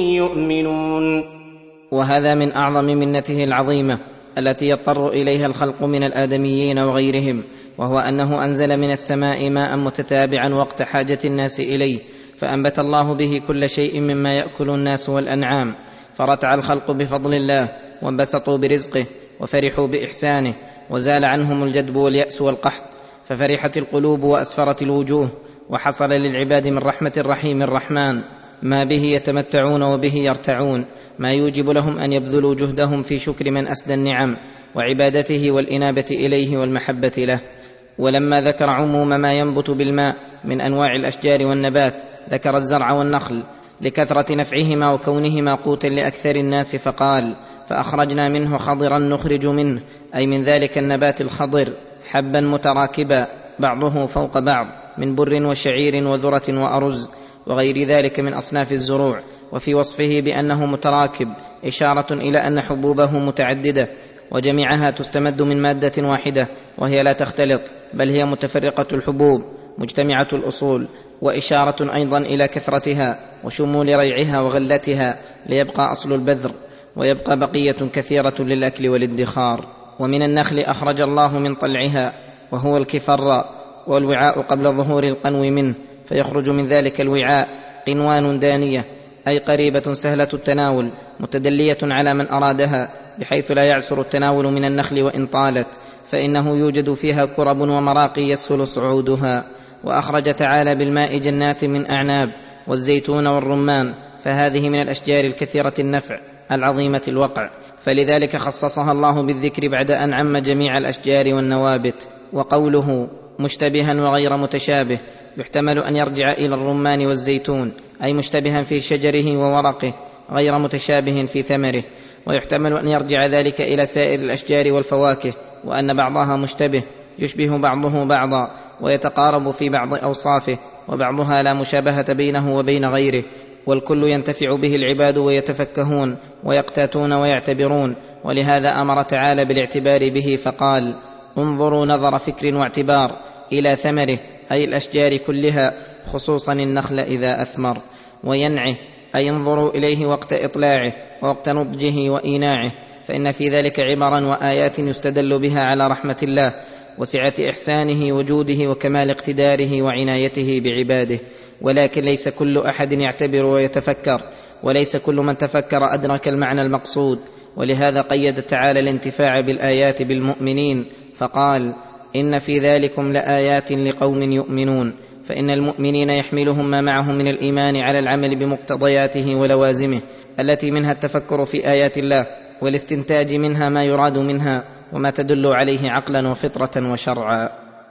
يؤمنون.
وهذا من أعظم منته العظيمة التي يضطر إليها الخلق من الآدميين وغيرهم، وهو أنه أنزل من السماء ماء متتابعا وقت حاجة الناس إليه، فأنبت الله به كل شيء مما يأكل الناس والأنعام، فرتع الخلق بفضل الله وانبسطوا برزقه وفرحوا بإحسانه، وزال عنهم الجدب واليأس والقحط، ففرحت القلوب وأسفرت الوجوه، وحصل للعباد من رحمة الرحيم الرحمن ما به يتمتعون وبه يرتعون، ما يوجب لهم أن يبذلوا جهدهم في شكر من أسدى النعم وعبادته والإنابة إليه والمحبة له. ولما ذكر عموم ما ينبت بالماء من أنواع الأشجار والنبات ذكر الزرع والنخل لكثرة نفعهما وكونهما قوتا لأكثر الناس، فقال فأخرجنا منه خضرا نخرج منه، أي من ذلك النبات الخضر حبا متراكبا بعضه فوق بعض من بر وشعير وذرة وأرز وغير ذلك من أصناف الزروع، وفي وصفه بأنه متراكب إشارة إلى أن حبوبه متعددة وجميعها تستمد من مادة واحدة وهي لا تختلط، بل هي متفرقة الحبوب مجتمعة الأصول، وإشارة أيضا إلى كثرتها وشمول ريعها وغلتها ليبقى أصل البذر ويبقى بقية كثيرة للأكل والادخار. ومن النخل أخرج الله من طلعها وهو الكفر والوعاء قبل ظهور القنو منه، فيخرج من ذلك الوعاء قنوان دانية أي قريبة سهلة التناول متدلية على من أرادها، بحيث لا يعسر التناول من النخل وإن طالت، فإنه يوجد فيها كرب ومراقي يسهل صعودها. وأخرج تعالى بالماء جنات من أعناب والزيتون والرمان، فهذه من الأشجار الكثيرة النفع العظيمة الوقع، فلذلك خصصها الله بالذكر بعد أن عم جميع الأشجار والنوابت. وقوله مشتبها وغير متشابه يحتمل أن يرجع إلى الرمان والزيتون، أي مشتبها في شجره وورقه غير متشابه في ثمره، ويحتمل أن يرجع ذلك إلى سائر الأشجار والفواكه، وأن بعضها مشتبه يشبه بعضه بعضا ويتقارب في بعض أوصافه، وبعضها لا مشابهة بينه وبين غيره، والكل ينتفع به العباد ويتفكهون ويقتاتون ويعتبرون. ولهذا أمر تعالى بالاعتبار به فقال انظروا نظر فكر واعتبار إلى ثمره أي الأشجار كلها، خصوصا النخل إذا أثمر. وينعه أي انظروا إليه وقت إطلاعه ووقت نضجه وإيناعه، فإن في ذلك عبرا وآيات يستدل بها على رحمة الله وسعة إحسانه وجوده وكمال اقتداره وعنايته بعباده. ولكن ليس كل أحد يعتبر ويتفكر، وليس كل من تفكر أدرك المعنى المقصود، ولهذا قيد تعالى الانتفاع بالآيات بالمؤمنين فقال إن في ذلكم لآيات لقوم يؤمنون، فإن المؤمنين يحملهم ما معهم من الإيمان على العمل بمقتضياته ولوازمه، التي منها التفكر في آيات الله والاستنتاج منها ما يراد منها وما تدل عليه عقلا وفطرة وشرعا.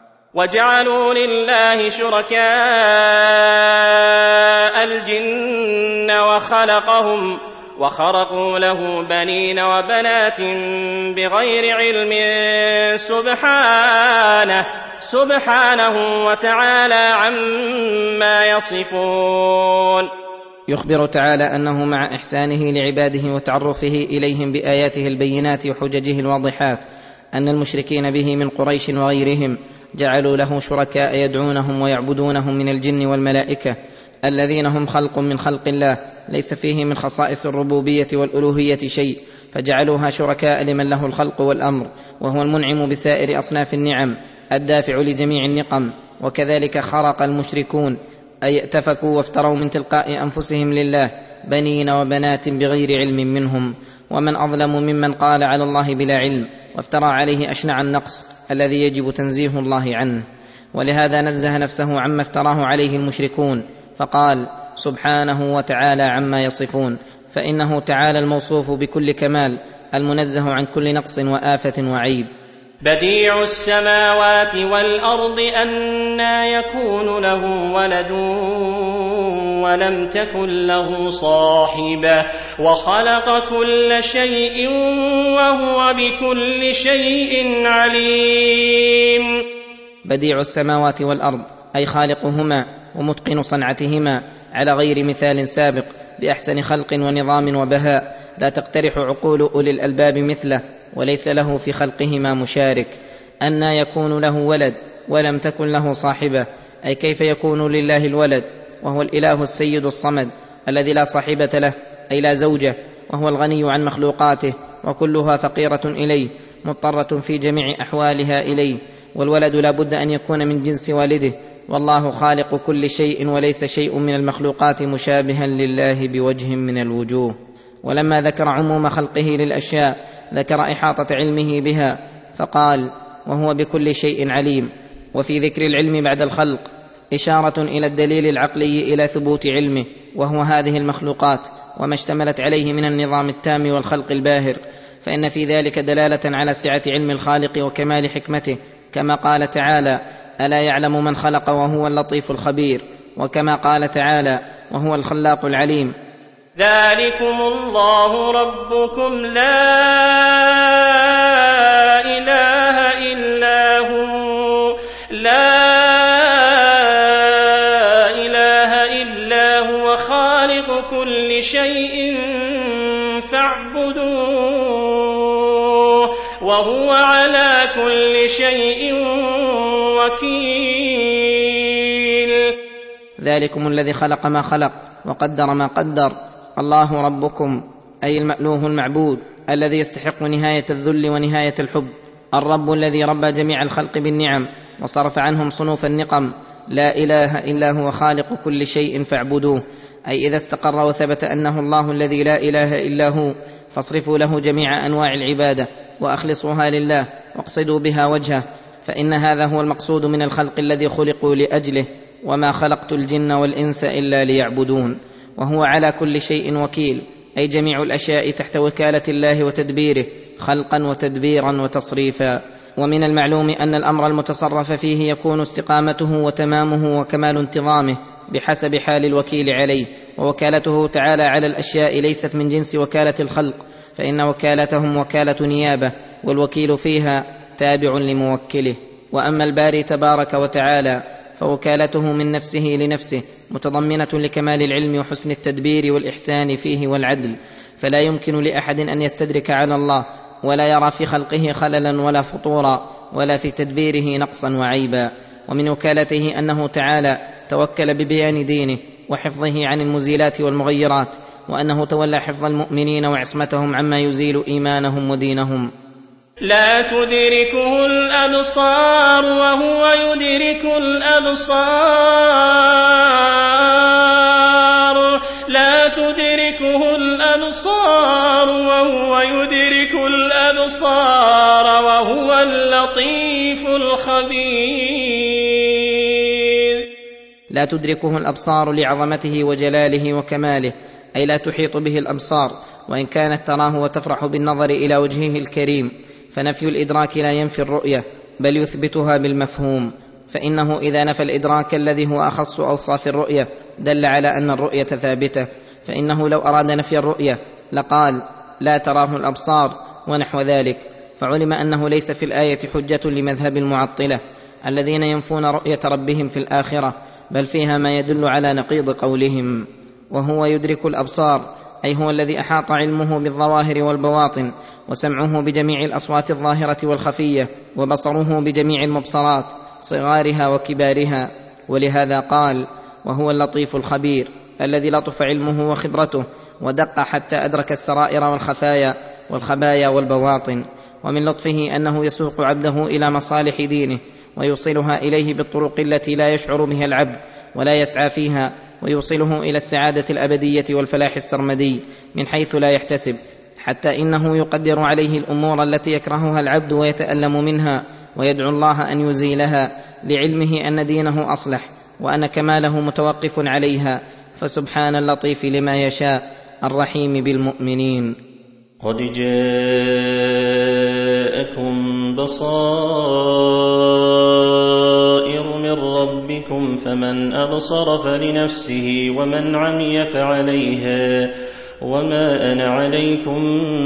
وجعلوا لله شركاء الجن وخرقوا له بنين وبنات بغير علم سبحانه وتعالى عما يصفون.
يخبر تعالى أنه مع إحسانه لعباده وتعرفه إليهم بآياته البينات وحججه الواضحات أن المشركين به من قريش وغيرهم جعلوا له شركاء يدعونهم ويعبدونهم من الجن والملائكة الذين هم خلق من خلق الله ليس فيه من خصائص الربوبية والألوهية شيء، فجعلوها شركاء لمن له الخلق والأمر، وهو المنعم بسائر أصناف النعم الدافع لجميع النقم. وكذلك خرق المشركون، أي ائتفكوا وافتروا من تلقاء أنفسهم لله بنين وبنات بغير علم منهم. ومن أظلم ممن قال على الله بلا علم وافترى عليه أشنع النقص الذي يجب تنزيه الله عنه. ولهذا نزه نفسه عما افتراه عليه المشركون فقال سبحانه وتعالى عما يصفون، فإنه تعالى الموصوف بكل كمال المنزه عن كل نقص وآفة وعيب.
بديع السماوات والأرض أنى يكون له ولد ولم تكن له صاحبة وخلق كل شيء وهو بكل شيء عليم.
بديع السماوات والأرض أي خالقهما ومتقن صنعتهما على غير مثال سابق بأحسن خلق ونظام وبهاء لا تقترح عقول أولي الألباب مثله، وليس له في خلقهما مشارك. أنى يكون له ولد ولم تكن له صاحبة، أي كيف يكون لله الولد وهو الإله السيد الصمد الذي لا صاحبة له، أي لا زوجة، وهو الغني عن مخلوقاته وكلها فقيرة إليه مضطرة في جميع أحوالها إليه، والولد لا بد أن يكون من جنس والده، والله خالق كل شيء وليس شيء من المخلوقات مشابها لله بوجه من الوجوه. ولما ذكر عموم خلقه للأشياء ذكر إحاطة علمه بها فقال وهو بكل شيء عليم. وفي ذكر العلم بعد الخلق إشارة إلى الدليل العقلي إلى ثبوت علمه، وهو هذه المخلوقات وما اشتملت عليه من النظام التام والخلق الباهر، فإن في ذلك دلالة على سعة علم الخالق وكمال حكمته، كما قال تعالى ألا يعلم من خلق وهو اللطيف الخبير، وكما قال تعالى وهو الخلاق العليم
ذلكم الله ربكم لا إله إلا هو خالق كل شيء فاعبدوه وهو على كل شيء وكيل.
ذلكم الذي خلق ما خلق وقدر ما قدر، الله ربكم أي المألوه المعبود الذي يستحق نهاية الذل ونهاية الحب، الرب الذي ربى جميع الخلق بالنعم وصرف عنهم صنوف النقم، لا إله إلا هو خالق كل شيء فاعبدوه، أي إذا استقر وثبت أنه الله الذي لا إله إلا هو فاصرفوا له جميع أنواع العبادة وأخلصوها لله واقصدوا بها وجهه، فإن هذا هو المقصود من الخلق الذي خلقوا لأجله، وما خلقت الجن والإنس إلا ليعبدون. وهو على كل شيء وكيل، أي جميع الأشياء تحت وكالة الله وتدبيره خلقا وتدبيرا وتصريفا. ومن المعلوم أن الأمر المتصرف فيه يكون استقامته وتمامه وكمال انتظامه بحسب حال الوكيل عليه، ووكالته تعالى على الأشياء ليست من جنس وكالة الخلق، فإن وكالتهم وكالة نيابة، والوكيل فيها تابع لموكله. وأما الباري تبارك وتعالى فوكالته من نفسه لنفسه متضمنة لكمال العلم وحسن التدبير والإحسان فيه والعدل، فلا يمكن لأحد أن يستدرك على الله ولا يرى في خلقه خللا ولا فطورا ولا في تدبيره نقصا وعيبا. ومن وكالته أنه تعالى توكل ببيان دينه وحفظه عن المزيلات والمغيرات، وأنه تولى حفظ المؤمنين وعصمتهم عما يزيل إيمانهم ودينهم.
لا تدركه الأبصار وهو يدرك الأبصار، لا تدركه الأبصار وهو يدرك الأبصار وهو اللطيف الخبير.
لا تدركه الأبصار لعظمته وجلاله وكماله، أي لا تحيط به الأبصار وإن كانت تراه وتفرح بالنظر إلى وجهه الكريم، فنفي الإدراك لا ينفي الرؤية بل يثبتها بالمفهوم، فإنه إذا نفى الإدراك الذي هو أخص أوصاف الرؤية دل على أن الرؤية ثابتة، فإنه لو أراد نفي الرؤية لقال لا تراه الأبصار ونحو ذلك، فعلم أنه ليس في الآية حجة لمذهب المعطلة الذين ينفون رؤية ربهم في الآخرة، بل فيها ما يدل على نقيض قولهم. وهو يدرك الأبصار أي هو الذي أحاط علمه بالظواهر والبواطن، وسمعه بجميع الأصوات الظاهرة والخفية، وبصره بجميع المبصرات، صغارها وكبارها. ولهذا قال: وهو اللطيف الخبير، الذي لطف علمه وخبرته ودق حتى أدرك السرائر والخفايا والخبايا والبواطن. ومن لطفه أنه يسوق عبده إلى مصالح دينه ويوصلها إليه بالطرق التي لا يشعر بها العبد ولا يسعى فيها، ويوصله إلى السعادة الأبدية والفلاح السرمدي من حيث لا يحتسب، حتى إنه يقدر عليه الأمور التي يكرهها العبد ويتألم منها، ويدعو الله أن يزيلها، لعلمه أن دينه أصلح وأن كماله متوقف عليها. فسبحان اللطيف لما يشاء الرحيم بالمؤمنين.
قد جاءكم بصائر من ربكم فمن أبصر فلنفسه ومن عمي فعليها وما أنا عليكم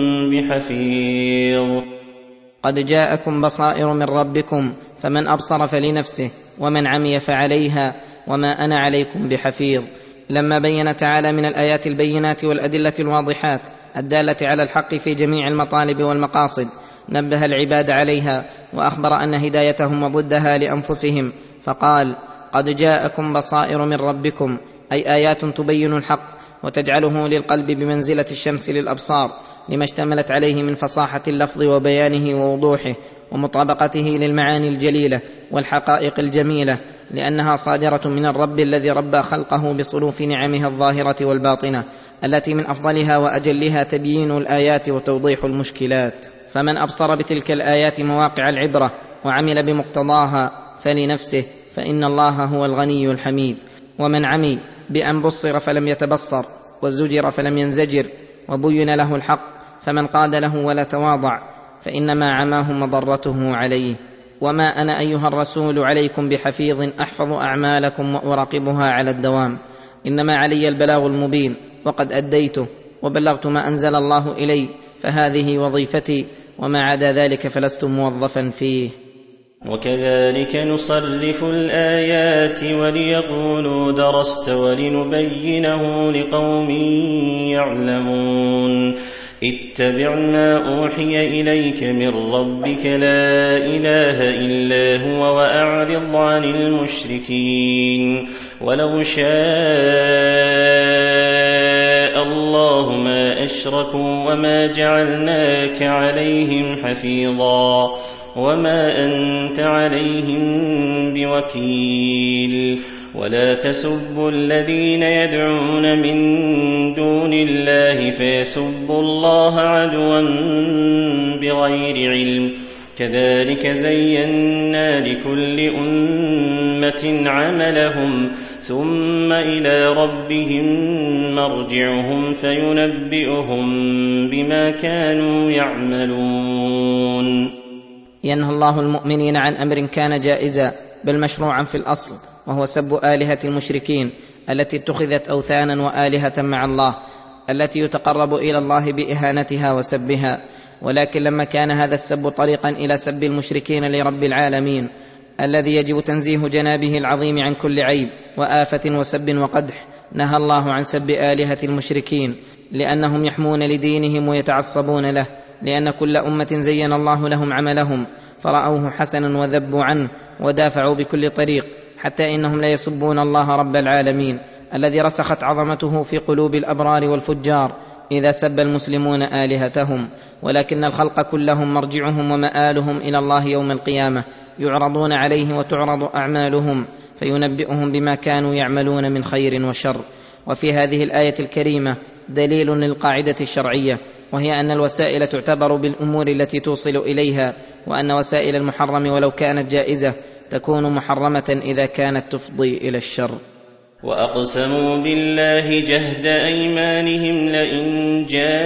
بحفيظ.
قد جاءكم بصائر من ربكم فمن أبصر فلنفسه ومن عمي فعليها وما أنا عليكم بحفيظ. لما بين تعالى من الآيات البينات والأدلة الواضحات الدالة على الحق في جميع المطالب والمقاصد، نبه العباد عليها وأخبر أن هدايتهم وضدها لأنفسهم، فقال: قد جاءكم بصائر من ربكم، أي آيات تبين الحق وتجعله للقلب بمنزلة الشمس للأبصار، لما اشتملت عليه من فصاحة اللفظ وبيانه ووضوحه ومطابقته للمعاني الجليلة والحقائق الجميلة، لأنها صادرة من الرب الذي ربى خلقه بصنوف نعمه الظاهرة والباطنة، التي من أفضلها وأجلها تبيين الآيات وتوضيح المشكلات. فمن أبصر بتلك الآيات مواقع العبرة وعمل بمقتضاها فلنفسه، فإن الله هو الغني الحميد. ومن عمي بأن بصر فلم يتبصر وزجر فلم ينزجر وبين له الحق فمن قاد له ولا تواضع، فإنما عماه مضرته عليه. وما أنا أيها الرسول عليكم بحفيظ أحفظ أعمالكم وأراقبها على الدوام، إنما علي البلاغ المبين، وقد أديته وبلغت ما أنزل الله إلي، فهذه وظيفتي، وما عدا ذلك فلست موظفا فيه.
وكذلك نصرف الآيات وليقولوا درست ولنبينه لقوم يعلمون. اتبع ما أوحي إليك من ربك لا إله إلا هو وأعرض عن المشركين. ولو شاء الله ما أشركوا وما جعلناك عليهم حفيظا وما أنت عليهم بوكيل. ولا تسبوا الذين يدعون من دون الله فيسبوا الله عدوا بغير علم، كذلك زينا لكل أمة عملهم ثم إلى ربهم مرجعهم فينبئهم بما كانوا يعملون.
ينهى الله المؤمنين عن أمر كان جائزا بل مشروعا في الأصل، وهو سب آلهة المشركين التي اتخذت أوثانا وآلهة مع الله، التي يتقرب إلى الله بإهانتها وسبها. ولكن لما كان هذا السب طريقا إلى سب المشركين لرب العالمين الذي يجب تنزيه جنابه العظيم عن كل عيب وآفة وسب وقدح، نهى الله عن سب آلهة المشركين، لأنهم يحمون لدينهم ويتعصبون له، لأن كل أمة زين الله لهم عملهم فرأوه حسنا وذبوا عنه ودافعوا بكل طريق، حتى إنهم لا يسبون الله رب العالمين الذي رسخت عظمته في قلوب الأبرار والفجار إذا سب المسلمون آلهتهم. ولكن الخلق كلهم مرجعهم ومآلهم إلى الله يوم القيامة، يعرضون عليه وتعرض أعمالهم فينبئهم بما كانوا يعملون من خير وشر. وفي هذه الآية الكريمة دليل للقاعدة الشرعية، وهي أن الوسائل تعتبر بالأمور التي توصل إليها، وأن وسائل المحرم ولو كانت جائزة تكون محرمة إذا كانت تفضي إلى الشر.
وأقسموا بالله جهد أيمانهم لئن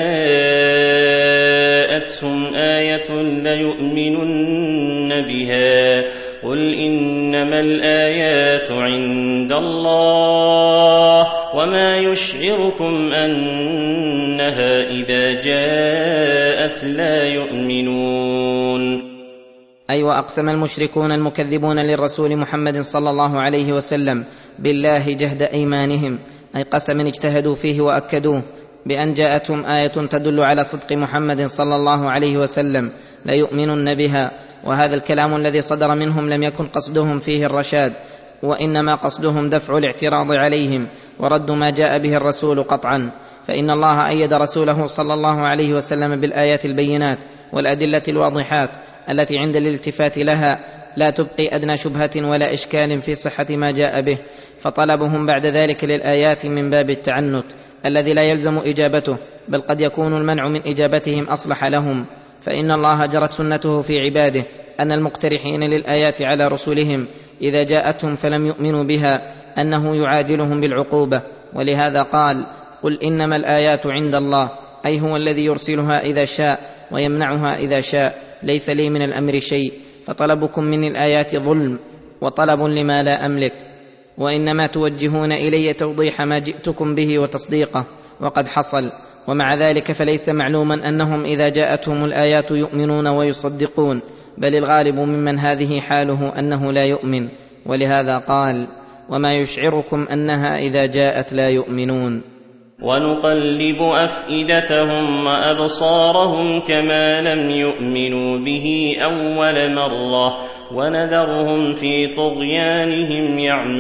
جاءتهم آية ليؤمنن بها قل إنما الآيات عند الله وما يشعركم أنها إذا جاءت لا يؤمنون.
أي وأقسم المشركون المكذبون للرسول محمد صلى الله عليه وسلم بالله جهد أيمانهم، أي قسما اجتهدوا فيه وأكدوه، بأن جاءتهم آية تدل على صدق محمد صلى الله عليه وسلم ليؤمنن بها. وهذا الكلام الذي صدر منهم لم يكن قصدهم فيه الرشاد، وإنما قصدهم دفع الاعتراض عليهم ورد ما جاء به الرسول قطعا. فإن الله أيد رسوله صلى الله عليه وسلم بالآيات البينات والأدلة الواضحات التي عند الالتفات لها لا تبقي أدنى شبهة ولا إشكال في صحة ما جاء به، فطلبهم بعد ذلك للآيات من باب التعنت الذي لا يلزم إجابته، بل قد يكون المنع من إجابتهم أصلح لهم. فإن الله جرت سنته في عباده أن المقترحين للآيات على رسلهم إذا جاءتهم فلم يؤمنوا بها أنه يعاجلهم بالعقوبة، ولهذا قال: قل إنما الآيات عند الله، أي هو الذي يرسلها إذا شاء ويمنعها إذا شاء، ليس لي من الأمر شيء، فطلبكم مني الآيات ظلم وطلب لما لا أملك، وإنما توجهون إلي توضيح ما جئتكم به وتصديقه، وقد حصل. ومع ذلك فليس معلوما أنهم إذا جاءتهم الآيات يؤمنون ويصدقون، بل الغالب ممن هذه حاله أنه لا يؤمن، ولهذا قال: وما يشعركم أنها إذا جاءت لا يؤمنون.
ونقلب أفئدتهم وأبصارهم كما لم يؤمنوا به أول مرة ونذرهم في طغيانهم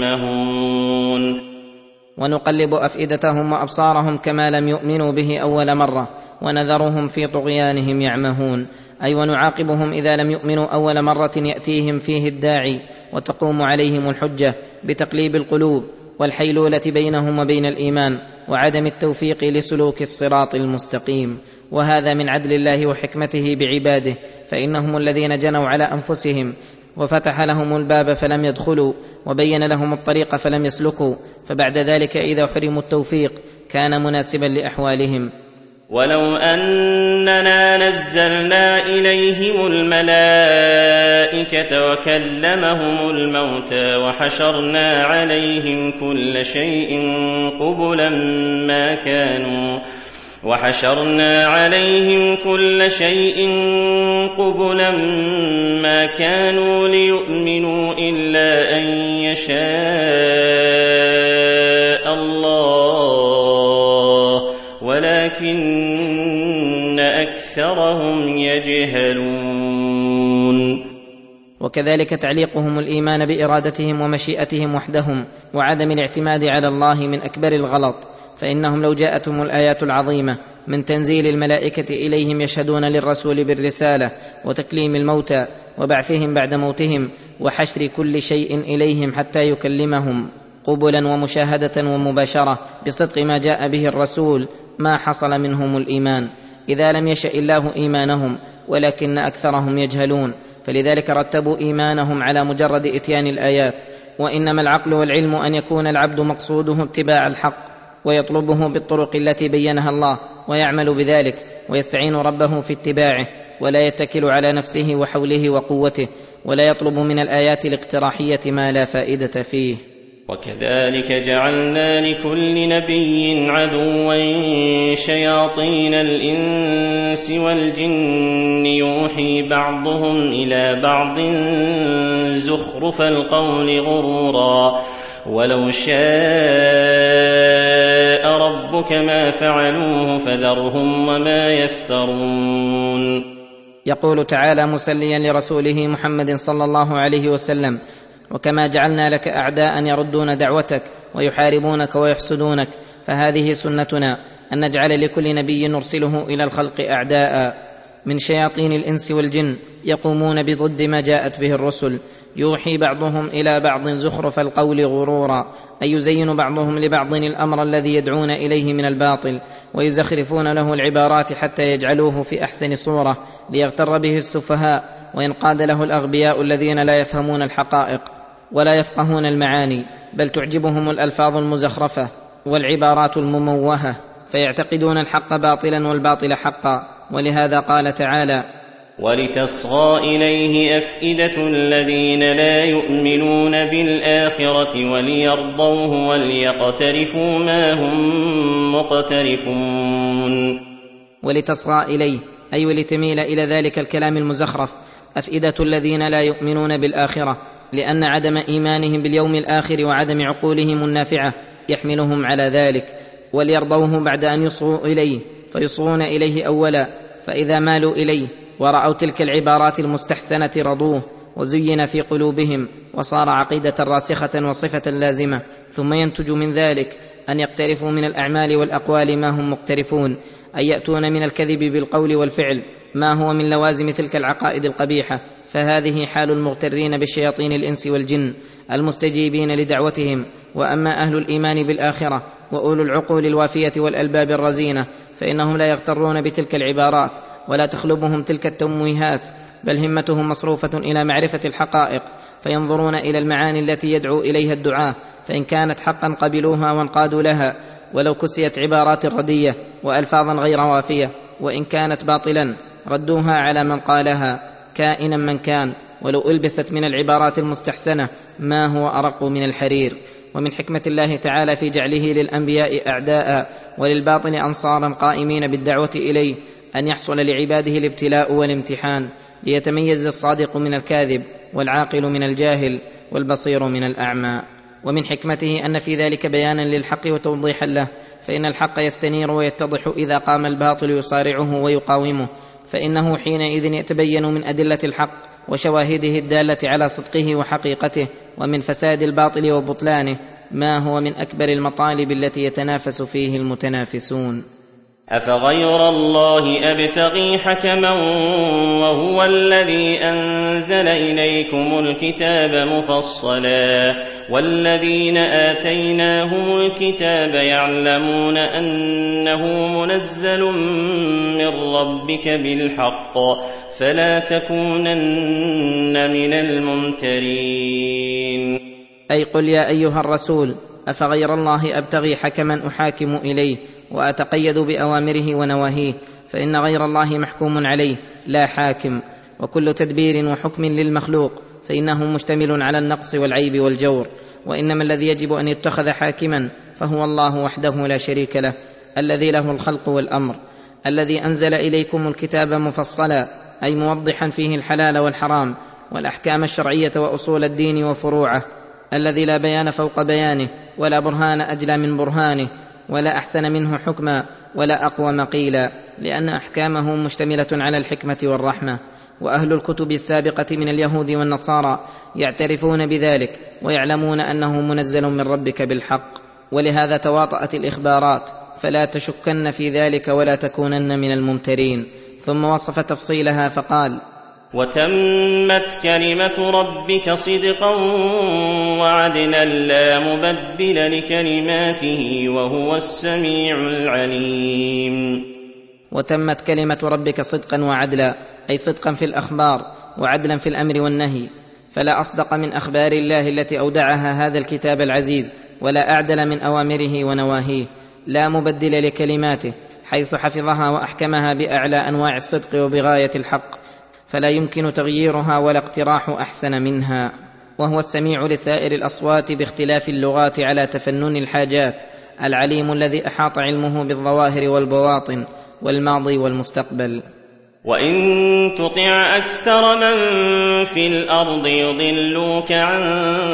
يعمهون.
ونقلب أفئدتهم وأبصارهم كما لم يؤمنوا به أول مرة ونذرهم في طغيانهم يعمهون، أي ونعاقبهم إذا لم يؤمنوا أول مرة يأتيهم فيه الداعي وتقوم عليهم الحجة بتقليب القلوب والحيلولة بينهم وبين الإيمان وعدم التوفيق لسلوك الصراط المستقيم. وهذا من عدل الله وحكمته بعباده، فإنهم الذين جنوا على أنفسهم وفتح لهم الباب فلم يدخلوا وبين لهم الطريق فلم يسلكوا، فبعد ذلك إذا حرموا التوفيق كان مناسبا لأحوالهم.
ولو أننا نزلنا إليهم الملائكة وكلمهم الموتى وحشرنا عليهم كل شيء قبلا ما كانوا ليؤمنوا إلا أن يشاء الله ولكن أكثرهم يجهلون.
وكذلك تعليقهم الإيمان بإرادتهم ومشيئتهم وحدهم وعدم الاعتماد على الله من أكبر الغلط، فإنهم لو جاءتهم الآيات العظيمة من تنزيل الملائكة إليهم يشهدون للرسول بالرسالة وتكليم الموتى وبعثهم بعد موتهم وحشر كل شيء إليهم حتى يكلمهم قبلا ومشاهدة ومباشرة بصدق ما جاء به الرسول، ما حصل منهم الإيمان إذا لم يشأ الله إيمانهم، ولكن أكثرهم يجهلون، فلذلك رتبوا إيمانهم على مجرد إتيان الآيات. وإنما العقل والعلم أن يكون العبد مقصوده اتباع الحق ويطلبه بالطرق التي بينها الله ويعمل بذلك ويستعين ربه في اتباعه، ولا يتكل على نفسه وحوله وقوته، ولا يطلب من الآيات الاقتراحية ما لا فائدة فيه.
وكذلك جعلنا لكل نبي عدوا شياطين الإنس والجن يوحي بعضهم إلى بعض زخرف القول غرورا ولو شاء ربك ما فعلوه فذرهم وما يفترون.
يقول تعالى مسليا لرسوله محمد صلى الله عليه وسلم: وكما جعلنا لك أعداء يردون دعوتك ويحاربونك ويحسدونك، فهذه سنتنا أن نجعل لكل نبي نرسله إلى الخلق أعداء من شياطين الإنس والجن يقومون بضد ما جاءت به الرسل، يوحي بعضهم إلى بعض زخرف القول غرورا، أي يزين بعضهم لبعض الأمر الذي يدعون إليه من الباطل ويزخرفون له العبارات حتى يجعلوه في أحسن صورة ليغتر به السفهاء وينقاد له الأغبياء الذين لا يفهمون الحقائق ولا يفقهون المعاني، بل تعجبهم الألفاظ المزخرفة والعبارات المموهة، فيعتقدون الحق باطلا والباطل حقا. ولهذا قال تعالى:
ولتصغى إليه أفئدة الذين لا يؤمنون بالآخرة وليرضوه وليقترفوا ما هم مقترفون.
ولتصغى إليه أي ولتميل إلى ذلك الكلام المزخرف أفئدة الذين لا يؤمنون بالآخرة، لأن عدم إيمانهم باليوم الآخر وعدم عقولهم النافعة يحملهم على ذلك، وليرضوه بعد أن يصغوا إليه، فيصغون إليه أولا، فإذا مالوا إليه ورأوا تلك العبارات المستحسنة رضوه، وزين في قلوبهم، وصار عقيدة راسخة وصفة لازمة. ثم ينتج من ذلك أن يقترفوا من الأعمال والأقوال ما هم مقترفون، أن يأتون من الكذب بالقول والفعل ما هو من لوازم تلك العقائد القبيحة. فهذه حال المغترين بالشياطين الإنس والجن المستجيبين لدعوتهم. وأما أهل الإيمان بالآخرة وأولو العقول الوافية والألباب الرزينة فإنهم لا يغترون بتلك العبارات ولا تخلبهم تلك التمويهات، بل همتهم مصروفة إلى معرفة الحقائق، فينظرون إلى المعاني التي يدعو إليها الدعاة، فإن كانت حقا قبلوها وانقادوا لها ولو كسيت عبارات ردية وألفاظا غير وافية، وإن كانت باطلا ردوها على من قالها كائنا من كان، ولو ألبست من العبارات المستحسنة ما هو أرق من الحرير. ومن حكمة الله تعالى في جعله للأنبياء أعداء وللباطل أنصارا قائمين بالدعوة إليه أن يحصل لعباده الابتلاء والامتحان، ليتميز الصادق من الكاذب والعاقل من الجاهل والبصير من الأعمى. ومن حكمته أن في ذلك بيانا للحق وتوضيحا له، فإن الحق يستنير ويتضح إذا قام الباطل يصارعه ويقاومه، فإنه حينئذ يتبين من أدلة الحق وشواهده الدالة على صدقه وحقيقته ومن فساد الباطل وبطلانه ما هو من أكبر المطالب التي يتنافس فيه المتنافسون.
أفغير الله أبتغي حكما وهو الذي أنزل إليكم الكتاب مفصلا والذين آتيناهم الكتاب يعلمون أنه منزل من ربك بالحق فلا تكونن من الممترين.
أي قل يا أيها الرسول أفغير الله أبتغي حكما أحاكم إليه وأتقيد بأوامره ونواهيه، فإن غير الله محكوم عليه لا حاكم، وكل تدبير وحكم للمخلوق فإنه مشتمل على النقص والعيب والجور، وإنما الذي يجب أن يتخذ حاكما فهو الله وحده لا شريك له، الذي له الخلق والأمر، الذي أنزل إليكم الكتاب مفصلا أي موضحا فيه الحلال والحرام والأحكام الشرعية وأصول الدين وفروعه، الذي لا بيان فوق بيانه ولا برهان أجلى من برهانه ولا أحسن منه حكما ولا أقوم قيلا، لأن أحكامه مشتملة على الحكمة والرحمة. وأهل الكتب السابقة من اليهود والنصارى يعترفون بذلك ويعلمون أنه منزل من ربك بالحق، ولهذا تواطأت الإخبارات، فلا تشكن في ذلك ولا تكونن من الممترين. ثم وصف تفصيلها فقال:
وتمت كلمة ربك صدقا وعدلا لا مبدل لكلماته وهو السميع العليم.
وتمت كلمة ربك صدقا وعدلا أي صدقا في الأخبار وعدلا في الأمر والنهي، فلا أصدق من أخبار الله التي أودعها هذا الكتاب العزيز ولا أعدل من أوامره ونواهيه، لا مبدل لكلماته حيث حفظها وأحكمها بأعلى أنواع الصدق وبغاية الحق، فلا يمكن تغييرها ولا اقتراح أحسن منها. وهو السميع لسائر الأصوات باختلاف اللغات على تفنن الحاجات، العليم الذي أحاط علمه بالظواهر والبواطن والماضي والمستقبل.
وإن تطع أكثر من في الأرض يضلوك عن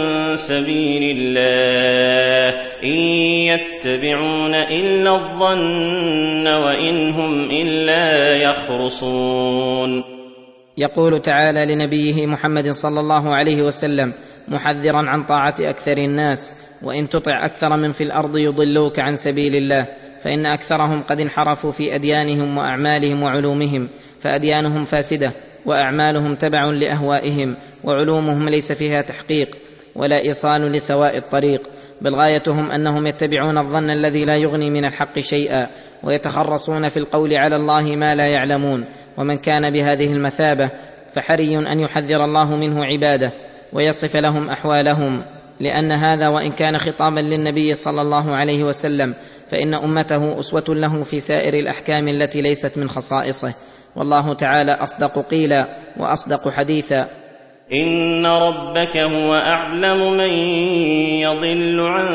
سبيل الله إن يتبعون إلا الظن وإن هم إلا يخرصون.
يقول تعالى لنبيه محمد صلى الله عليه وسلم محذرا عن طاعة أكثر الناس: وإن تطع أكثر من في الأرض يضلوك عن سبيل الله، فإن أكثرهم قد انحرفوا في أديانهم وأعمالهم وعلومهم، فأديانهم فاسدة وأعمالهم تبع لأهوائهم، وعلومهم ليس فيها تحقيق ولا إيصال لسواء الطريق، بل غايتهم أنهم يتبعون الظن الذي لا يغني من الحق شيئا، ويتخرصون في القول على الله ما لا يعلمون. ومن كان بهذه المثابة فحري أن يحذر الله منه عباده ويصف لهم أحوالهم، لأن هذا وإن كان خطابا للنبي صلى الله عليه وسلم فإن أمته أسوة له في سائر الأحكام التي ليست من خصائصه، والله تعالى أصدق قيلا وأصدق حديثا:
إن ربك هو أعلم من يضل عن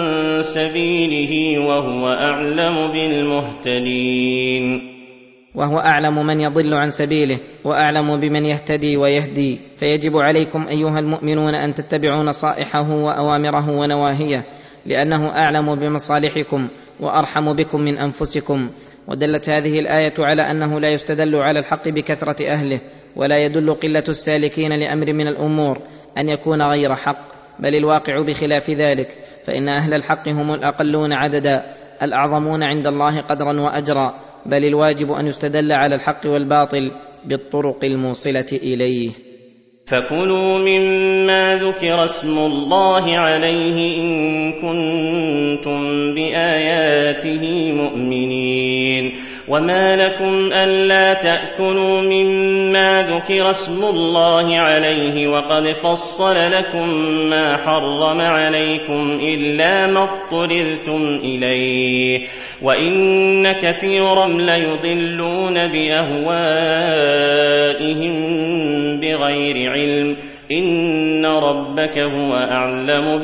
سبيله وهو أعلم بالمهتدين.
وهو أعلم من يضل عن سبيله وأعلم بمن يهتدي ويهدي، فيجب عليكم أيها المؤمنون أن تتبعوا نصائحه وأوامره ونواهيه، لأنه أعلم بمصالحكم وأرحم بكم من أنفسكم. ودلت هذه الآية على أنه لا يستدل على الحق بكثرة أهله، ولا يدل قلة السالكين لأمر من الأمور أن يكون غير حق، بل الواقع بخلاف ذلك، فإن أهل الحق هم الأقلون عددا الأعظمون عند الله قدرا وأجرا، بل الواجب أن يستدل على الحق والباطل بالطرق الموصلة إليه.
فكلوا مما ذكر اسم الله عليه إن كنتم بآياته مؤمنين. وما لكم ألا تأكلوا مما ذكر اسم الله عليه وقد فصل لكم ما حرم عليكم إلا ما اضطررتم إليه، وإن كثيرا ليضلون بأهوائهم بغير علم، إن ربك هو أعلم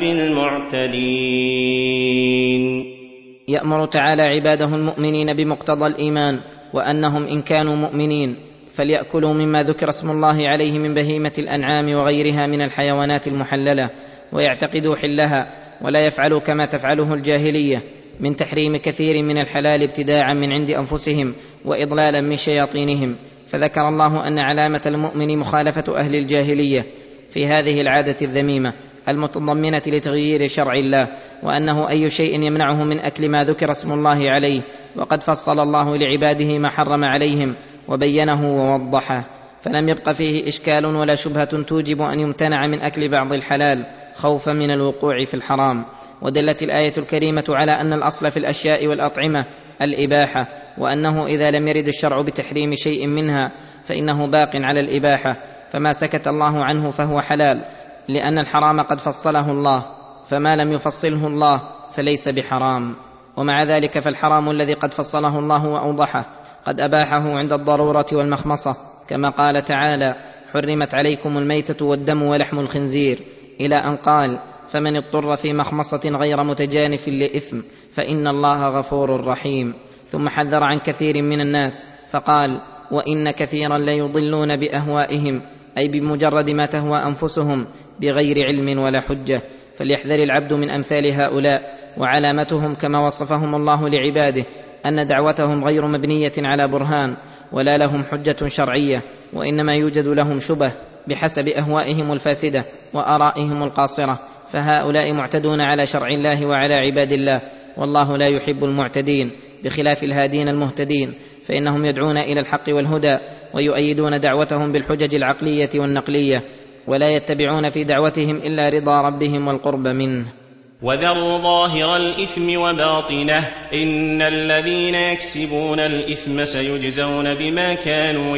بالمعتدين.
يأمر تعالى عباده المؤمنين بمقتضى الإيمان، وأنهم إن كانوا مؤمنين فليأكلوا مما ذكر اسم الله عليه من بهيمة الأنعام وغيرها من الحيوانات المحللة، ويعتقدوا حلها، ولا يفعلوا كما تفعله الجاهلية من تحريم كثير من الحلال ابتداعا من عند أنفسهم وإضلالا من شياطينهم. فذكر الله أن علامة المؤمن مخالفة أهل الجاهلية في هذه العادة الذميمة المتضمنة لتغيير شرع الله، وأنه أي شيء يمنعه من أكل ما ذكر اسم الله عليه، وقد فصل الله لعباده ما حرم عليهم وبينه ووضحه، فلم يبق فيه إشكال ولا شبهة توجب أن يمتنع من أكل بعض الحلال خوفا من الوقوع في الحرام. ودلت الآية الكريمة على أن الأصل في الأشياء والأطعمة الإباحة، وأنه إذا لم يرد الشرع بتحريم شيء منها فإنه باق على الإباحة، فما سكت الله عنه فهو حلال، لأن الحرام قد فصله الله، فما لم يفصله الله فليس بحرام. ومع ذلك فالحرام الذي قد فصله الله وأوضحه قد أباحه عند الضرورة والمخمصة، كما قال تعالى: حرمت عليكم الميتة والدم ولحم الخنزير، إلى أن قال: فمن اضطر في مخمصة غير متجانف لإثم فإن الله غفور رحيم. ثم حذر عن كثير من الناس فقال: وإن كثيرا ليضلون بأهوائهم، أي بمجرد ما تهوى أنفسهم بغير علم ولا حجة. فليحذر العبد من أمثال هؤلاء، وعلامتهم كما وصفهم الله لعباده أن دعوتهم غير مبنية على برهان ولا لهم حجة شرعية، وإنما يوجد لهم شبه بحسب أهوائهم الفاسدة وآرائهم القاصرة، فهؤلاء معتدون على شرع الله وعلى عباد الله، والله لا يحب المعتدين، بخلاف الهادين المهتدين، فإنهم يدعون إلى الحق والهدى ويؤيدون دعوتهم بالحجج العقلية والنقلية، ولا يتبعون في دعوتهم إلا رضا ربهم والقرب منه.
وذروا ظاهر الإثم وباطنه، إن الذين يكسبون الإثم سيجزون بما كانوا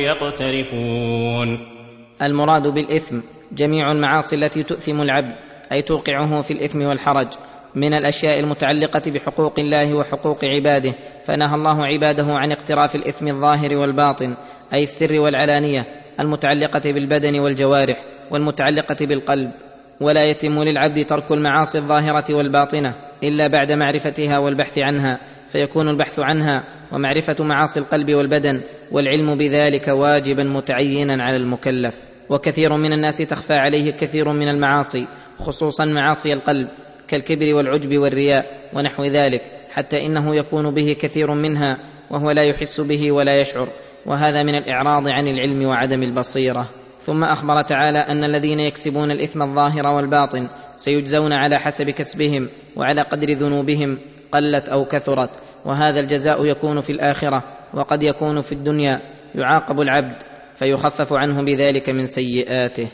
يقترفون.
المراد بالإثم جميع المعاصي التي تؤثم العبد، أي توقعه في الإثم والحرج، من الأشياء المتعلقة بحقوق الله وحقوق عباده، فنهى الله عباده عن اقتراف الإثم الظاهر والباطن، أي السر والعلانية، المتعلقة بالبدن والجوارح والمتعلقة بالقلب. ولا يتم للعبد ترك المعاصي الظاهرة والباطنة إلا بعد معرفتها والبحث عنها، فيكون البحث عنها ومعرفة معاصي القلب والبدن والعلم بذلك واجبا متعينا على المكلف. وكثير من الناس تخفى عليه كثير من المعاصي، خصوصا معاصي القلب كالكبر والعجب والرياء ونحو ذلك، حتى إنه يكون به كثير منها وهو لا يحس به ولا يشعر، وهذا من الإعراض عن العلم وعدم البصيرة. ثم أخبر تعالى أن الذين يكسبون الإثم الظاهر والباطن سيجزون على حسب كسبهم وعلى قدر ذنوبهم قلت أو كثرت، وهذا الجزاء يكون في الآخرة، وقد يكون في الدنيا، يعاقب العبد فيخفف عنه بذلك من سيئاته.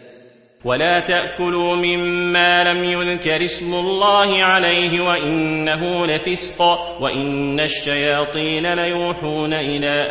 ولا تأكلوا مما لم يذكر اسم الله عليه وإنه لفسق، وإن الشياطين ليوحون إلى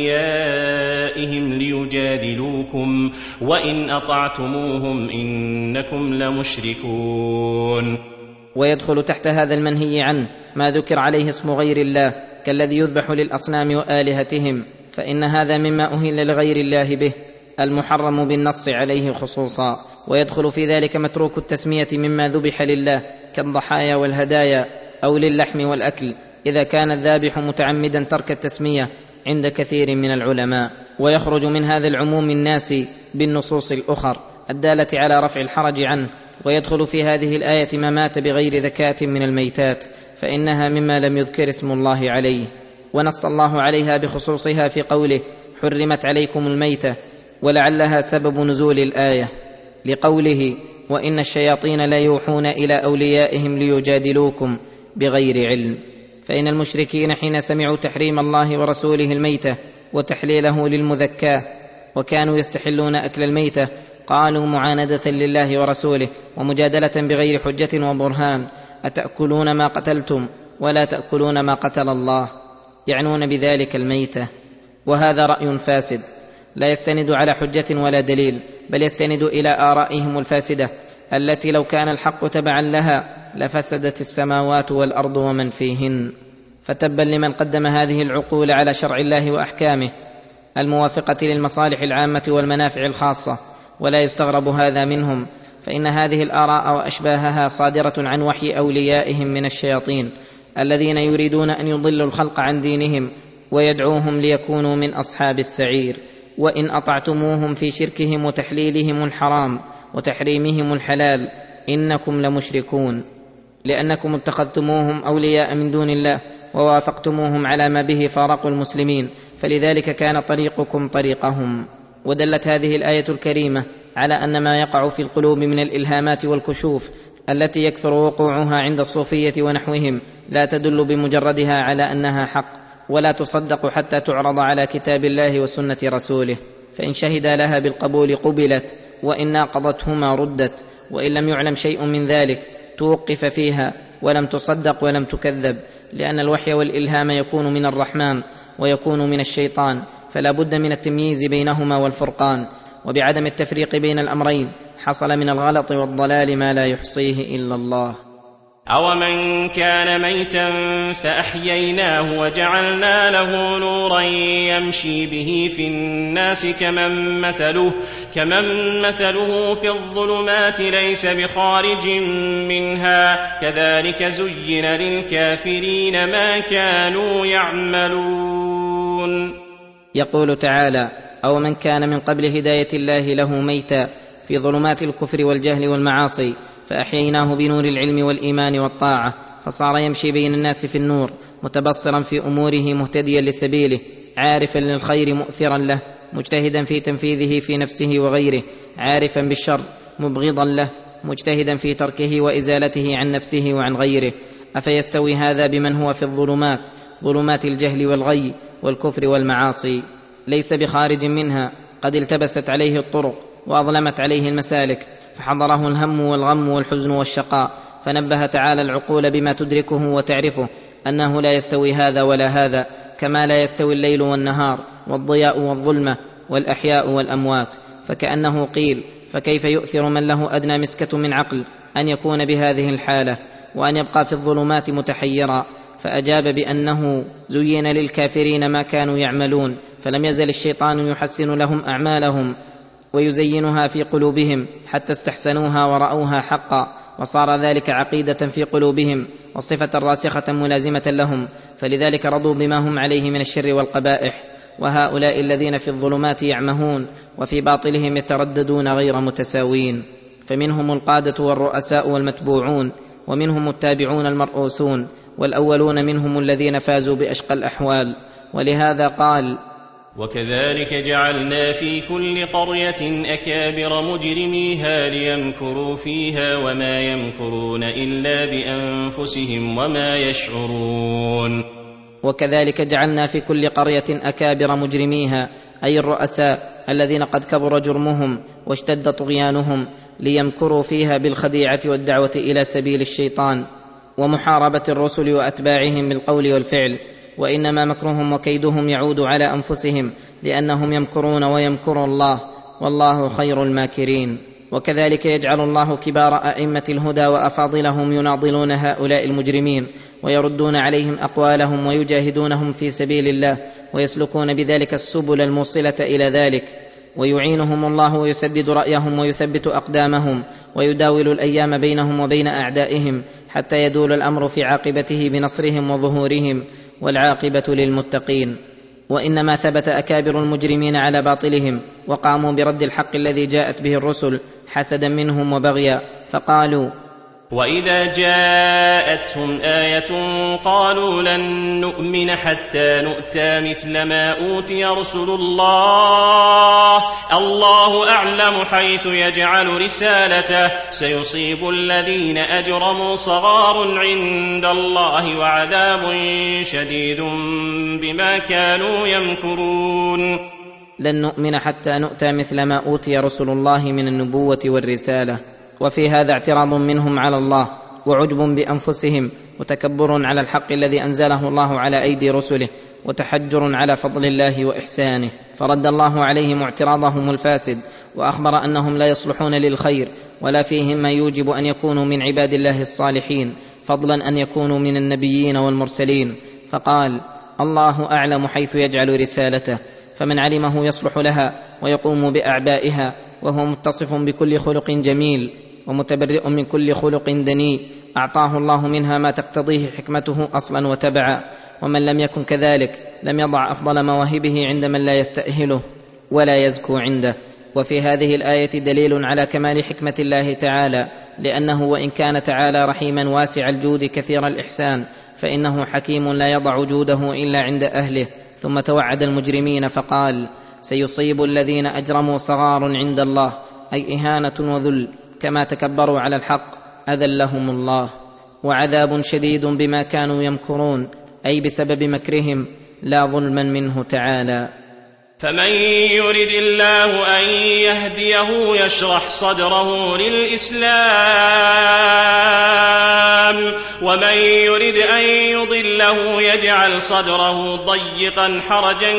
أوليائهم ليجادلوكم، وإن أطعتموهم إنكم لمشركون.
ويدخل تحت هذا المنهي عنه ما ذكر عليه اسم غير الله، كالذي يذبح للأصنام وآلهتهم، فإن هذا مما أهل لغير الله به، المحرم بالنص عليه خصوصا. ويدخل في ذلك متروك التسمية مما ذبح لله كالضحايا والهدايا أو للحم والأكل، إذا كان الذابح متعمدا ترك التسمية عند كثير من العلماء. ويخرج من هذا العموم الناس بالنصوص الأخر الدالة على رفع الحرج عنه. ويدخل في هذه الآية ما مات بغير ذكاة من الميتات، فإنها مما لم يذكر اسم الله عليه. ونص الله عليها بخصوصها في قوله: حرمت عليكم الميتة، ولعلها سبب نزول الآية، لقوله: وإن الشياطين لا يوحون إلى أوليائهم ليجادلوكم بغير علم. فإن المشركين حين سمعوا تحريم الله ورسوله الميتة وتحليله للمذكاة وكانوا يستحلون أكل الميتة، قالوا معاندة لله ورسوله ومجادلة بغير حجة وبرهان: أتأكلون ما قتلتم ولا تأكلون ما قتل الله، يعنون بذلك الميتة. وهذا رأي فاسد لا يستند على حجة ولا دليل، بل يستند إلى آرائهم الفاسدة التي لو كان الحق تبعا لها لفسدت السماوات والأرض ومن فيهن. فتبا لمن قدم هذه العقول على شرع الله وأحكامه الموافقة للمصالح العامة والمنافع الخاصة. ولا يستغرب هذا منهم، فإن هذه الآراء وأشباهها صادرة عن وحي أوليائهم من الشياطين الذين يريدون أن يضلوا الخلق عن دينهم ويدعوهم ليكونوا من أصحاب السعير. وإن أطعتموهم في شركهم وتحليلهم الحرام وتحريمهم الحلال إنكم لمشركون، لأنكم اتخذتموهم أولياء من دون الله ووافقتموهم على ما به فارقوا المسلمين، فلذلك كان طريقكم طريقهم. ودلت هذه الآية الكريمة على أن ما يقع في القلوب من الإلهامات والكشوف التي يكثر وقوعها عند الصوفية ونحوهم لا تدل بمجردها على أنها حق، ولا تصدق حتى تعرض على كتاب الله وسنة رسوله، فإن شهد لها بالقبول قبلت، وإن ناقضتهما ردت، وإن لم يعلم شيء من ذلك توقف فيها ولم تصدق ولم تكذب، لأن الوحي والإلهام يكون من الرحمن ويكون من الشيطان، فلا بد من التمييز بينهما والفرقان، وبعدم التفريق بين الأمرين حصل من الغلط والضلال ما لا يحصيه إلا الله.
أومن كان ميتا فأحييناه وجعلنا له نورا يمشي به في الناس كمن مثله في الظلمات ليس بخارج منها كذلك زين للكافرين ما كانوا يعملون.
يقول تعالى: أومن كان من قبل هداية الله له ميتا في ظلمات الكفر والجهل والمعاصي فأحييناه بنور العلم والإيمان والطاعة، فصار يمشي بين الناس في النور متبصرا في أموره مهتديا لسبيله، عارفا للخير مؤثرا له، مجتهدا في تنفيذه في نفسه وغيره، عارفا بالشر مبغضا له، مجتهدا في تركه وإزالته عن نفسه وعن غيره. أفيستوي هذا بمن هو في الظلمات، ظلمات الجهل والغي والكفر والمعاصي، ليس بخارج منها، قد التبست عليه الطرق وأظلمت عليه المسالك، فحضره الهم والغم والحزن والشقاء، فنبه تعالى العقول بما تدركه وتعرفه أنه لا يستوي هذا ولا هذا، كما لا يستوي الليل والنهار والضياء والظلمة والأحياء والأموات. فكأنه قيل: فكيف يؤثر من له أدنى مسكة من عقل أن يكون بهذه الحالة وأن يبقى في الظلمات متحيرا؟ فأجاب بأنه زين للكافرين ما كانوا يعملون، فلم يزل الشيطان يحسن لهم أعمالهم ويزينها في قلوبهم حتى استحسنوها ورأوها حقا، وصار ذلك عقيدة في قلوبهم وصفة راسخة ملازمة لهم، فلذلك رضوا بما هم عليه من الشر والقبائح. وهؤلاء الذين في الظلمات يعمهون وفي باطلهم يترددون غير متساوين، فمنهم القادة والرؤساء والمتبوعون، ومنهم التابعون المرؤوسون، والأولون منهم الذين فازوا بأشقى الأحوال. ولهذا قال:
وكذلك جعلنا في كل قرية أكابر مجرميها ليمكروا فيها وما يمكرون إلا بأنفسهم وما يشعرون.
وكذلك جعلنا في كل قرية أكابر مجرميها، أي الرؤساء الذين قد كبر جرمهم واشتد طغيانهم، ليمكروا فيها بالخديعة والدعوة إلى سبيل الشيطان ومحاربة الرسل وأتباعهم بالقول والفعل، وإنما مكرهم وكيدهم يعود على أنفسهم، لأنهم يمكرون ويمكر الله والله خير الماكرين. وكذلك يجعل الله كبار أئمة الهدى وأفاضلهم يناضلون هؤلاء المجرمين ويردون عليهم أقوالهم ويجاهدونهم في سبيل الله، ويسلكون بذلك السبل الموصلة إلى ذلك، ويعينهم الله ويسدد رأيهم ويثبت أقدامهم، ويداول الأيام بينهم وبين أعدائهم حتى يدول الأمر في عاقبته بنصرهم وظهورهم، والعاقبة للمتقين. وإنما ثبت أكابر المجرمين على باطلهم وقاموا برد الحق الذي جاءت به الرسل حسدا منهم وبغيا، فقالوا:
وإذا جاءتهم آية قالوا لن نؤمن حتى نؤتى مثل ما أوتي رسل الله أعلم حيث يجعل رسالته سيصيب الذين أجرموا صغار عند الله وعذاب شديد بما كانوا يمكرون.
لن نؤمن حتى نؤتى مثل ما أوتي رسل الله من النبوة والرسالة. وفي هذا اعتراض منهم على الله وعجب بأنفسهم وتكبر على الحق الذي أنزله الله على أيدي رسله وتحجر على فضل الله وإحسانه، فرد الله عليهم اعتراضهم الفاسد وأخبر أنهم لا يصلحون للخير ولا فيهم ما يوجب أن يكونوا من عباد الله الصالحين، فضلا أن يكونوا من النبيين والمرسلين. فقال: الله أعلم حيث يجعل رسالته، فمن علمه يصلح لها ويقوم بأعبائها، وهو متصف بكل خلق جميل ومتبرئ من كل خلق دنيء، أعطاه الله منها ما تقتضيه حكمته أصلا وتبعا، ومن لم يكن كذلك لم يضع أفضل مواهبه عند من لا يستأهله ولا يزكو عنده. وفي هذه الآية دليل على كمال حكمة الله تعالى، لأنه وإن كان تعالى رحيما واسع الجود كثير الإحسان، فإنه حكيم لا يضع جوده إلا عند أهله. ثم توعد المجرمين فقال: سيصيب الذين أجرموا صغار عند الله، أي إهانة وذل، كما تكبروا على الحق أذلهم الله، وعذاب شديد بما كانوا يمكرون، أي بسبب مكرهم لا ظلما منه تعالى.
فمن يرد الله أن يهديه يشرح صدره للإسلام، ومن يرد أن يضله يجعل صدره ضيقا حرجا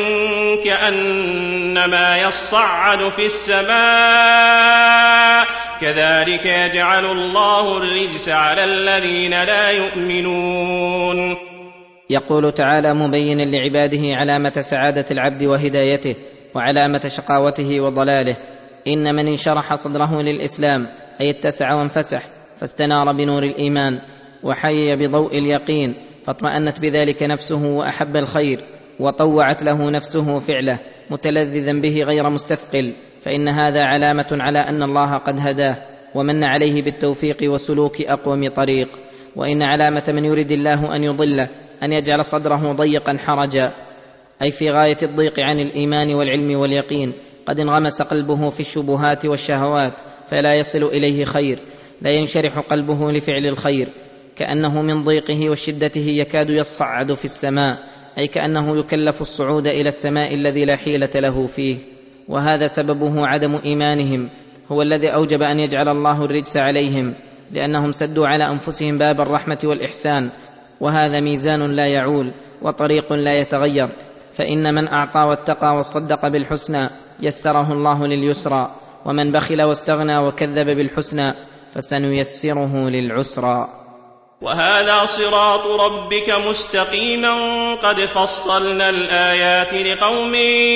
كأنما يصعد في السماء، كذلك يجعل الله الرجس على الذين لا يؤمنون.
يقول تعالى مبينا لعباده علامة سعادة العبد وهدايته وعلامة شقاوته وضلاله: إن من انشرح صدره للإسلام أي اتسع وانفسح فاستنار بنور الإيمان وحيي بضوء اليقين، فاطمأنت بذلك نفسه وأحب الخير وطوعت له نفسه فعله متلذذا به غير مستثقل، فإن هذا علامة على أن الله قد هداه ومن عليه بالتوفيق وسلوك أقوم طريق. وإن علامة من يريد الله أن يضله أن يجعل صدره ضيقا حرجا، أي في غاية الضيق عن الإيمان والعلم واليقين، قد انغمس قلبه في الشبهات والشهوات فلا يصل إليه خير، لا ينشرح قلبه لفعل الخير، كأنه من ضيقه وشدته يكاد يصعد في السماء، أي كأنه يكلف الصعود إلى السماء الذي لا حيلة له فيه. وهذا سببه عدم إيمانهم، هو الذي أوجب أن يجعل الله الرجس عليهم، لأنهم سدوا على أنفسهم باب الرحمة والإحسان، وهذا ميزان لا يعول وطريق لا يتغير، فإن من أعطى واتقى وصدق بالحسنى يسره الله لليسرى، ومن بخل واستغنى وكذب بالحسنى فسنيسره للعسرى.
وهذا صراط ربك مستقيما قد فصلنا الآيات لقوم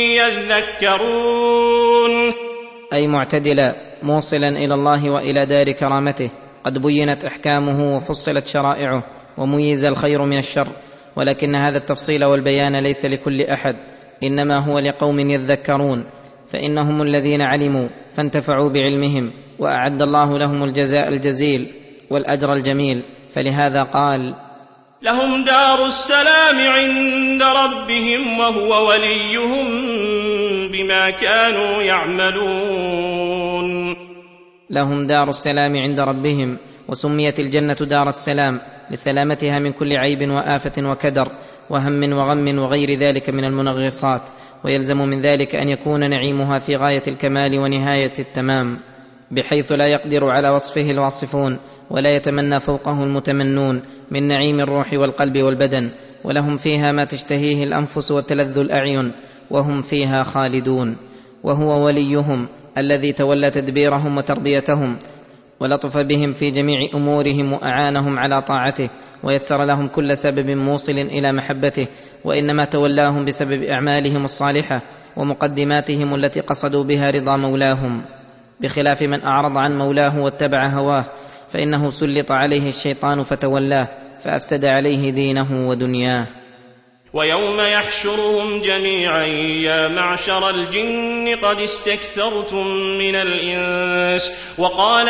يذكرون،
أي معتدلا موصلا إلى الله وإلى دار كرامته، قد بينت أحكامه وفصلت شرائعه وميز الخير من الشر، ولكن هذا التفصيل والبيان ليس لكل أحد، إنما هو لقوم يذكرون، فإنهم الذين علموا فانتفعوا بعلمهم، وأعد الله لهم الجزاء الجزيل والأجر الجميل، فلهذا قال:
لهم دار السلام عند ربهم وهو وليهم بما كانوا يعملون.
لهم دار السلام عند ربهم، وسميت الجنة دار السلام لسلامتها من كل عيب وآفة وكدر وهم وغم وغير ذلك من المنغصات، ويلزم من ذلك أن يكون نعيمها في غاية الكمال ونهاية التمام، بحيث لا يقدر على وصفه الواصفون ولا يتمنى فوقه المتمنون من نعيم الروح والقلب والبدن، ولهم فيها ما تشتهيه الأنفس وتلذ الأعين، وهم فيها خالدون. وهو وليهم الذي تولى تدبيرهم وتربيتهم ولطف بهم في جميع أمورهم وأعانهم على طاعته ويسر لهم كل سبب موصل إلى محبته، وإنما تولاهم بسبب أعمالهم الصالحة ومقدماتهم التي قصدوا بها رضا مولاهم، بخلاف من أعرض عن مولاه واتبع هواه، فإنه سلط عليه الشيطان فتولاه فأفسد عليه دينه ودنياه.
ويوم يحشرهم جميعا يا معشر الجن قد استكثرتم من الإنس وقال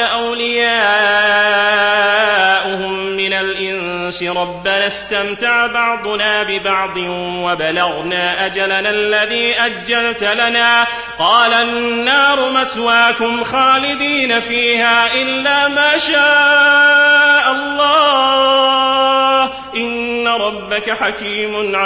أولياؤهم من الإنس ربنا استمتع بعضنا ببعض وبلغنا أجلنا الذي أجلت لنا قال النار مثواكم خالدين فيها إلا ما شاء الله إن ربك حكيم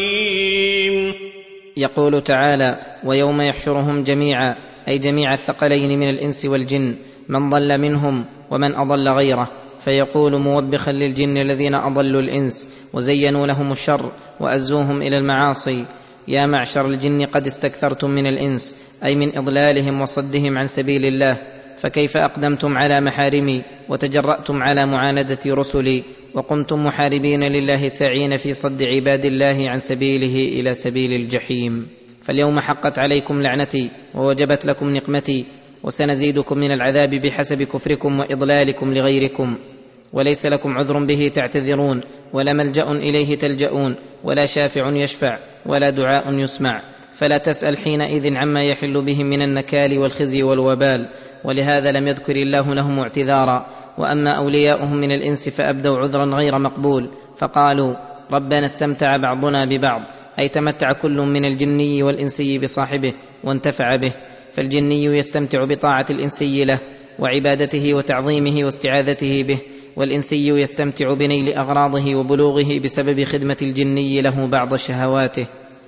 عليم.
يقول تعالى: ويوم يحشرهم جميعا، أي جميع الثقلين من الإنس والجن، من ضل منهم ومن أضل غيره، فيقول موبخا للجن الذين أضلوا الإنس وزينوا لهم الشر وأزوهم إلى المعاصي: يا معشر الجن قد استكثرتم من الإنس، أي من إضلالهم وصدهم عن سبيل الله، فكيف أقدمتم على محارمي وتجرأتم على معاندة رسلي وقمتم محاربين لله ساعين في صد عباد الله عن سبيله إلى سبيل الجحيم. فاليوم حقت عليكم لعنتي ووجبت لكم نقمتي، وسنزيدكم من العذاب بحسب كفركم وإضلالكم لغيركم، وليس لكم عذر به تعتذرون، ولا ملجأ إليه تلجؤون، ولا شافع يشفع، ولا دعاء يسمع، فلا تسأل حينئذ عما يحل بهم من النكال والخزي والوبال. ولهذا لم يذكر الله لهم اعتذارا. وأما أولياؤهم من الإنس فأبدوا عذرا غير مقبول، فقالوا: ربنا استمتع بعضنا ببعض، أي تمتع كل من الجني والإنسي بصاحبه وانتفع به، فالجني يستمتع بطاعة الإنسي له وعبادته وتعظيمه واستعاذته به، والإنسي يستمتع بنيل أغراضه وبلوغه بسبب خدمة الجني له بعض شهواته،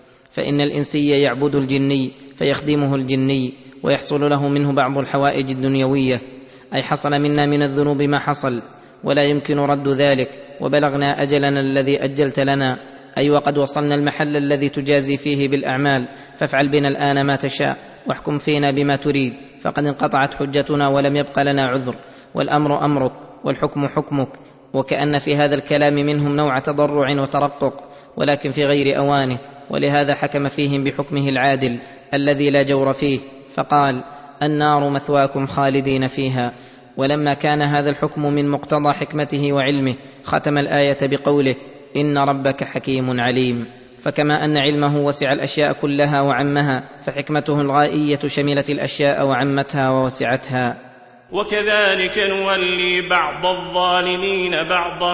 فإن الإنسي يعبد الجني فيخدمه الجني ويحصل له منه بعض الحوائج الدنيوية، أي حصل منا من الذنوب ما حصل ولا يمكن رد ذلك، وبلغنا أجلنا الذي أجلت لنا، أي وقد وصلنا المحل الذي تجازي فيه بالأعمال، فافعل بنا الآن ما تشاء واحكم فينا بما تريد، فقد انقطعت حجتنا ولم يبق لنا عذر، والأمر أمرك والحكم حكمك. وكأن في هذا الكلام منهم نوع تضرع وترقق، ولكن في غير أوانه، ولهذا حكم فيهم بحكمه العادل الذي لا جور فيه، فقال: النار مثواكم خالدين فيها. ولما كان هذا الحكم من مقتضى حكمته وعلمه، ختم الآية بقوله: إن ربك حكيم عليم. فكما أن علمه وسع الأشياء كلها وعمها، فحكمته الغائية شملت الأشياء وعمتها ووسعتها.
وكذلك نولي بعض الظالمين بعضا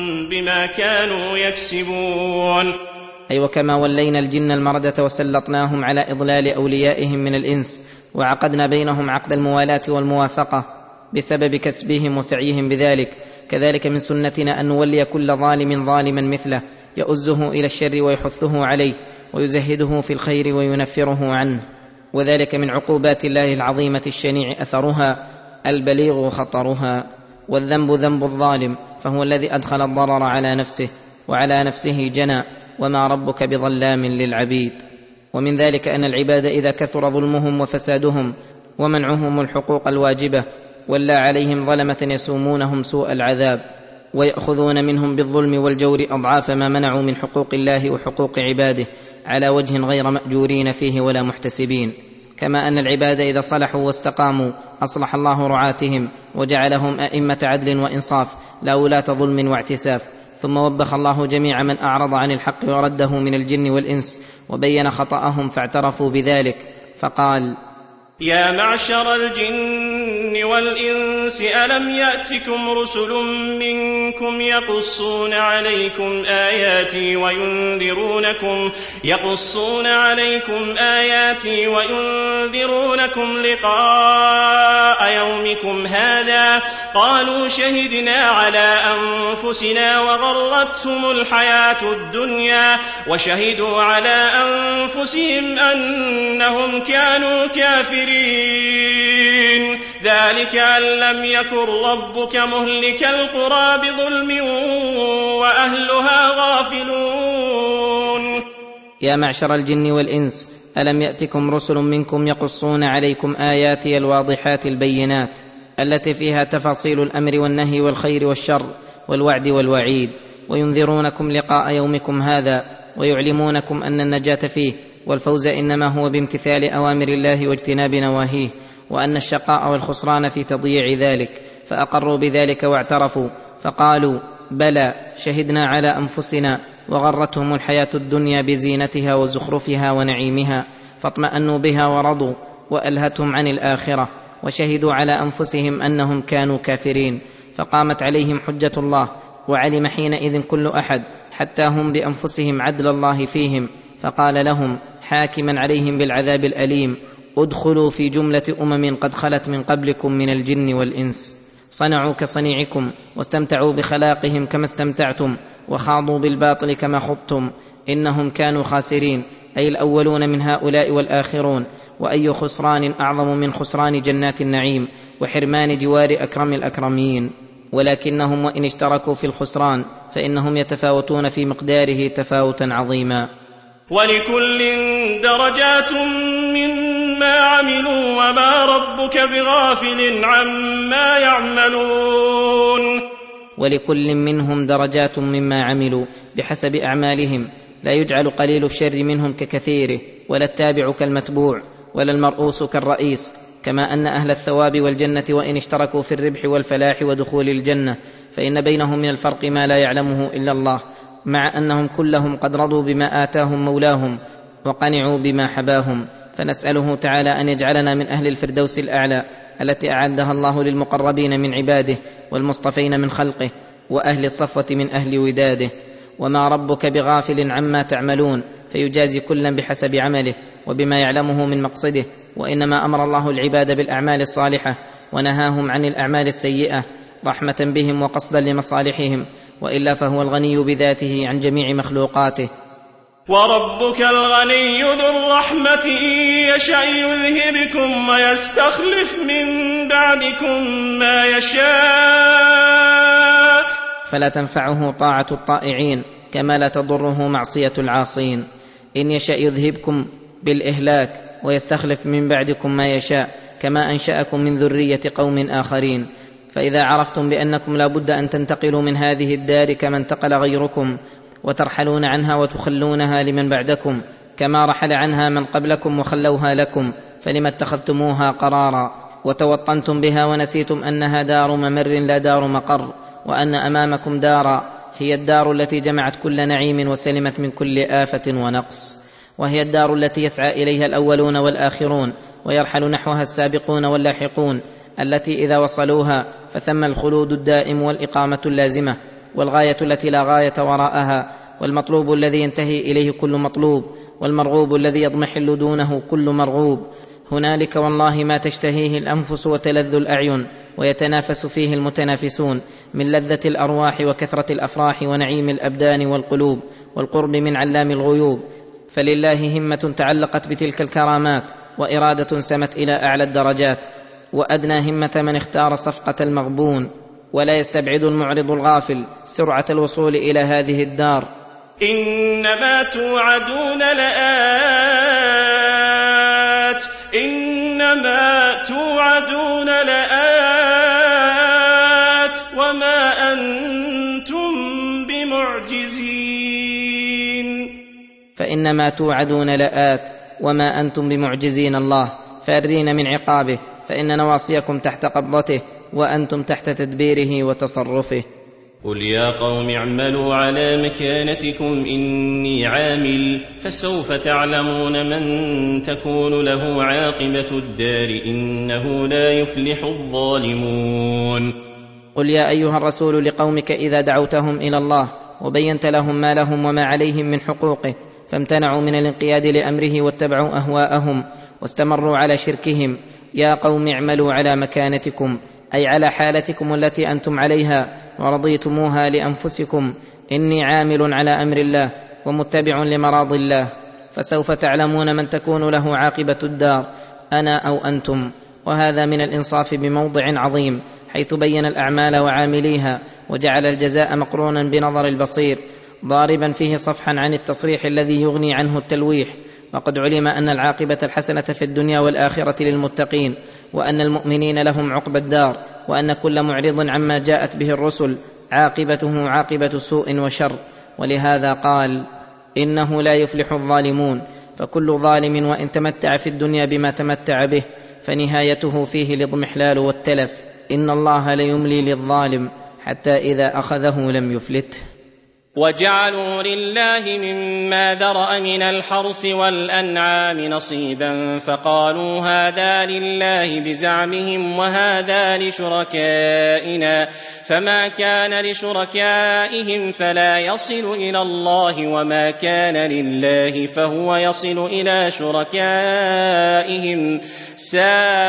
بما كانوا يكسبون.
أي وكما ولينا الجن المردة وسلطناهم على إضلال أوليائهم من الإنس، وعقدنا بينهم عقد الموالاة والموافقة بسبب كسبهم وسعيهم بذلك، كذلك من سنتنا أن نولي كل ظالم ظالما مثله، يؤزه إلى الشر ويحثه عليه، ويزهده في الخير وينفره عنه. وذلك من عقوبات الله العظيمة الشنيع أثرها البليغ خطرها. والذنب ذنب الظالم، فهو الذي أدخل الضرر على نفسه وعلى نفسه جنى، وما ربك بظلام للعبيد. ومن ذلك أن العباد إذا كثر ظلمهم وفسادهم ومنعهم الحقوق الواجبة، ولى عليهم ظلمة يسومونهم سوء العذاب، ويأخذون منهم بالظلم والجور أضعاف ما منعوا من حقوق الله وحقوق عباده، على وجه غير مأجورين فيه ولا محتسبين. كما أن العباد إذا صلحوا واستقاموا أصلح الله رعاتهم، وجعلهم أئمة عدل وإنصاف لا ولاة ظلم واعتساف. ثم وبخ الله جميع من أعرض عن الحق ورده من الجن والإنس، وبين خطأهم فاعترفوا بذلك، فقال:
يا معشر الجن والإنس ألم يأتكم رسل منكم يقصون عليكم آياتي وينذرونكم لقاء يومكم هذا؟ قالوا شهدنا على أنفسنا وغرتهم الحياة الدنيا وشهدوا على أنفسهم أنهم كانوا كافرين. ذلك أن لم يكن ربك مهلك القرى بظلم وأهلها غافلون.
يا معشر الجن والإنس ألم يأتكم رسل منكم يقصون عليكم آياتي الواضحات البينات التي فيها تفاصيل الأمر والنهي والخير والشر والوعد والوعيد، وينذرونكم لقاء يومكم هذا، ويعلمونكم أن النجاة فيه والفوز إنما هو بامتثال أوامر الله واجتناب نواهيه، وأن الشقاء والخسران في تضييع ذلك. فأقروا بذلك واعترفوا، فقالوا: بلى، شهدنا على أنفسنا وغرتهم الحياة الدنيا بزينتها وزخرفها ونعيمها، فاطمأنوا بها ورضوا، وألهتهم عن الآخرة، وشهدوا على أنفسهم أنهم كانوا كافرين، فقامت عليهم حجة الله، وعلم حينئذ كل أحد حتى هم بأنفسهم عدل الله فيهم، فقال لهم حاكما عليهم بالعذاب الأليم: ادخلوا في جملة قد خلت من قبلكم من الجن والإنس، صنعوا كصنيعكم، واستمتعوا بخلاقهم كما استمتعتم، وخاضوا بالباطل كما خضتم، إنهم كانوا خاسرين، أي الأولون من هؤلاء والآخرون. وأي خسران أعظم من خسران جنات النعيم وحرمان جوار أكرم الأكرمين. ولكنهم وإن اشتركوا في الخسران فإنهم يتفاوتون في مقداره تفاوتا عظيما.
ولكل درجات مما عملوا وما ربك بغافل عما يعملون.
ولكل منهم درجات مما عملوا بحسب أعمالهم، لا يجعل قليل الشر منهم ككثيره، ولا التابع كالمتبوع، ولا المرؤوس كالرئيس. كما أن أهل الثواب والجنة وإن اشتركوا في الربح والفلاح ودخول الجنة فإن بينهم من الفرق ما لا يعلمه إلا الله، مع أنهم كلهم قد رضوا بما آتاهم مولاهم وقنعوا بما حباهم. فنسأله تعالى أن يجعلنا من أهل الفردوس الأعلى التي أعدها الله للمقربين من عباده والمصطفين من خلقه، وأهل الصفوة من أهل وداده. وما ربك بغافل عما تعملون، فيجازي كلا بحسب عمله وبما يعلمه من مقصده. وإنما أمر الله العباد بالأعمال الصالحة ونهاهم عن الأعمال السيئة رحمة بهم وقصدا لمصالحهم، وإلا فهو الغني بذاته عن جميع مخلوقاته.
وربك الغني ذو الرحمة إن يشأ يذهبكم ويستخلف من بعدكم ما يشاء.
فلا تنفعه طاعة الطائعين كما لا تضره معصية العاصين. إن يشأ يذهبكم بالإهلاك ويستخلف من بعدكم ما يشاء، كما أنشأكم من ذرية قوم آخرين. فإذا عرفتم بأنكم لا بد أن تنتقلوا من هذه الدار كما انتقل غيركم، وترحلون عنها وتخلونها لمن بعدكم كما رحل عنها من قبلكم وخلوها لكم، فلما اتخذتموها قرارا وتوطنتم بها ونسيتم أنها دار ممر لا دار مقر، وأن أمامكم دارا هي الدار التي جمعت كل نعيم وسلمت من كل آفة ونقص، وهي الدار التي يسعى إليها الأولون والآخرون ويرحل نحوها السابقون واللاحقون، التي إذا وصلوها فثم الخلود الدائم والإقامة اللازمة، والغاية التي لا غاية وراءها، والمطلوب الذي ينتهي إليه كل مطلوب، والمرغوب الذي يضمحل دونه كل مرغوب. هنالك والله ما تشتهيه الأنفس وتلذ الأعين ويتنافس فيه المتنافسون من لذة الأرواح وكثرة الأفراح ونعيم الأبدان والقلوب والقرب من علام الغيوب. فلله همة تعلقت بتلك الكرامات، وإرادة سمت إلى أعلى الدرجات، وأدنى همة من اختار صفقة المغبون. ولا يستبعد المعرض الغافل سرعة الوصول إلى هذه الدار.
إنما توعدون لآت، إنما توعدون لآت وما أنتم بمعجزين.
فإنما توعدون لآت وما أنتم بمعجزين الله فارين من عقابه، فإن نواصيكم تحت قبضته وأنتم تحت تدبيره وتصرفه.
قل يا قوم اعملوا على مكانتكم إني عامل فسوف تعلمون من تكون له عاقبة الدار إنه لا يفلح الظالمون.
قل يا أيها الرسول لقومك إذا دعوتهم إلى الله وبينت لهم ما لهم وما عليهم من حقوقه فامتنعوا من الانقياد لأمره واتبعوا أهواءهم واستمروا على شركهم: يا قوم اعملوا على مكانتكم، أي على حالتكم التي أنتم عليها ورضيتموها لأنفسكم، إني عامل على أمر الله ومتبع لمراض الله، فسوف تعلمون من تكون له عاقبة الدار، أنا أو أنتم. وهذا من الإنصاف بموضع عظيم، حيث بين الأعمال وعامليها وجعل الجزاء مقرونا بنظر البصير، ضاربا فيه صفحا عن التصريح الذي يغني عنه التلويح. وقد علم أن العاقبة الحسنة في الدنيا والآخرة للمتقين، وأن المؤمنين لهم عقبى الدار، وأن كل معرض عما جاءت به الرسل عاقبته عاقبة سوء وشر. ولهذا قال: إنه لا يفلح الظالمون. فكل ظالم وإن تمتع في الدنيا بما تمتع به فنهايته فيه الاضمحلال والتلف. إن الله ليملي للظالم حتى إذا أخذه لم يفلته.
وجعلوا لله مما ذرأ من الحرث والأنعام نصيبا فقالوا هذا لله بزعمهم وهذا لشركائنا فما كان لشركائهم فلا يصل إلى الله وما كان لله فهو يصل إلى شركائهم ساء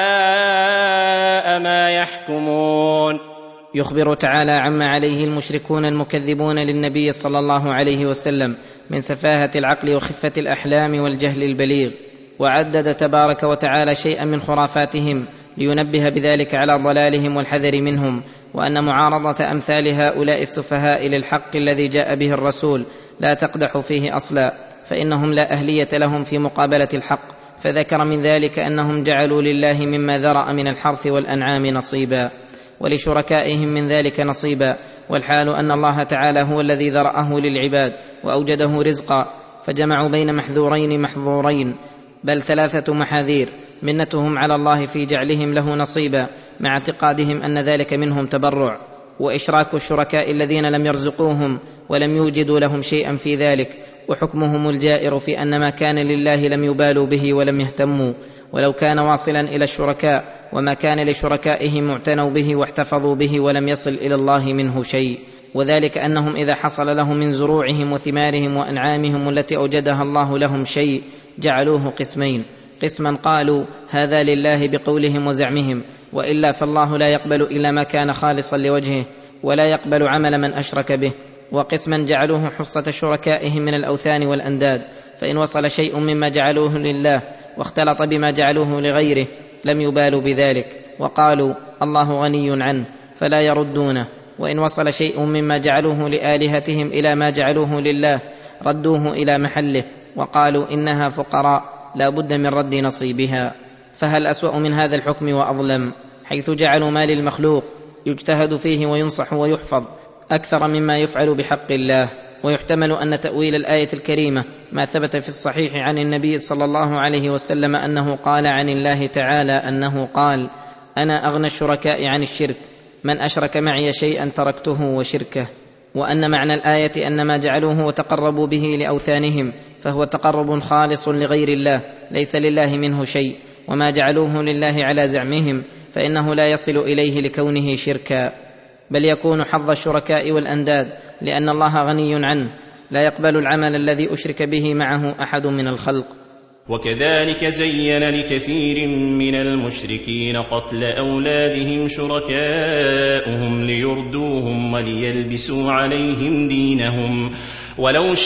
ما يحكمون.
يخبر تعالى عما عليه المشركون المكذبون للنبي صلى الله عليه وسلم من سفاهة العقل وخفة الأحلام والجهل البليغ، وعدد تبارك وتعالى شيئا من خرافاتهم لينبه بذلك على ضلالهم والحذر منهم، وأن معارضة أمثال هؤلاء السفهاء للحق الذي جاء به الرسول لا تقدح فيه أصلا، فإنهم لا أهلية لهم في مقابلة الحق. فذكر من ذلك أنهم جعلوا لله مما ذرأ من الحرث والأنعام نصيبا ولشركائهم من ذلك نصيبا، والحال أن الله تعالى هو الذي ذرأه للعباد وأوجده رزقا، فجمعوا بين محذورين محظورين بل 3 محاذير: منتهم على الله في جعلهم له نصيبا مع اعتقادهم أن ذلك منهم تبرع، وإشراك الشركاء الذين لم يرزقوهم ولم يوجدوا لهم شيئا في ذلك، وحكمهم الجائر في أن ما كان لله لم يبالوا به ولم يهتموا، ولو كان واصلا إلى الشركاء وما كان لشركائهم اعتنوا به واحتفظوا به ولم يصل إلى الله منه شيء. وذلك أنهم إذا حصل لهم من زروعهم وثمارهم وأنعامهم التي أوجدها الله لهم شيء جعلوه قسمين: قسما قالوا هذا لله بقولهم وزعمهم، وإلا فالله لا يقبل إلا ما كان خالصا لوجهه ولا يقبل عمل من أشرك به، وقسما جعلوه حصة شركائهم من الأوثان والأنداد، فإن وصل شيء مما جعلوه لله واختلط بما جعلوه لغيره لم يبالوا بذلك وقالوا الله غني عنه فلا يردونه، وإن وصل شيء مما جعلوه لآلهتهم إلى ما جعلوه لله ردوه إلى محله وقالوا إنها فقراء لا بد من رد نصيبها. فهل أسوأ من هذا الحكم وأظلم، حيث جعلوا ما للمخلوق يجتهد فيه وينصح ويحفظ أكثر مما يفعل بحق الله. ويحتمل أن تأويل الآية الكريمة ما ثبت في الصحيح عن النبي صلى الله عليه وسلم أنه قال عن الله تعالى أنه قال: أنا أغنى الشركاء عن الشرك، من أشرك معي شيئا تركته وشركه. وأن معنى الآية أن ما جعلوه وتقربوا به لأوثانهم فهو تقرب خالص لغير الله ليس لله منه شيء، وما جعلوه لله على زعمهم فإنه لا يصل إليه لكونه شركا، بل يكون حظ الشركاء والأنداد، لأن الله غني عنه لا يقبل العمل الذي أشرك به معه أحد من الخلق.
وكذلك زين لكثير من المشركين قتل أولادهم شركاؤهم ليردوهم وليلبسوا عليهم دينهم ولو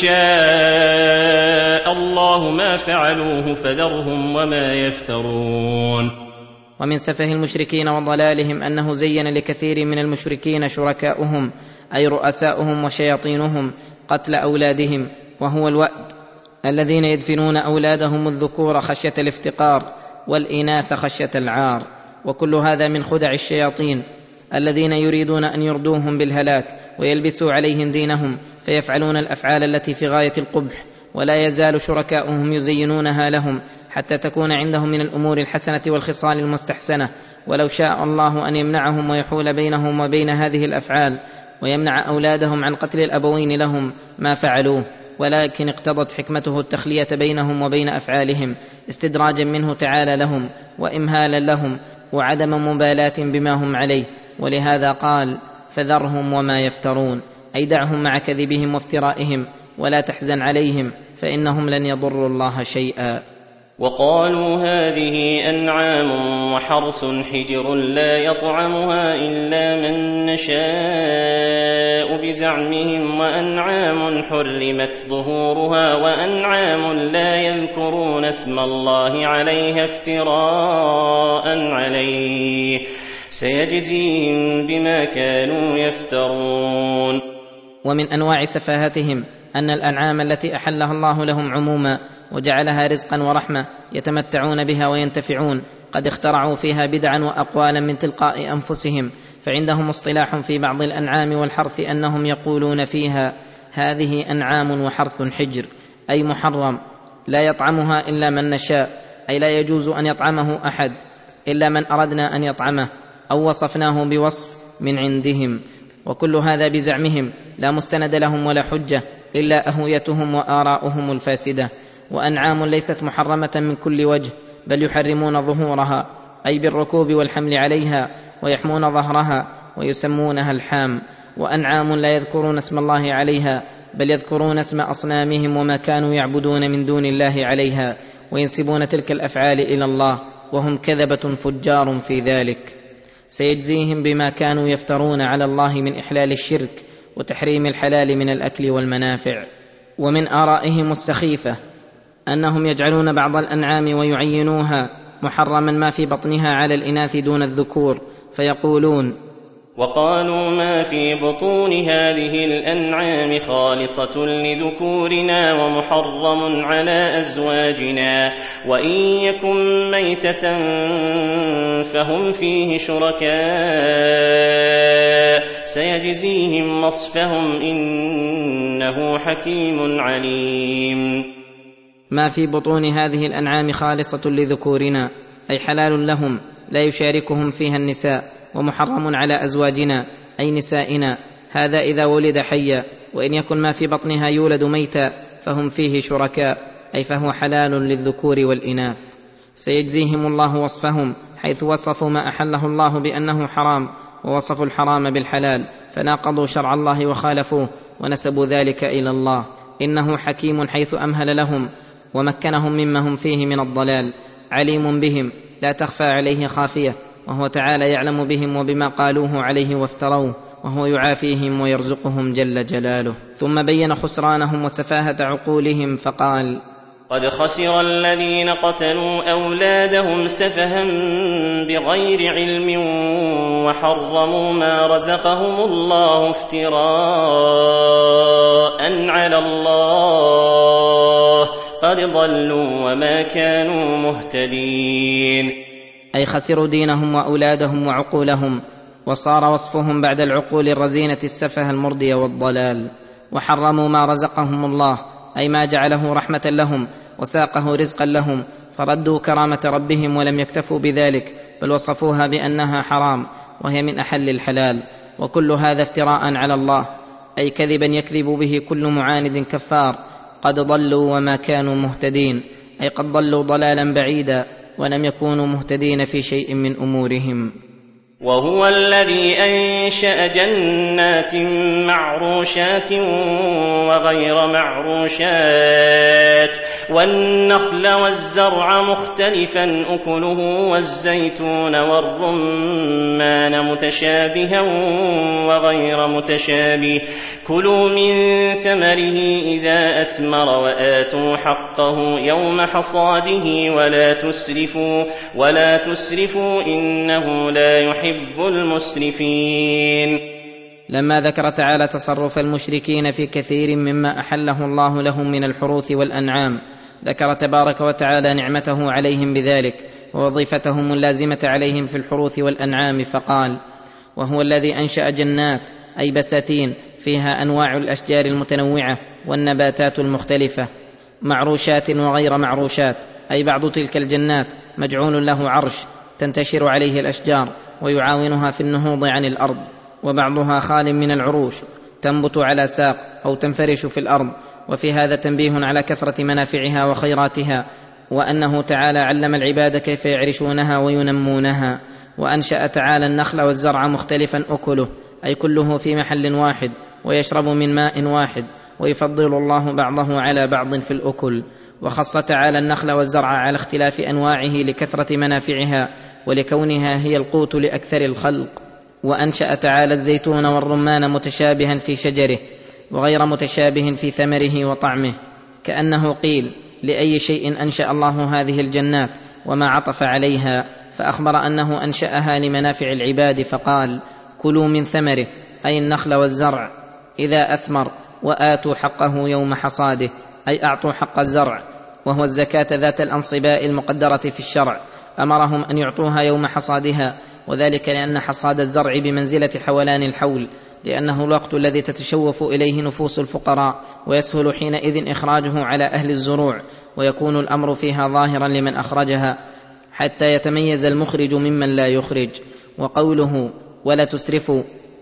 شاء الله ما فعلوه فذرهم وما يفترون.
ومن سفه المشركين وضلالهم أنه زين لكثير من المشركين شركاؤهم أي رؤساؤهم وشياطينهم قتل أولادهم، وهو الوأد الذين يدفنون أولادهم الذكور خشية الافتقار والإناث خشية العار. وكل هذا من خدع الشياطين الذين يريدون أن يردوهم بالهلاك ويلبسوا عليهم دينهم، فيفعلون الأفعال التي في غاية القبح، ولا يزال شركاؤهم يزينونها لهم حتى تكون عندهم من الأمور الحسنة والخصال المستحسنة. ولو شاء الله أن يمنعهم ويحول بينهم وبين هذه الأفعال ويمنع أولادهم عن قتل الأبوين لهم ما فعلوه، ولكن اقتضت حكمته التخلية بينهم وبين أفعالهم استدراجا منه تعالى لهم وإمهالا لهم وعدم مبالاة بما هم عليه. ولهذا قال: فذرهم وما يفترون، أي دعهم مع كذبهم وافترائهم ولا تحزن عليهم فإنهم لن يضروا الله شيئا.
وقالوا هذه أنعام وحرث حجر لا يطعمها إلا من نشاء بزعمهم، وأنعام حرمت ظهورها وأنعام لا يذكرون اسم الله عليها افتراء عليه سيجزيهم بما كانوا يفترون.
ومن أنواع سفاهتهم أن الأنعام التي أحلها الله لهم عموما وجعلها رزقا ورحمة يتمتعون بها وينتفعون قد اخترعوا فيها بدعا وأقوالا من تلقاء أنفسهم، فعندهم اصطلاح في بعض الأنعام والحرث أنهم يقولون فيها: هذه أنعام وحرث حجر، أي محرم لا يطعمها إلا من نشاء، أي لا يجوز أن يطعمه أحد إلا من أردنا أن يطعمه، أو وصفناه بوصف من عندهم. وكل هذا بزعمهم لا مستند لهم ولا حجة إلا أهويتهم وآراؤهم الفاسدة. وأنعام ليست محرمة من كل وجه، بل يحرمون ظهورها، أي بالركوب والحمل عليها، ويحمون ظهرها ويسمونها الحام. وأنعام لا يذكرون اسم الله عليها، بل يذكرون اسم أصنامهم وما كانوا يعبدون من دون الله عليها، وينسبون تلك الأفعال إلى الله، وهم كذبة فجار في ذلك. سيجزيهم بما كانوا يفترون على الله من إحلال الشرك وتحريم الحلال من الأكل والمنافع. ومن آرائهم السخيفة أنهم يجعلون بعض الأنعام ويعينوها محرما ما في بطنها على الإناث دون الذكور، فيقولون:
وقالوا ما في بطون هذه الأنعام خالصة لذكورنا ومحرم على أزواجنا، وإن يكن ميتة فهم فيه شركاء سيجزيهم وصفهم إنه حكيم عليم.
ما في بطون هذه الأنعام خالصة لذكورنا، أي حلال لهم لا يشاركهم فيها النساء، ومحرم على أزواجنا أي نسائنا، هذا إذا ولد حيا، وإن يكن ما في بطنها يولد ميتا فهم فيه شركاء، أي فهو حلال للذكور والإناث. سيجزيهم الله وصفهم، حيث وصفوا ما أحله الله بأنه حرام، ووصفوا الحرام بالحلال، فناقضوا شرع الله وخالفوه ونسبوا ذلك إلى الله. إنه حكيم حيث أمهل لهم ومكنهم مما هم فيه من الضلال، عليم بهم لا تخفى عليه خافية، وهو تعالى يعلم بهم وبما قالوه عليه وافتروه، وهو يعافيهم ويرزقهم جل جلاله. ثم بين خسرانهم وسفاهة عقولهم فقال:
قد خسر الذين قتلوا أولادهم سفها بغير علم وحرموا ما رزقهم الله افتراء على الله، قد ضلوا وما كانوا مهتدين.
أي خسروا دينهم وأولادهم وعقولهم، وصار وصفهم بعد العقول الرزينة السفه المردي والضلال. وحرموا ما رزقهم الله، أي ما جعله رحمة لهم وساقه رزقا لهم، فردوا كرامة ربهم ولم يكتفوا بذلك، بل وصفوها بأنها حرام وهي من أحل الحلال. وكل هذا افتراء على الله، أي كذبا يكذب به كل معاند كفار. قد ضلوا وما كانوا مهتدين، أي قد ضلوا ضلالا بعيدا ولم يكونوا مهتدين في شيء من أمورهم.
وهو الذي أنشأ جنات معروشات وغير معروشات، والنخل والزرع مختلفا أكله، والزيتون والرمان متشابها وغير متشابه، كلوا من ثمره إذا أثمر وآتوا حقه يوم حصاده ولا تسرفوا إنه لا يحب المسرفين.
لما ذكر تعالى تصرف المشركين في كثير مما أحله الله لهم من الحروث والأنعام، ذكر تبارك وتعالى نعمته عليهم بذلك ووظيفتهم اللازمة عليهم في الحروث والأنعام، فقال: وهو الذي أنشأ جنات، أي بساتين فيها أنواع الأشجار المتنوعة والنباتات المختلفة، معروشات وغير معروشات، أي بعض تلك الجنات مجعول له عرش تنتشر عليه الأشجار ويعاونها في النهوض عن الأرض، وبعضها خال من العروش تنبت على ساق أو تنفرش في الأرض. وفي هذا تنبيه على كثرة منافعها وخيراتها، وأنه تعالى علم العباد كيف يعرشونها وينمونها. وأنشأ تعالى النخل والزرع مختلفا أكله، أي كله في محل واحد ويشرب من ماء واحد، ويفضل الله بعضه على بعض في الأكل. وخص تعالى النخل والزرع على اختلاف أنواعه لكثرة منافعها ولكونها هي القوت لأكثر الخلق. وأنشأ تعالى الزيتون والرمان متشابها في شجره وغير متشابه في ثمره وطعمه، كأنه قيل: لأي شيء أنشأ الله هذه الجنات وما عطف عليها، فأخبر أنه أنشأها لمنافع العباد، فقال: كلوا من ثمره، أي النخل والزرع، إذا أثمر، وآتوا حقه يوم حصاده، أي أعطوا حق الزرع، وهو الزكاة ذات الأنصباء المقدرة في الشرع، أمرهم أن يعطوها يوم حصادها، وذلك لأن حصاد الزرع بمنزلة حولان الحول، لأنه الوقت الذي تتشوف إليه نفوس الفقراء، ويسهل حينئذ إخراجه على أهل الزروع، ويكون الأمر فيها ظاهرا لمن أخرجها، حتى يتميز المخرج ممن لا يخرج. وقوله ولا تسرفوا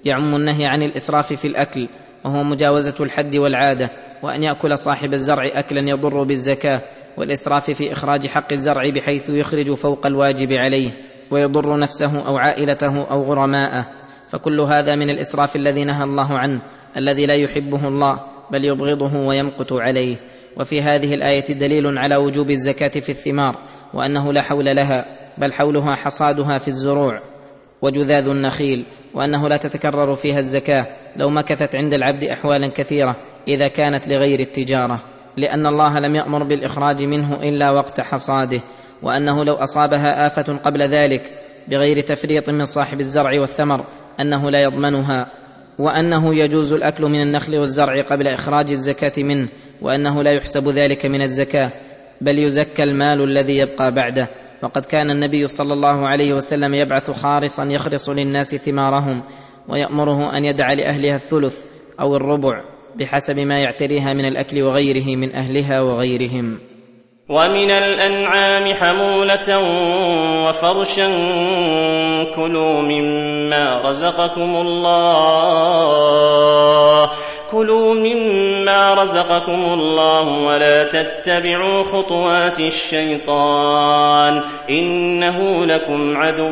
يعم النهي عن الإسراف في الأكل، وهو مجاوزة الحد والعادة، وأن يأكل صاحب الزرع أكلا يضر بالزكاة، والإسراف في إخراج حق الزرع بحيث يخرج فوق الواجب عليه ويضر نفسه أو عائلته أو غرماءه، فكل هذا من الإسراف الذي نهى الله عنه، الذي لا يحبه الله بل يبغضه ويمقت عليه. وفي هذه الآية دليل على وجوب الزكاة في الثمار، وأنه لا حول لها بل حولها حصادها في الزروع وجذاذ النخيل، وأنه لا تتكرر فيها الزكاة لو مكثت عند العبد أحوالا كثيرة إذا كانت لغير التجارة، لأن الله لم يأمر بالإخراج منه إلا وقت حصاده، وأنه لو أصابها آفة قبل ذلك بغير تفريط من صاحب الزرع والثمر أنه لا يضمنها، وأنه يجوز الأكل من النخل والزرع قبل إخراج الزكاة منه، وأنه لا يحسب ذلك من الزكاة بل يزكى المال الذي يبقى بعده. وقد كان النبي صلى الله عليه وسلم يبعث خارصا يخرص للناس ثمارهم، ويأمره أن يدع لأهلها الثلث أو الربع بحسب ما يعتريها من الأكل وغيره من أهلها وغيرهم.
ومن الأنعام حمولة وفرشا كلوا مما رزقكم الله ولا تتبعوا خطوات الشيطان إنه لكم عدو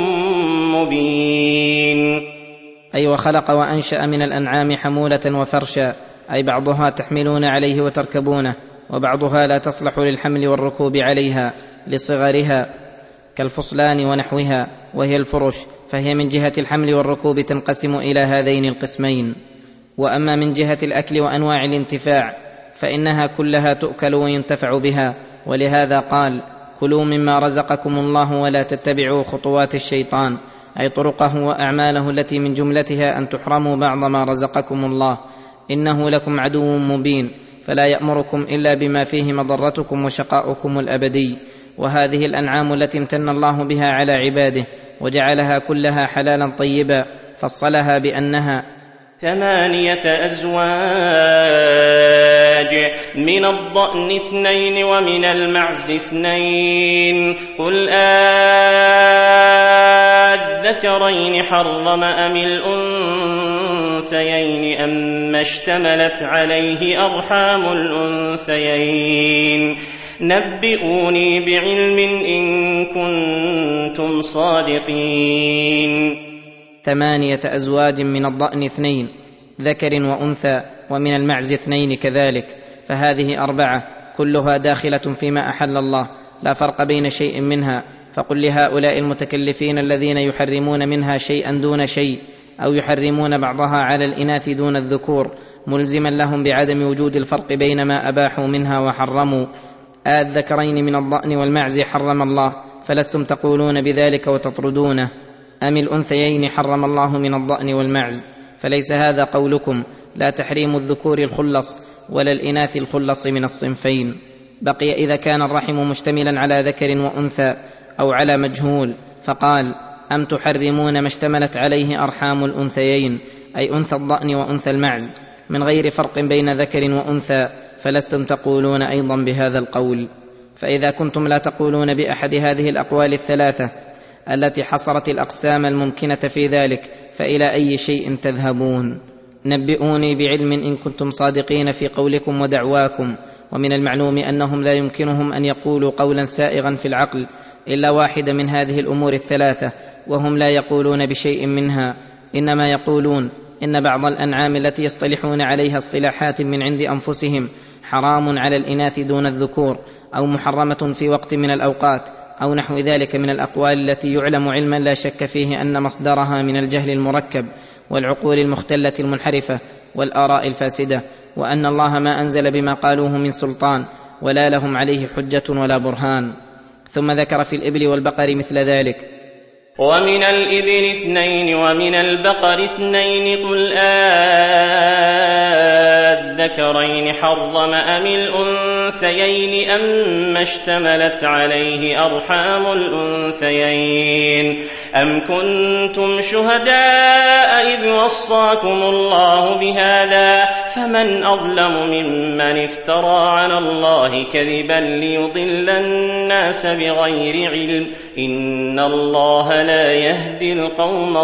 مبين.
أي وخلق وأنشأ من الأنعام حمولة وفرشا، أي بعضها تحملون عليه وتركبونه، وبعضها لا تصلح للحمل والركوب عليها لصغرها كالفصلان ونحوها، وهي الفرش، فهي من جهة الحمل والركوب تنقسم إلى هذين القسمين. وأما من جهة الأكل وأنواع الانتفاع فإنها كلها تؤكل وينتفع بها، ولهذا قال كلوا مما رزقكم الله ولا تتبعوا خطوات الشيطان، أي طرقه وأعماله التي من جملتها أن تحرموا بعض ما رزقكم الله، إنه لكم عدو مبين، فلا يأمركم إلا بما فيه مضرتكم وشقاؤكم الأبدي. وهذه الأنعام التي امتن الله بها على عباده وجعلها كلها حلالا طيبا فصلها بأنها
8 أزواج، من الضأن 2 ومن المعز 2، قل الذكرين حرم أم الأنثيين أما اشتملت عليه أرحام الأنثيين نبئوني بعلم إن كنتم صادقين.
8 أزواج، من الضأن 2 ذكر وأنثى، ومن المعز 2 كذلك، فهذه 4 كلها داخلة فيما أحل الله، لا فرق بين شيء منها. فقل لهؤلاء المتكلفين الذين يحرمون منها شيئا دون شيء أو يحرمون بعضها على الإناث دون الذكور ملزما لهم بعدم وجود الفرق بين ما أباحوا منها وحرموا، الذكرين من الضأن والمعز حرم الله، فلستم تقولون بذلك وتطردونه، أم الأنثيين حرم الله من الضأن والمعز، فليس هذا قولكم، لا تحريم الذكور الخلص ولا الإناث الخلص من الصنفين. بقي إذا كان الرحم مشتملا على ذكر وأنثى أو على مجهول، فقال أم تحرمون ما اشتملت عليه أرحام الأنثيين، أي أنثى الضأن وأنثى المعز من غير فرق بين ذكر وأنثى، فلستم تقولون أيضا بهذا القول. فإذا كنتم لا تقولون بأحد هذه الأقوال الثلاثة التي حصرت الأقسام الممكنة في ذلك، فإلى أي شيء تذهبون؟ نبئوني بعلم إن كنتم صادقين في قولكم ودعواكم. ومن المعلوم أنهم لا يمكنهم أن يقولوا قولا سائغا في العقل إلا واحدة من هذه الأمور الثلاثة، وهم لا يقولون بشيء منها، إنما يقولون إن بعض الأنعام التي يصطلحون عليها اصطلاحات من عند أنفسهم حرام على الإناث دون الذكور، أو محرمة في وقت من الأوقات، أو نحو ذلك من الأقوال التي يعلم علما لا شك فيه أن مصدرها من الجهل المركب والعقول المختلة المنحرفة والآراء الفاسدة، وأن الله ما أنزل بما قالوه من سلطان ولا لهم عليه حجة ولا برهان. ثم ذكر في الإبل والبقر مثل ذلك:
ومن الإبل 2 ومن البقر 2 قل الذكرين حرم أم الأنثيين أم اشتملت عليه أرحام الأنثيين أم كنتم شهداء إذ وصاكم الله بهذا فمن أظلم ممن افترى على الله كذبا ليضل الناس بغير علم إن الله لا يهدي القوم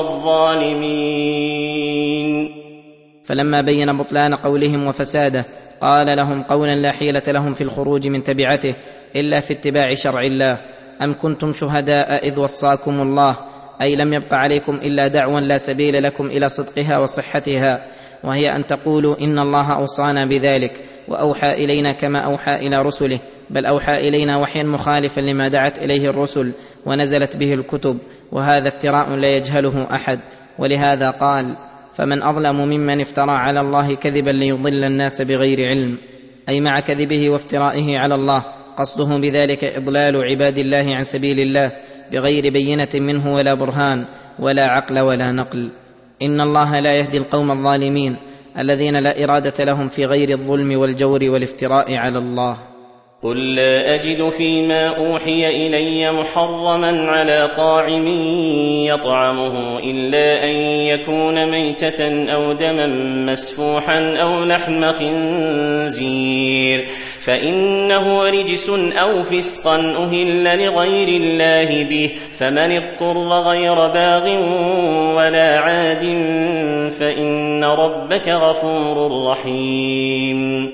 الظالمين.
فلما بين بطلان قولهم وفساده قال لهم قولا لا حيلة لهم في الخروج من تبعته إلا في اتباع شرع الله. أم كنتم شهداء إذ وصاكم الله، أي لم يبق عليكم إلا دعوى لا سبيل لكم إلى صدقها وصحتها، وهي أن تقولوا إن الله أوصانا بذلك وأوحى إلينا كما أوحى إلى رسله، بل أوحى إلينا وحيا مخالفا لما دعت إليه الرسل ونزلت به الكتب، وهذا افتراء لا يجهله أحد. ولهذا قال فمن أظلم ممن افترى على الله كذبا ليضل الناس بغير علم، أي مع كذبه وافترائه على الله قصده بذلك إضلال عباد الله عن سبيل الله بغير بينة منه ولا برهان ولا عقل ولا نقل. إن الله لا يهدي القوم الظالمين الذين لا إرادة لهم في غير الظلم والجور والافتراء على الله.
قل لا أجد فيما أوحي إلي محرما على طاعم يطعمه إلا أن يكون ميتة أو دما مسفوحا أو لحم خنزير فإنه رجس أو فسقا أهل لغير الله به، فمن اضطر غير باغ ولا عاد فإن ربك غفور رحيم.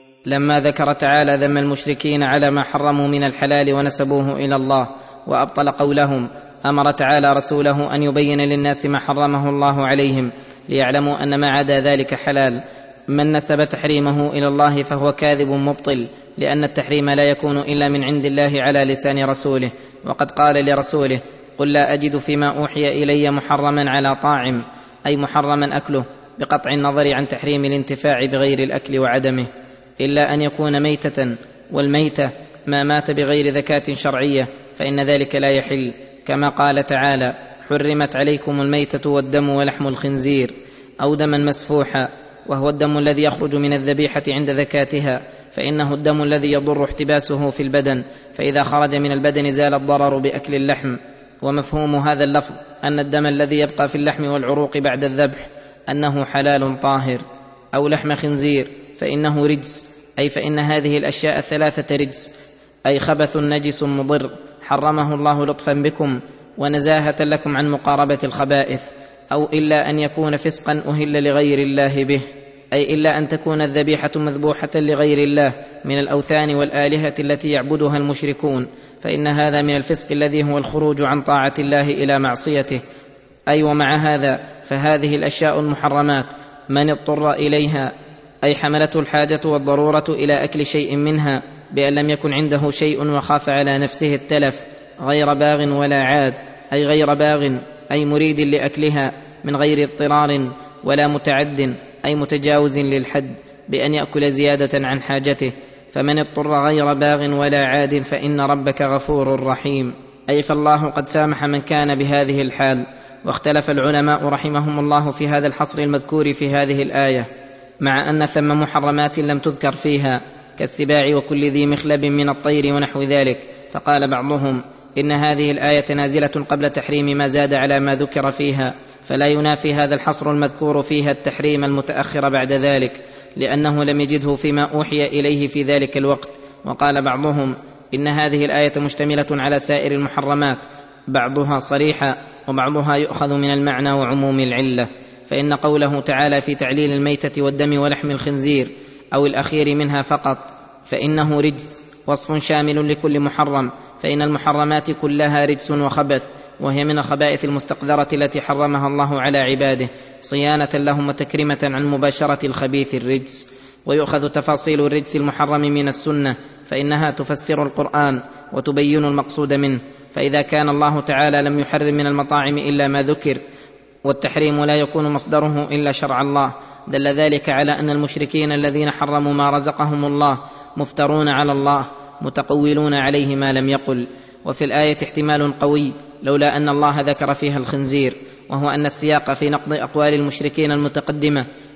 لما ذكر تعالى ذم المشركين على ما حرموا من الحلال ونسبوه إلى الله وأبطل قولهم، أمر تعالى رسوله أن يبين للناس ما حرمه الله عليهم ليعلموا أن ما عدا ذلك حلال. من نسب تحريمه إلى الله فهو كاذب مبطل، لأن التحريم لا يكون إلا من عند الله على لسان رسوله، وقد قال لرسوله قل لا أجد فيما أوحي إلي محرما على طاعم، أي محرما أكله بقطع النظر عن تحريم الانتفاع بغير الأكل وعدمه، إلا أن يكون ميتة، والميتة ما مات بغير ذكاة شرعية فإن ذلك لا يحل، كما قال تعالى حرمت عليكم الميتة والدم ولحم الخنزير، أو دما مسفوحا، وهو الدم الذي يخرج من الذبيحة عند ذكاتها، فإنه الدم الذي يضر احتباسه في البدن، فإذا خرج من البدن زال الضرر بأكل اللحم. ومفهوم هذا اللفظ أن الدم الذي يبقى في اللحم والعروق بعد الذبح أنه حلال طاهر. أو لحم خنزير فإنه رجس، أي فإن هذه الأشياء الثلاثة رجس، أي خبث نجس مضر حرمه الله لطفا بكم ونزاهة لكم عن مقاربة الخبائث. أو إلا أن يكون فسقا أهل لغير الله به، أي إلا أن تكون الذبيحة مذبوحة لغير الله من الأوثان والآلهة التي يعبدها المشركون، فإن هذا من الفسق الذي هو الخروج عن طاعة الله إلى معصيته. أي ومع هذا فهذه الأشياء المحرمات من اضطر إليها، أي حملته الحاجة والضرورة إلى أكل شيء منها بأن لم يكن عنده شيء وخاف على نفسه التلف، غير باغ ولا عاد، أي غير باغ أي مريد لأكلها من غير اضطرار، ولا متعد أي متجاوز للحد بأن يأكل زيادة عن حاجته. فمن اضطر غير باغ ولا عاد فإن ربك غفور رحيم، أي فالله قد سامح من كان بهذه الحال. واختلف العلماء رحمهم الله في هذا الحصر المذكور في هذه الآية، مع أن ثم محرمات لم تذكر فيها كالسباع وكل ذي مخلب من الطير ونحو ذلك، فقال بعضهم إن هذه الآية نازلة قبل تحريم ما زاد على ما ذكر فيها، فلا ينافي هذا الحصر المذكور فيها التحريم المتأخر بعد ذلك، لأنه لم يجده فيما أوحي إليه في ذلك الوقت. وقال بعضهم إن هذه الآية مشتملة على سائر المحرمات، بعضها صريحة وبعضها يؤخذ من المعنى وعموم العلة، فإن قوله تعالى في تعليل الميتة والدم ولحم الخنزير أو الأخير منها فقط فإنه رجس وصف شامل لكل محرم، فإن المحرمات كلها رجس وخبث، وهي من الخبائث المستقذرة التي حرمها الله على عباده صيانة لهم وتكريمة عن مباشرة الخبيث الرجس. ويؤخذ تفاصيل الرجس المحرم من السنة، فإنها تفسر القرآن وتبين المقصود منه، فإذا كان الله تعالى لم يحرم من المطاعم إلا ما ذكر، والتحريم لا يكون مصدره إلا شرع الله، دل ذلك على أن المشركين الذين حرموا ما رزقهم الله مفترون على الله متقولون عليه ما لم يقل. وفي الآية احتمال قوي لولا أن الله ذكر فيها الخنزير، وهو أن السياق في نقض أقوال المشركين المتقدمة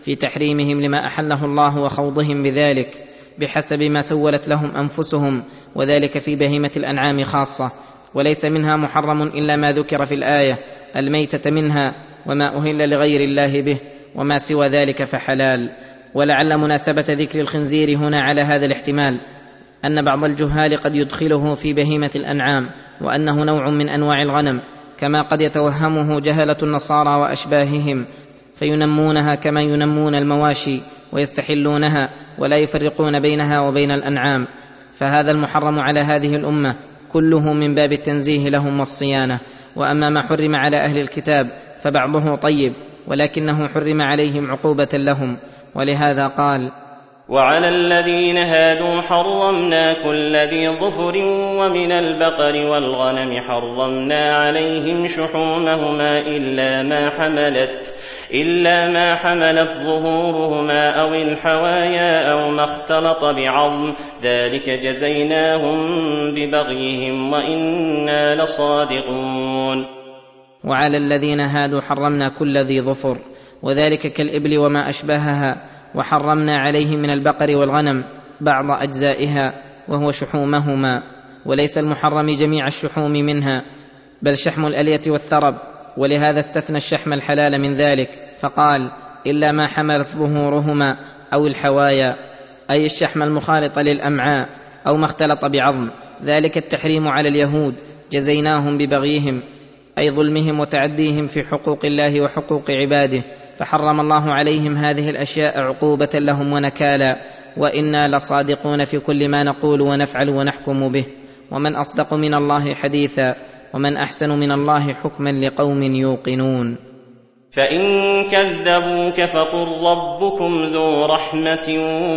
في تحريمهم لما أحله الله وخوضهم بذلك بحسب ما سولت لهم أنفسهم، وذلك في بهيمة الأنعام خاصة. وليس منها محرم إلا ما ذكر في الآية، الميتة منها وما أهل لغير الله به، وما سوى ذلك فحلال. ولعل مناسبة ذكر الخنزير هنا على هذا الاحتمال أن بعض الجهال قد يدخله في بهيمة الأنعام، وأنه نوع من أنواع الغنم، كما قد يتوهمه جهلة النصارى وأشباههم، فينمونها كما ينمون المواشي ويستحلونها ولا يفرقون بينها وبين الأنعام. فهذا المحرم على هذه الأمة كله من باب التنزيه لهم والصيانة. وأما ما حرم على أهل الكتاب فبعضه طيب، ولكنه حرم عليهم عقوبة لهم. ولهذا قال:
وعلى الذين هادوا حرمنا كل ذي ظفر، ومن البقر والغنم حرمنا عليهم شحومهما إلا ما حملت ظهورهما أو الحوايا أو ما اختلط بعظم، ذلك جزيناهم ببغيهم وإنا لصادقون.
وعلى الذين هادوا حرمنا كل ذي ظفر، وذلك كالإبل وما أشبهها، وحرمنا عليهم من البقر والغنم بعض أجزائها وهو شحومهما، وليس المحرم جميع الشحوم منها، بل شحم الألية والثرب. ولهذا استثنى الشحم الحلال من ذلك فقال: إلا ما حملت ظهورهما أو الحوايا، أي الشحم المخالط للأمعاء أو ما اختلط بعظم. ذلك التحريم على اليهود جزيناهم ببغيهم، أي ظلمهم وتعديهم في حقوق الله وحقوق عباده، فحرم الله عليهم هذه الأشياء عقوبة لهم ونكالا. وإنا لصادقون في كل ما نقول ونفعل ونحكم به، ومن أصدق من الله حديثا، ومن أحسن من الله حكما لقوم يوقنون.
فإن كذبوك فقل ربكم ذو رحمة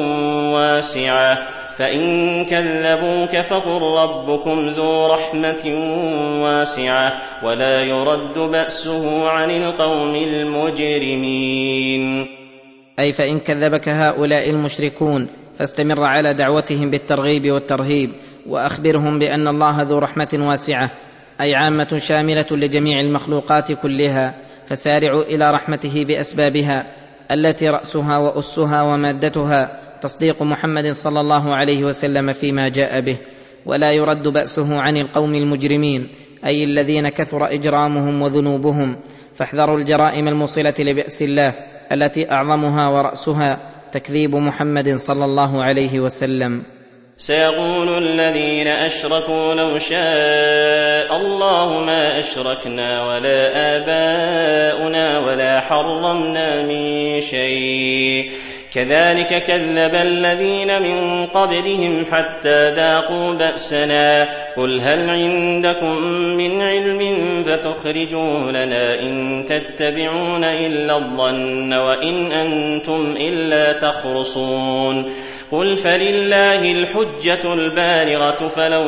واسعة ولا يرد بأسه عن القوم المجرمين.
أي فإن كذبك هؤلاء المشركون فاستمر على دعوتهم بالترغيب والترهيب، وأخبرهم بأن الله ذو رحمة واسعة، أي عامة شاملة لجميع المخلوقات كلها، فسارعوا إلى رحمته بأسبابها التي رأسها وأسها ومادتها تصديق محمد صلى الله عليه وسلم فيما جاء به. ولا يرد بأسه عن القوم المجرمين، أي الذين كثر إجرامهم وذنوبهم، فاحذروا الجرائم الموصلة لبأس الله التي أعظمها ورأسها تكذيب محمد صلى الله عليه وسلم.
سيقول الذين أشركوا لو شاء الله ما أشركنا ولا آباؤنا ولا حرمنا من شيء، كذلك كذب الذين من قبلهم حتى ذاقوا بأسنا. قل هل عندكم من علم فتخرجوه لنا، إن تتبعون إلا الظن وإن أنتم إلا تخرصون. قل فلله الحجة البالغة، فلو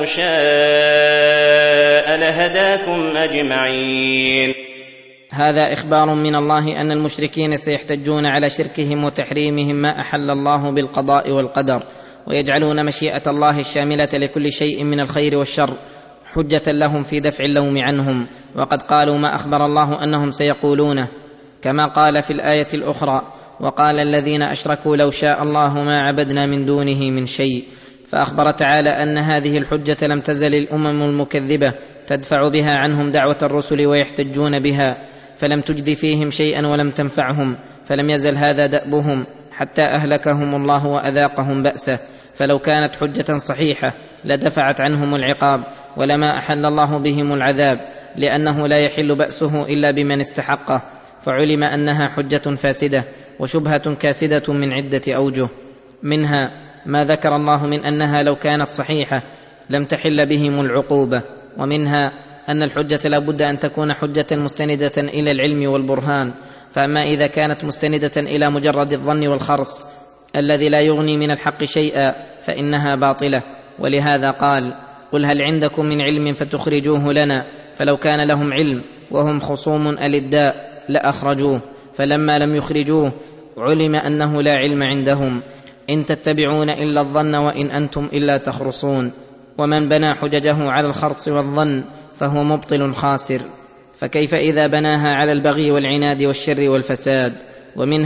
شاء لهداكم أجمعين.
هذا إخبار من الله أن المشركين سيحتجون على شركهم وتحريمهم ما أحل الله بالقضاء والقدر، ويجعلون مشيئة الله الشاملة لكل شيء من الخير والشر حجة لهم في دفع اللوم عنهم، وقد قالوا ما أخبر الله أنهم سيقولونه، كما قال في الآية الأخرى: وقال الذين أشركوا لو شاء الله ما عبدنا من دونه من شيء. فأخبر تعالى أن هذه الحجة لم تزل الأمم المكذبة تدفع بها عنهم دعوة الرسل ويحتجون بها، فلم تجد فيهم شيئا ولم تنفعهم، فلم يزل هذا دأبهم حتى أهلكهم الله وأذاقهم بأسه. فلو كانت حجة صحيحة لدفعت عنهم العقاب، ولما أحل الله بهم العذاب، لأنه لا يحل بأسه إلا بمن استحقه، فعلم أنها حجة فاسدة وشبهة كاسدة من عدة أوجه، منها ما ذكر الله من أنها لو كانت صحيحة لم تحل بهم العقوبة، ومنها أن الحجة لا بد أن تكون حجة مستندة إلى العلم والبرهان، فأما إذا كانت مستندة إلى مجرد الظن والخرص الذي لا يغني من الحق شيئا فإنها باطلة. ولهذا قال: قل هل عندكم من علم فتخرجوه لنا، فلو كان لهم علم وهم خصوم ألداء لأخرجوه، فلما لم يخرجوه علم أنه لا علم عندهم. إن تتبعون إلا الظن وإن أنتم إلا تخرصون. ومن بنى حججه على الخرص والظن فهو مبطل خاسر، فكيف إذا بناها على البغي والعناد والشر والفساد؟ ومنها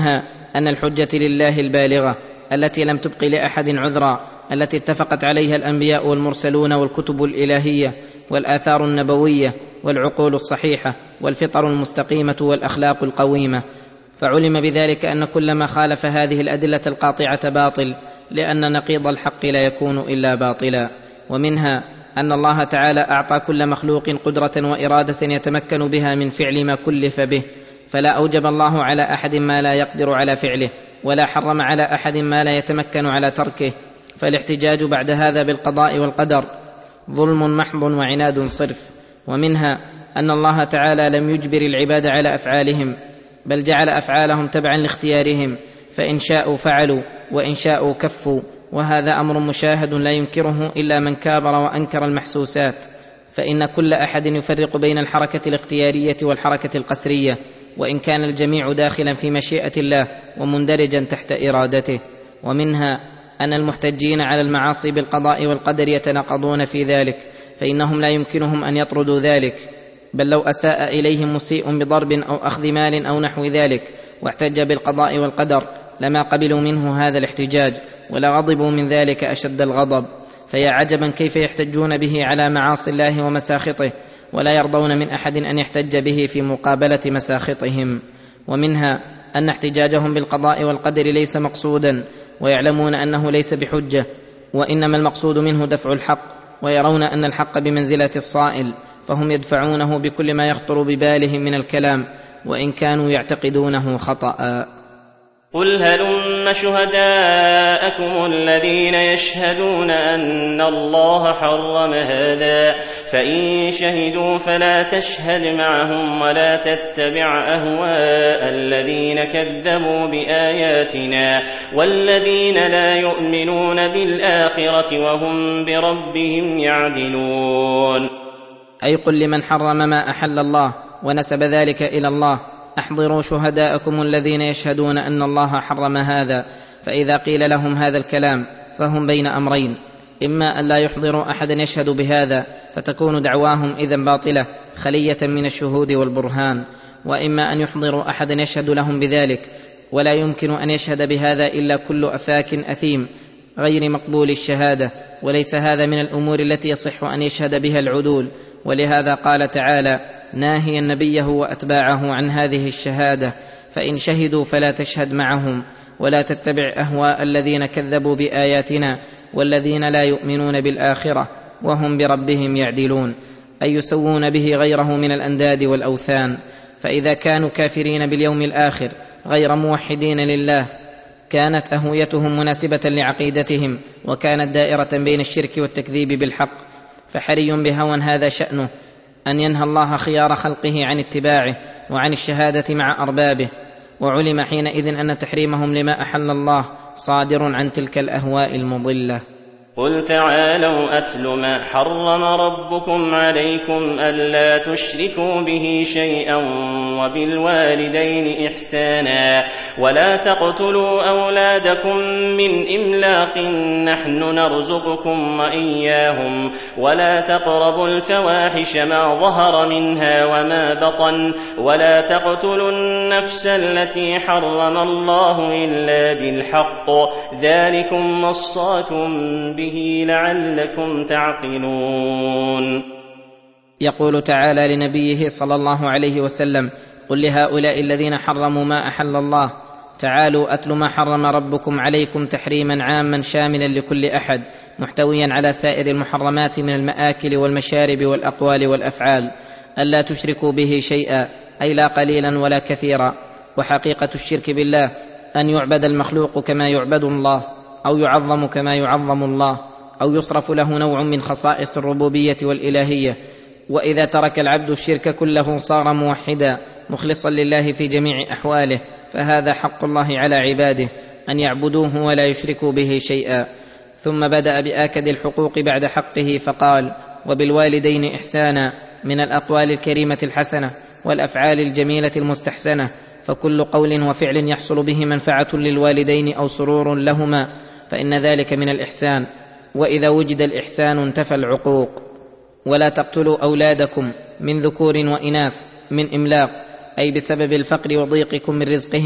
أن الحجة لله البالغة التي لم تبق لأحد عذرا، التي اتفقت عليها الأنبياء والمرسلون والكتب الإلهية والآثار النبوية والعقول الصحيحة والفطر المستقيمة والأخلاق القويمة. فعلم بذلك أن كل ما خالف هذه الأدلة القاطعة باطل، لأن نقيض الحق لا يكون إلا باطلا. ومنها أن الله تعالى أعطى كل مخلوق قدرة وإرادة يتمكن بها من فعل ما كلف به، فلا أوجب الله على أحد ما لا يقدر على فعله، ولا حرم على أحد ما لا يتمكن على تركه. فالاحتجاج بعد هذا بالقضاء والقدر ظلم محض وعناد صرف. ومنها أن الله تعالى لم يجبر العباد على أفعالهم، بل جعل أفعالهم تبعا لاختيارهم، فإن شاءوا فعلوا وإن شاءوا كفوا، وهذا أمر مشاهد لا ينكره إلا من كابر وأنكر المحسوسات. فإن كل أحد يفرق بين الحركة الاختيارية والحركة القسرية، وإن كان الجميع داخلا في مشيئة الله ومندرجا تحت إرادته. ومنها أن المحتجين على المعاصي بالقضاء والقدر يتناقضون في ذلك، فإنهم لا يمكنهم أن يطردوا ذلك، بل لو أساء إليهم مسيء بضرب أو أخذ مال أو نحو ذلك واحتج بالقضاء والقدر لما قبلوا منه هذا الاحتجاج، ولغضبوا من ذلك أشد الغضب. فيا عجبا كيف يحتجون به على معاصي الله ومساخطه، ولا يرضون من أحد أن يحتج به في مقابلة مساخطهم. ومنها أن احتجاجهم بالقضاء والقدر ليس مقصودا، ويعلمون أنه ليس بحجة، وإنما المقصود منه دفع الحق، ويرون أن الحق بمنزلة الصائل، فهم يدفعونه بكل ما يخطر ببالهم من الكلام، وإن كانوا يعتقدونه خطأ.
قل هلم شهداءكم الذين يشهدون أن الله حرم هذا، فإن شهدوا فلا تشهد معهم ولا تتبع أهواء الذين كذبوا بآياتنا والذين لا يؤمنون بالآخرة وهم بربهم يعدلون.
أي قل لمن حرم ما أحل الله ونسب ذلك إلى الله: احضروا شهداءكم الذين يشهدون أن الله حرم هذا. فإذا قيل لهم هذا الكلام فهم بين أمرين: إما أن لا يحضروا أحدا يشهد بهذا فتكون دعواهم إذن باطلة خلية من الشهود والبرهان، وإما أن يحضروا أحدا يشهد لهم بذلك، ولا يمكن أن يشهد بهذا إلا كل أفاك أثيم غير مقبول الشهادة، وليس هذا من الأمور التي يصح أن يشهد بها العدول. ولهذا قال تعالى ناهيا نبيه وأتباعه عن هذه الشهادة: فإن شهدوا فلا تشهد معهم ولا تتبع أهواء الذين كذبوا بآياتنا والذين لا يؤمنون بالآخرة وهم بربهم يعدلون، أي يسوون به غيره من الأنداد والأوثان. فإذا كانوا كافرين باليوم الآخر غير موحدين لله كانت أهويتهم مناسبة لعقيدتهم، وكانت دائرة بين الشرك والتكذيب بالحق. فحري بهوى هذا شأنه أن ينهى الله خيار خلقه عن اتباعه وعن الشهادة مع أربابه، وعلم حينئذ أن تحريمهم لما أحل الله صادر عن تلك الأهواء المضلة.
قل تعالوا أتل ما حرم ربكم عليكم ألا تشركوا به شيئا وبالوالدين إحسانا ولا تقتلوا أولادكم من إملاق نحن نرزقكم وإياهم ولا تقربوا الفواحش ما ظهر منها وما بطن ولا تقتلوا النفس التي حرم الله إلا بالحق ذلكم وصاكم به لعلكم تعقلون.
يقول تعالى لنبيه صلى الله عليه وسلم: قل لهؤلاء الذين حرموا ما أحل الله تعالوا أتل ما حرم ربكم عليكم تحريما عاما شاملا لكل أحد محتويا على سائر المحرمات من المآكل والمشارب والأقوال والأفعال، ألا تشركوا به شيئا أي لا قليلا ولا كثيرا. وحقيقة الشرك بالله أن يعبد المخلوق كما يعبد الله، أو يعظم كما يعظم الله، أو يصرف له نوع من خصائص الربوبية والإلهية. وإذا ترك العبد الشرك كله صار موحدا مخلصا لله في جميع أحواله، فهذا حق الله على عباده أن يعبدوه ولا يشركوا به شيئا. ثم بدأ بآكد الحقوق بعد حقه فقال: وبالوالدين إحسانا، من الأقوال الكريمة الحسنة والأفعال الجميلة المستحسنة، فكل قول وفعل يحصل به منفعة للوالدين أو سرور لهما فإن ذلك من الإحسان، وإذا وجد الإحسان انتفى العقوق. ولا تقتلوا أولادكم من ذكور وإناث من إملاق، أي بسبب الفقر وضيقكم من رزقهم،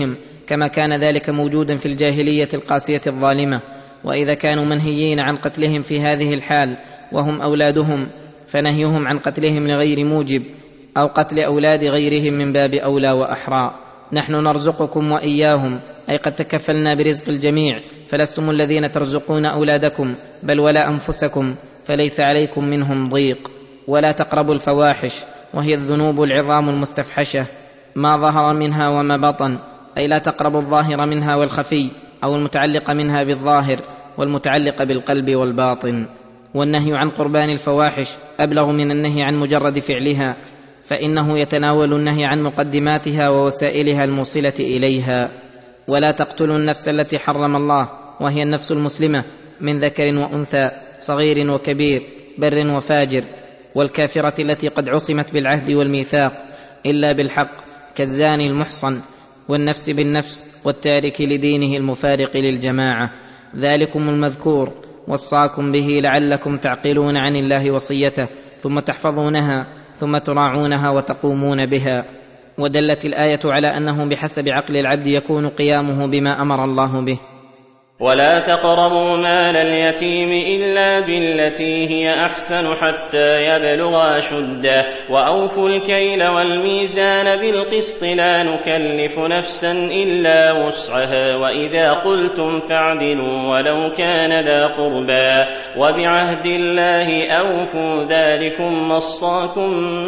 كما كان ذلك موجودا في الجاهلية القاسية الظالمة. وإذا كانوا منهيين عن قتلهم في هذه الحال وهم أولادهم، فنهيهم عن قتلهم لغير موجب أو قتل أولاد غيرهم من باب أولى وأحرى. نحن نرزقكم وإياهم، أي قد تكفلنا برزق الجميع، فلستم الذين ترزقون أولادكم بل ولا أنفسكم، فليس عليكم منهم ضيق. ولا تقربوا الفواحش، وهي الذنوب العظام المستفحشة، ما ظهر منها وما بطن، أي لا تقربوا الظاهر منها والخفي، أو المتعلق منها بالظاهر والمتعلق بالقلب والباطن. والنهي عن قربان الفواحش أبلغ من النهي عن مجرد فعلها، فإنه يتناول النهي عن مقدماتها ووسائلها الموصلة إليها. ولا تقتلوا النفس التي حرم الله، وهي النفس المسلمة من ذكر وأنثى، صغير وكبير، بر وفاجر، والكافرة التي قد عصمت بالعهد والميثاق إلا بالحق، كالزاني المحصن، والنفس بالنفس، والتارك لدينه المفارق للجماعة. ذلكم المذكور وصاكم به لعلكم تعقلون عن الله وصيته، ثم تحفظونها، ثم تراعونها وتقومون بها. ودلت الآية على أنه بحسب عقل العبد يكون قيامه بما أمر الله به.
ولا تقربوا مال اليتيم إلا بالتي هي أحسن حتى يبلغ أشده، وأوفوا الكيل والميزان بالقسط، لا نكلف نفسا إلا وسعها، وإذا قلتم فاعدلوا ولو كان ذا قربى، وبعهد الله أوفوا، ذلكم وصاكم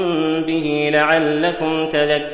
به لعلكم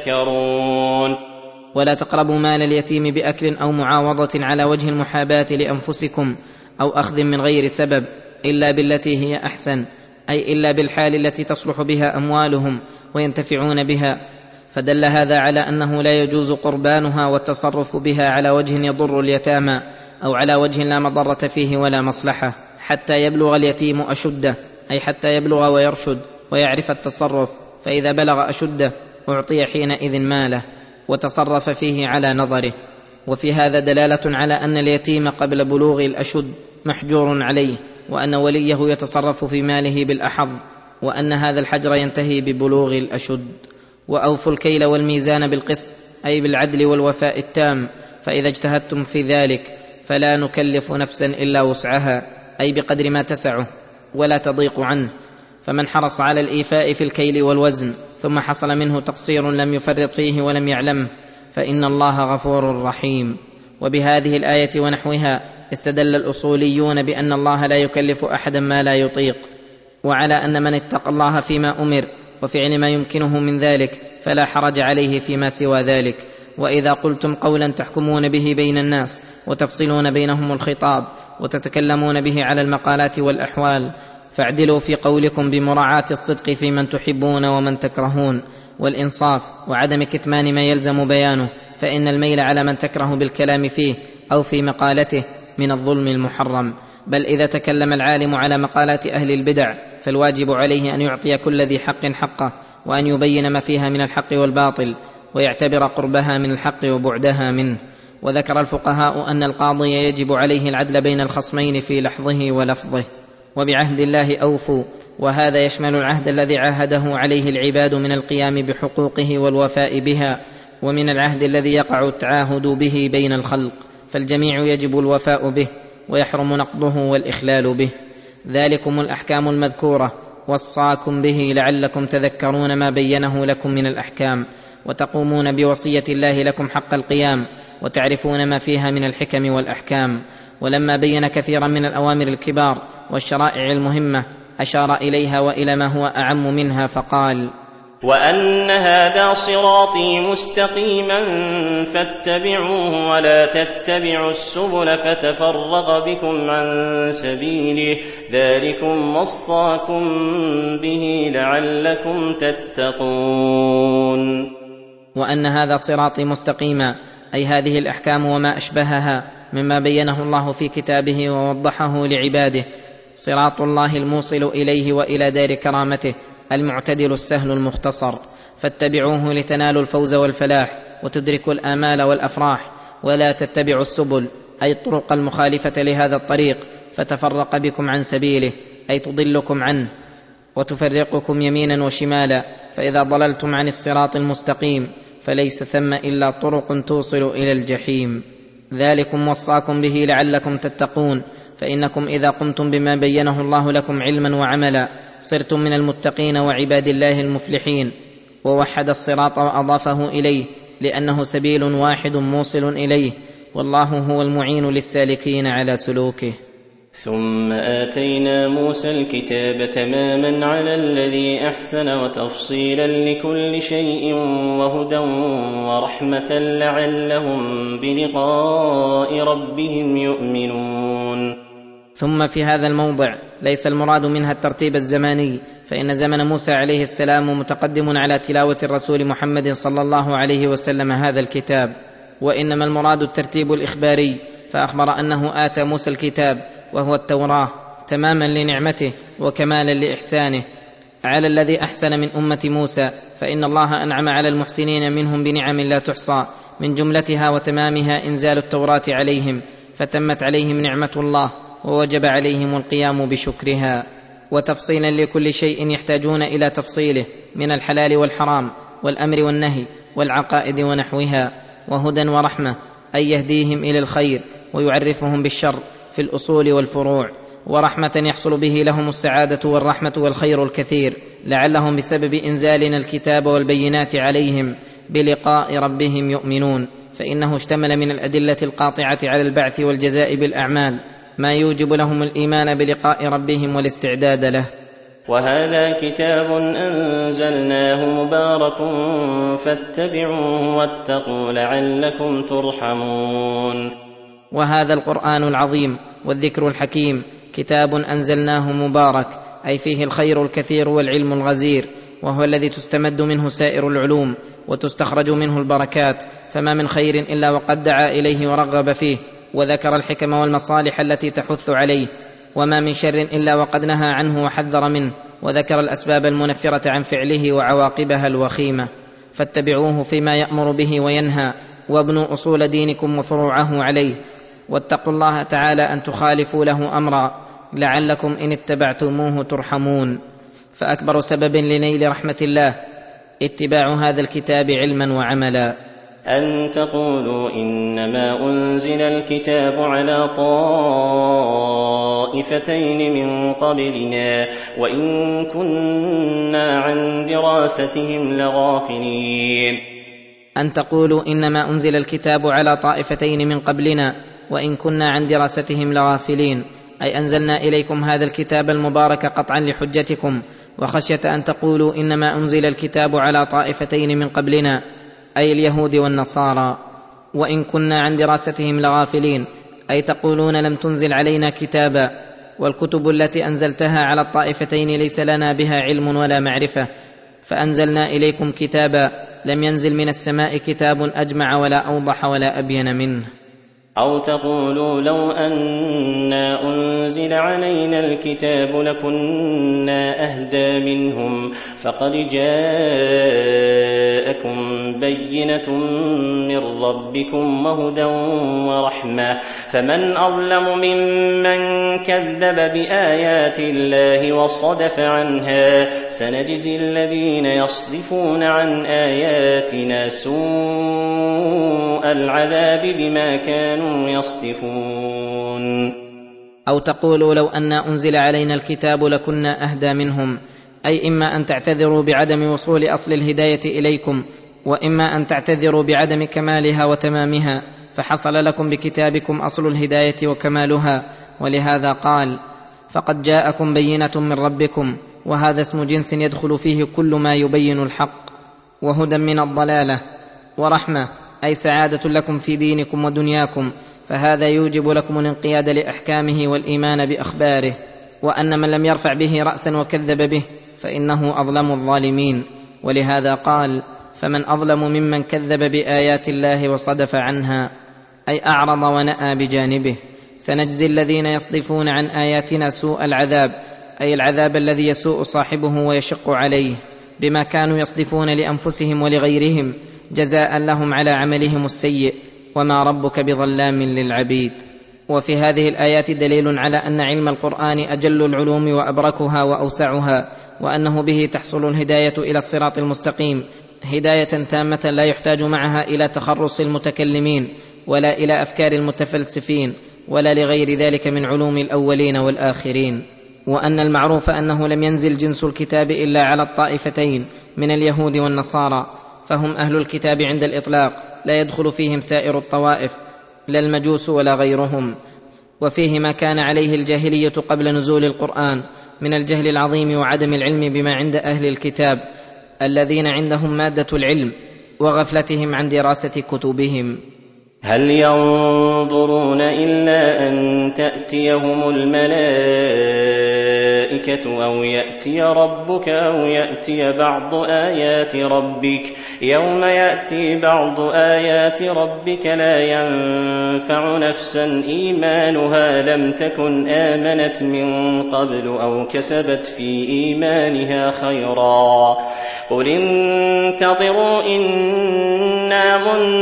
تذكرون.
ولا تقربوا مال اليتيم بأكل أو معاوضة على وجه المحاباة لأنفسكم أو أخذ من غير سبب، إلا بالتي هي أحسن، أي إلا بالحال التي تصلح بها أموالهم وينتفعون بها. فدل هذا على أنه لا يجوز قربانها والتصرف بها على وجه يضر اليتامى، أو على وجه لا مضرة فيه ولا مصلحة، حتى يبلغ اليتيم أشده، أي حتى يبلغ ويرشد ويعرف التصرف، فإذا بلغ أشده أعطي حينئذ ماله وتصرف فيه على نظره. وفي هذا دلالة على أن اليتيم قبل بلوغ الأشد محجور عليه، وأن وليه يتصرف في ماله بالأحظ، وأن هذا الحجر ينتهي ببلوغ الأشد. وأوفوا الكيل والميزان بالقسط، أي بالعدل والوفاء التام، فإذا اجتهدتم في ذلك فلا نكلف نفسا إلا وسعها، أي بقدر ما تسعه ولا تضيق عنه. فمن حرص على الإيفاء في الكيل والوزن ثم حصل منه تقصير لم يفرط فيه ولم يعلمه، فإن الله غفور رحيم. وبهذه الآية ونحوها استدل الأصوليون بأن الله لا يكلف أحدا ما لا يطيق، وعلى أن من اتقى الله فيما أمر وفعل ما يمكنه من ذلك فلا حرج عليه فيما سوى ذلك. وإذا قلتم قولا تحكمون به بين الناس وتفصلون بينهم الخطاب وتتكلمون به على المقالات والأحوال، فاعدلوا في قولكم بمراعاة الصدق في من تحبون ومن تكرهون، والإنصاف وعدم كتمان ما يلزم بيانه، فإن الميل على من تكره بالكلام فيه أو في مقالته من الظلم المحرم. بل إذا تكلم العالم على مقالات أهل البدع فالواجب عليه أن يعطي كل ذي حق حقه، وأن يبين ما فيها من الحق والباطل، ويعتبر قربها من الحق وبعدها منه. وذكر الفقهاء أن القاضي يجب عليه العدل بين الخصمين في لحظه ولفظه. وبعهد الله أوفوا، وهذا يشمل العهد الذي عاهده عليه العباد من القيام بحقوقه والوفاء بها، ومن العهد الذي يقع التعاهد به بين الخلق، فالجميع يجب الوفاء به ويحرم نقضه والإخلال به. ذلكم الأحكام المذكورة وصاكم به لعلكم تذكرون ما بينه لكم من الأحكام، وتقومون بوصية الله لكم حق القيام، وتعرفون ما فيها من الحكم والأحكام. ولما بين كثيرا من الأوامر الكبار والشرائع المهمة أشار إليها وإلى ما هو أعم منها فقال:
وأن هذا صراطي مستقيما فاتبعوه ولا تتبعوا السبل فتفرق بكم عن سبيله، ذلكم وصاكم به لعلكم تتقون.
وأن هذا صراطي مستقيما، أي هذه الأحكام وما أشبهها مما بينه الله في كتابه ووضحه لعباده، صراط الله الموصل إليه وإلى دار كرامته، المعتدل السهل المختصر، فاتبعوه لتنالوا الفوز والفلاح وتدركوا الآمال والأفراح. ولا تتبعوا السبل، أي الطرق المخالفة لهذا الطريق، فتفرق بكم عن سبيله، أي تضلكم عنه وتفرقكم يمينا وشمالا. فإذا ضللتم عن الصراط المستقيم فليس ثم إلا طرق توصل إلى الجحيم. ذلكم وصاكم به لعلكم تتقون، فإنكم إذا قمتم بما بينه الله لكم علما وعملا صرتم من المتقين وعباد الله المفلحين. ووحد الصراط وأضافه إليه لأنه سبيل واحد موصل إليه، والله هو المعين للسالكين على سلوكه.
ثم آتينا موسى الكتاب تماما على الذي أحسن وتفصيلا لكل شيء وهدى ورحمة لعلهم بلقاء ربهم يؤمنون.
ثم في هذا الموضع ليس المراد منها الترتيب الزماني، فإن زمن موسى عليه السلام متقدم على تلاوة الرسول محمد صلى الله عليه وسلم هذا الكتاب، وإنما المراد الترتيب الإخباري، فأخبر أنه آتى موسى الكتاب وهو التوراة تماما لنعمته وكمالا لإحسانه على الذي أحسن من أمة موسى، فإن الله أنعم على المحسنين منهم بنعم لا تحصى، من جملتها وتمامها إنزال التوراة عليهم، فتمت عليهم نعمة الله ووجب عليهم القيام بشكرها، وتفصيلا لكل شيء يحتاجون إلى تفصيله من الحلال والحرام والأمر والنهي والعقائد ونحوها، وهدى ورحمة أي يهديهم إلى الخير ويعرفهم بالشر في الأصول والفروع، ورحمة يحصل به لهم السعادة والرحمة والخير الكثير، لعلهم بسبب إنزالنا الكتاب والبينات عليهم بلقاء ربهم يؤمنون، فإنه اشتمل من الأدلة القاطعة على البعث والجزاء بالأعمال ما يوجب لهم الإيمان بلقاء ربهم والاستعداد له.
وهذا كتاب أنزلناه مبارك فاتبعوه واتقوا لعلكم ترحمون.
وهذا القرآن العظيم والذكر الحكيم كتاب أنزلناه مبارك، أي فيه الخير الكثير والعلم الغزير، وهو الذي تستمد منه سائر العلوم وتستخرج منه البركات، فما من خير إلا وقد دعا إليه ورغب فيه وذكر الحكم والمصالح التي تحث عليه، وما من شر إلا وقد نهى عنه وحذر منه وذكر الأسباب المنفرة عن فعله وعواقبها الوخيمة. فاتبعوه فيما يأمر به وينهى، وابنوا أصول دينكم وفروعه عليه، واتقوا الله تعالى أن تخالفوا له أمرا لعلكم إن اتبعتموه ترحمون. فأكبر سبب لنيل رحمة الله اتباع هذا الكتاب علما وعملا.
أن تقولوا إنما أنزل الكتاب على طائفتين من قبلنا وإن كنا عن دراستهم لغافلين.
أن تقولوا إنما أنزل الكتاب على طائفتين من قبلنا وإن كنا عن دراستهم لغافلين، أي أنزلنا إليكم هذا الكتاب المبارك قطعا لحجتكم، وخشية أن تقولوا إنما أنزل الكتاب على طائفتين من قبلنا أي اليهود والنصارى، وإن كنا عن دراستهم لغافلين، أي تقولون لم تنزل علينا كتابا، والكتب التي أنزلتها على الطائفتين ليس لنا بها علم ولا معرفة، فأنزلنا إليكم كتابا لم ينزل من السماء كتاب أجمع ولا أوضح ولا أبين منه.
أو تقولوا لو أنا أنزل علينا الكتاب لكنا أهدى منهم، فقد جاءكم بينة من ربكم وهدى ورحمة، فمن أظلم ممن كذب بآيات الله وصدف عنها، سنجزي الذين يصدفون عن آياتنا سوء العذاب بما كانوا يصدفون.
أو تقولوا لو أن أنزل علينا الكتاب لكنا أهدى منهم، أي إما أن تعتذروا بعدم وصول أصل الهداية إليكم، وإما أن تعتذروا بعدم كمالها وتمامها، فحصل لكم بكتابكم أصل الهداية وكمالها. ولهذا قال فقد جاءكم بينة من ربكم، وهذا اسم جنس يدخل فيه كل ما يبين الحق، وهدى من الضلالة، ورحمة أي سعادة لكم في دينكم ودنياكم، فهذا يوجب لكم الانقياد لأحكامه والإيمان بأخباره، وأن من لم يرفع به رأسا وكذب به فإنه أظلم الظالمين. ولهذا قال فمن أظلم ممن كذب بآيات الله وصدف عنها، أي أعرض ونأى بجانبه. سنجزي الذين يصدفون عن آياتنا سوء العذاب، أي العذاب الذي يسوء صاحبه ويشق عليه، بما كانوا يصدفون لأنفسهم ولغيرهم، جزاء لهم على عملهم السيء، وما ربك بظلام للعبيد. وفي هذه الآيات دليل على أن علم القرآن أجل العلوم وأبركها وأوسعها، وأنه به تحصل الهداية إلى الصراط المستقيم هداية تامة لا يحتاج معها إلى تخرص المتكلمين ولا إلى أفكار المتفلسفين ولا لغير ذلك من علوم الأولين والآخرين. وأن المعروف أنه لم ينزل جنس الكتاب إلا على الطائفتين من اليهود والنصارى، فهم أهل الكتاب عند الإطلاق، لا يدخل فيهم سائر الطوائف لا المجوس ولا غيرهم. وفيه ما كان عليه الجاهلية قبل نزول القرآن من الجهل العظيم وعدم العلم بما عند أهل الكتاب الذين عندهم مادة العلم وغفلتهم عن دراسة كتبهم.
هل ينظرون إلا أن تأتيهم الملائكة أو يأتي ربك أو يأتي بعض آيات ربك؟ يوم يأتي بعض آيات ربك لا ينفع نفسا إيمانها لم تكن آمنت من قبل أو كسبت في إيمانها خيرا قل انتظروا إنا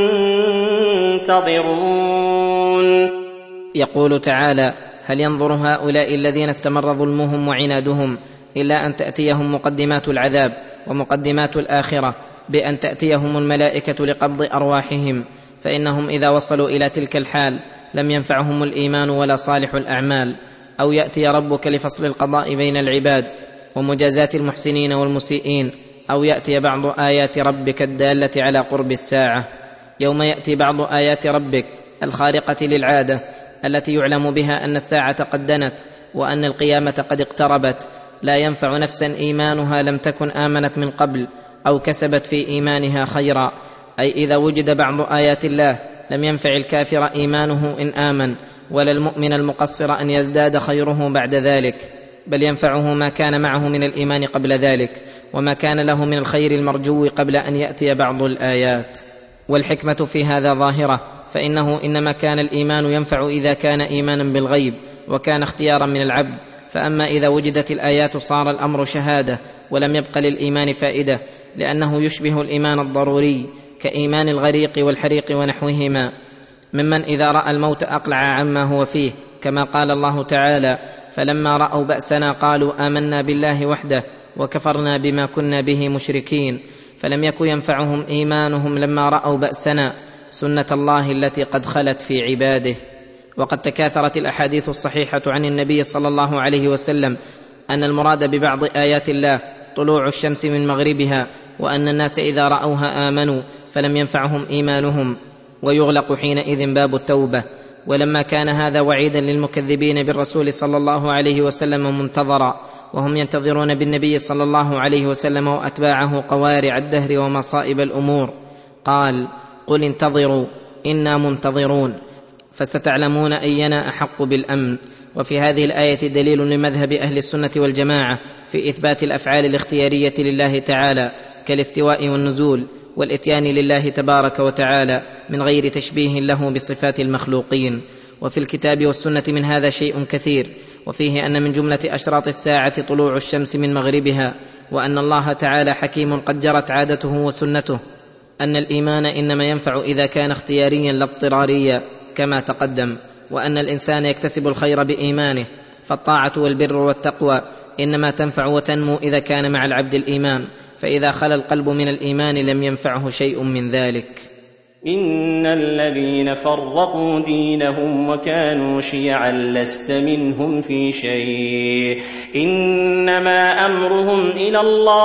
منتظرون.
يقول تعالى: هل ينظر هؤلاء الذين استمر ظلمهم وعنادهم إلا أن تأتيهم مقدمات العذاب ومقدمات الآخرة بأن تأتيهم الملائكة لقبض أرواحهم، فإنهم إذا وصلوا إلى تلك الحال لم ينفعهم الإيمان ولا صالح الأعمال، أو يأتي ربك لفصل القضاء بين العباد ومجازاة المحسنين والمسيئين، أو يأتي بعض آيات ربك الدالة على قرب الساعة. يوم يأتي بعض آيات ربك الخارقة للعادة التي يعلم بها أن الساعة قد دنت وأن القيامة قد اقتربت، لا ينفع نفسا إيمانها لم تكن آمنت من قبل أو كسبت في إيمانها خيرا، أي إذا وجد بعض آيات الله لم ينفع الكافر إيمانه إن آمن، ولا المؤمن المقصر أن يزداد خيره بعد ذلك، بل ينفعه ما كان معه من الإيمان قبل ذلك وما كان له من الخير المرجو قبل أن يأتي بعض الآيات. والحكمة في هذا ظاهرة، فإنه إنما كان الإيمان ينفع إذا كان إيمانا بالغيب وكان اختيارا من العبد، فأما إذا وجدت الآيات صار الأمر شهادة ولم يبق للإيمان فائدة، لأنه يشبه الإيمان الضروري كإيمان الغريق والحريق ونحوهما، ممن إذا رأى الموت أقلع عما هو فيه، كما قال الله تعالى: فلما رأوا بأسنا قالوا آمنا بالله وحده وكفرنا بما كنا به مشركين. فلم يكن ينفعهم إيمانهم لما رأوا بأسنا، سنة الله التي قد خلت في عباده. وقد تكاثرت الأحاديث الصحيحة عن النبي صلى الله عليه وسلم أن المراد ببعض آيات الله طلوع الشمس من مغربها، وأن الناس إذا رأوها آمنوا فلم ينفعهم إيمانهم، ويغلق حينئذ باب التوبة. ولما كان هذا وعيدا للمكذبين بالرسول صلى الله عليه وسلم منتظرا، وهم ينتظرون بالنبي صلى الله عليه وسلم وأتباعه قوارع الدهر ومصائب الأمور، قال: قل انتظروا إنا منتظرون فستعلمون أينا أحق بالأمن. وفي هذه الآية دليل لمذهب أهل السنة والجماعة في إثبات الأفعال الاختيارية لله تعالى كالاستواء والنزول والإتيان لله تبارك وتعالى من غير تشبيه له بصفات المخلوقين. وفي الكتاب والسنة من هذا شيء كثير، وفيه أن من جملة أشراط الساعة طلوع الشمس من مغربها، وأن الله تعالى حكيم قد جرت عادته وسنته، أن الإيمان إنما ينفع إذا كان اختياريا لا اضطراريا كما تقدم، وأن الإنسان يكتسب الخير بإيمانه، فالطاعة والبر والتقوى إنما تنفع وتنمو إذا كان مع العبد الإيمان، فإذا خلا القلب من الإيمان لم ينفعه شيء من ذلك.
إن الذين فرقوا دينهم وكانوا شيعا لست منهم في شيء إنما أمرهم إلى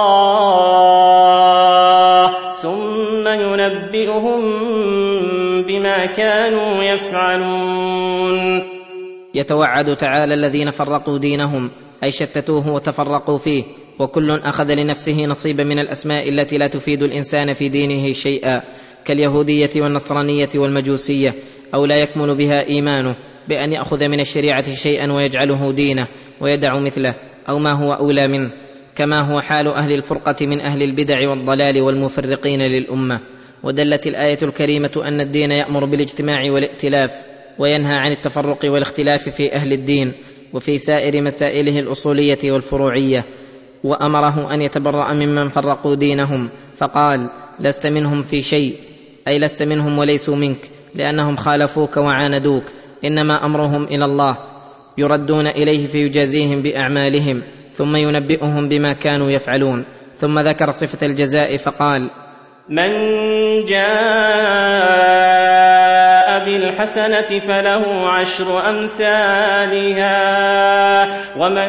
الله ثم ينبئهم بما كانوا يفعلون.
يتوعد تعالى الذين فرقوا دينهم أي شتتوه وتفرقوا فيه، وكل أخذ لنفسه نصيبا من الأسماء التي لا تفيد الإنسان في دينه شيئا، كاليهودية والنصرانية والمجوسية، أو لا يكمل بها إيمانه بأن يأخذ من الشريعة شيئا ويجعله دينه ويدع مثله أو ما هو أولى منه، كما هو حال أهل الفرقة من أهل البدع والضلال والمفرقين للأمة. ودلت الآية الكريمة أن الدين يأمر بالاجتماع والائتلاف، وينهى عن التفرق والاختلاف في أهل الدين وفي سائر مسائله الأصولية والفروعية، وأمره أن يتبرأ ممن فرقوا دينهم، فقال: لست منهم في شيء، أي لست منهم وليسوا منك، لأنهم خالفوك وعاندوك، إنما أمرهم إلى الله، يردون إليه فيجازيهم بأعمالهم ثم ينبئهم بما كانوا يفعلون. ثم ذكر صفة الجزاء فقال:
من جاء بالحسنة فله 10 أمثالها ومن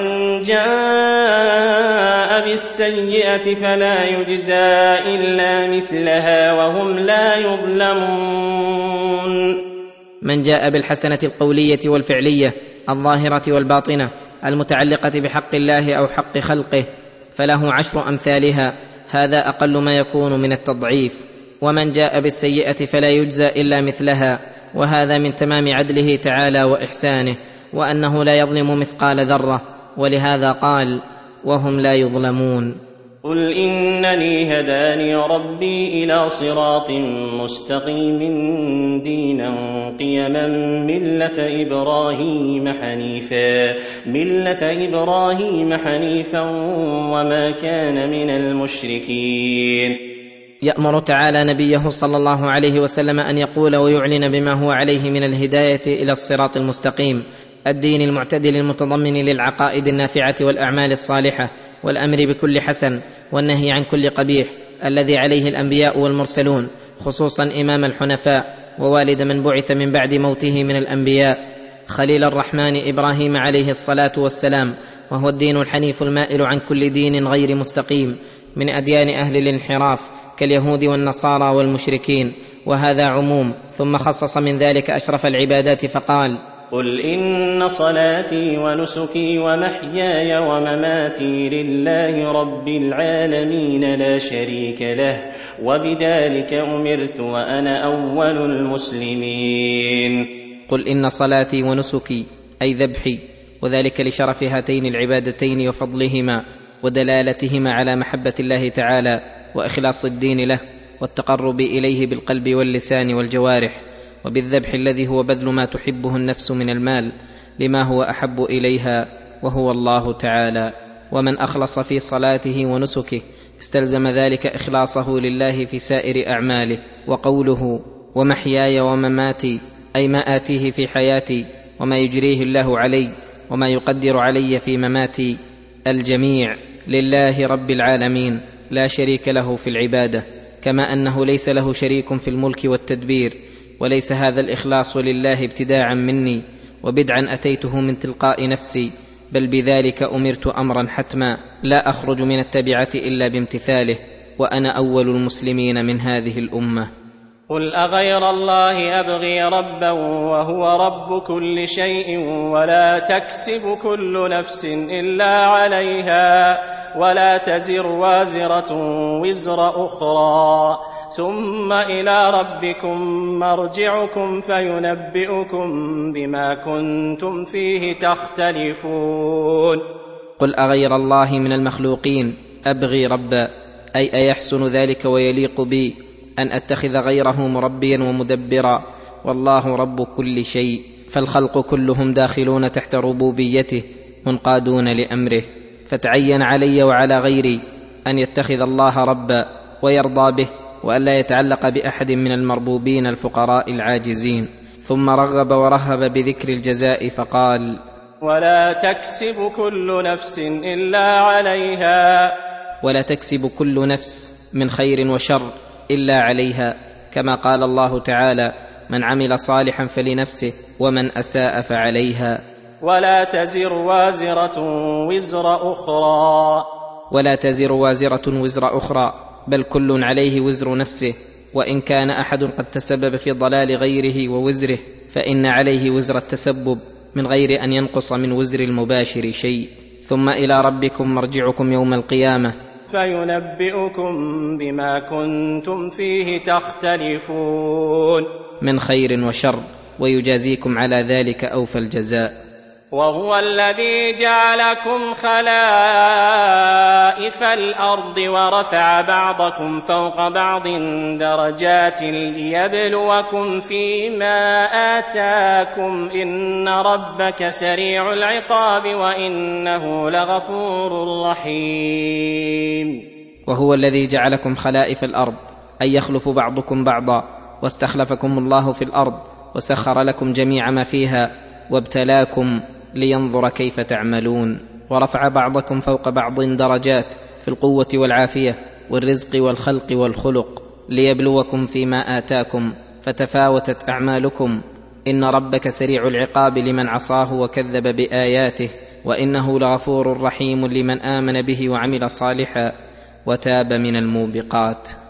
جاء بالسيئة فلا يجزى إلا مثلها وهم لا يظلمون.
من جاء بالحسنة القولية والفعلية الظاهرة والباطنة المتعلقة بحق الله أو حق خلقه فله 10 أمثالها، هذا أقل ما يكون من التضعيف. ومن جاء بالسيئة فلا يجزى إلا مثلها، وهذا من تمام عدله تعالى وإحسانه، وأنه لا يظلم مثقال ذرة، ولهذا قال وهم لا يظلمون.
قل إنني هداني ربي إلى صراط مستقيم دينا قيما ملة إبراهيم حنيفا وما كان من المشركين.
يأمر تعالى نبيه صلى الله عليه وسلم أن يقول ويعلن بما هو عليه من الهداية إلى الصراط المستقيم، الدين المعتدل المتضمن للعقائد النافعة والأعمال الصالحة، والأمر بكل حسن والنهي عن كل قبيح، الذي عليه الأنبياء والمرسلون، خصوصا إمام الحنفاء ووالد من بعث من بعد موته من الأنبياء، خليل الرحمن إبراهيم عليه الصلاة والسلام، وهو الدين الحنيف المائل عن كل دين غير مستقيم من أديان أهل الانحراف كاليهود والنصارى والمشركين، وهذا عموم. ثم خصص من ذلك أشرف العبادات فقال
قل إن صلاتي ونسكي ومحياي ومماتي لله رب العالمين لا شريك له وبذلك أمرت وأنا أول المسلمين.
قل إن صلاتي ونسكي أي ذبحي، وذلك لشرف هاتين العبادتين وفضلهما ودلالتهما على محبة الله تعالى وإخلاص الدين له والتقرب إليه بالقلب واللسان والجوارح، وبالذبح الذي هو بذل ما تحبه النفس من المال لما هو أحب إليها وهو الله تعالى. ومن أخلص في صلاته ونسكه استلزم ذلك إخلاصه لله في سائر أعماله. وقوله ومحياي ومماتي أي ما آتيه في حياتي وما يجريه الله علي وما يقدر علي في مماتي، الجميع لله رب العالمين لا شريك له في العبادة، كما أنه ليس له شريك في الملك والتدبير. وليس هذا الإخلاص لله ابتداعا مني وبدعا أتيته من تلقاء نفسي، بل بذلك أمرت أمرا حتما لا أخرج من التبعة إلا بامتثاله، وأنا أول المسلمين من هذه الأمة.
قل أغير الله أبغي ربا وهو رب كل شيء ولا تكسب كل نفس إلا عليها ولا تزر وازرة وزر أخرى ثم إلى ربكم مرجعكم فينبئكم بما كنتم فيه تختلفون.
قل أغير الله من المخلوقين أبغي ربا أي أيحسن ذلك ويليق بي أن أتخذ غيره مربيا ومدبرا، والله رب كل شيء، فالخلق كلهم داخلون تحت ربوبيته منقادون لأمره، فتعين علي وعلى غيري أن يتخذ الله ربا ويرضى به، وألا يتعلق بأحد من المربوبين الفقراء العاجزين. ثم رغب ورهب بذكر الجزاء فقال
ولا تكسب كل نفس إلا عليها،
ولا تكسب كل نفس من خير وشر إلا عليها، كما قال الله تعالى من عمل صالحا فلنفسه ومن أساء فعليها.
ولا تزر وازرة وزر أخرى،
ولا تزر وازرة وزر أخرى، بل كل عليه وزر نفسه، وإن كان أحد قد تسبب في ضلال غيره ووزره فإن عليه وزر التسبب من غير أن ينقص من وزر المباشر شيء. ثم إلى ربكم مرجعكم يوم القيامة
فينبئكم بما كنتم فيه تختلفون
من خير وشر، ويجازيكم على ذلك أوفى الجزاء.
وهو الذي جعلكم خلائف الأرض ورفع بعضكم فوق بعض درجات ليبلوكم فيما آتاكم إن ربك سريع العقاب وإنه لغفور رحيم.
وهو الذي جعلكم خلائف الأرض أي يخلف بعضكم بعضا، واستخلفكم الله في الأرض وسخر لكم جميع ما فيها وابتلاكم لينظر كيف تعملون. ورفع بعضكم فوق بعض درجات في القوة والعافية والرزق والخلق والخلق، ليبلوكم فيما آتاكم فتفاوتت أعمالكم. إن ربك سريع العقاب لمن عصاه وكذب بآياته، وإنه لغفور رحيم لمن آمن به وعمل صالحا وتاب من الموبقات.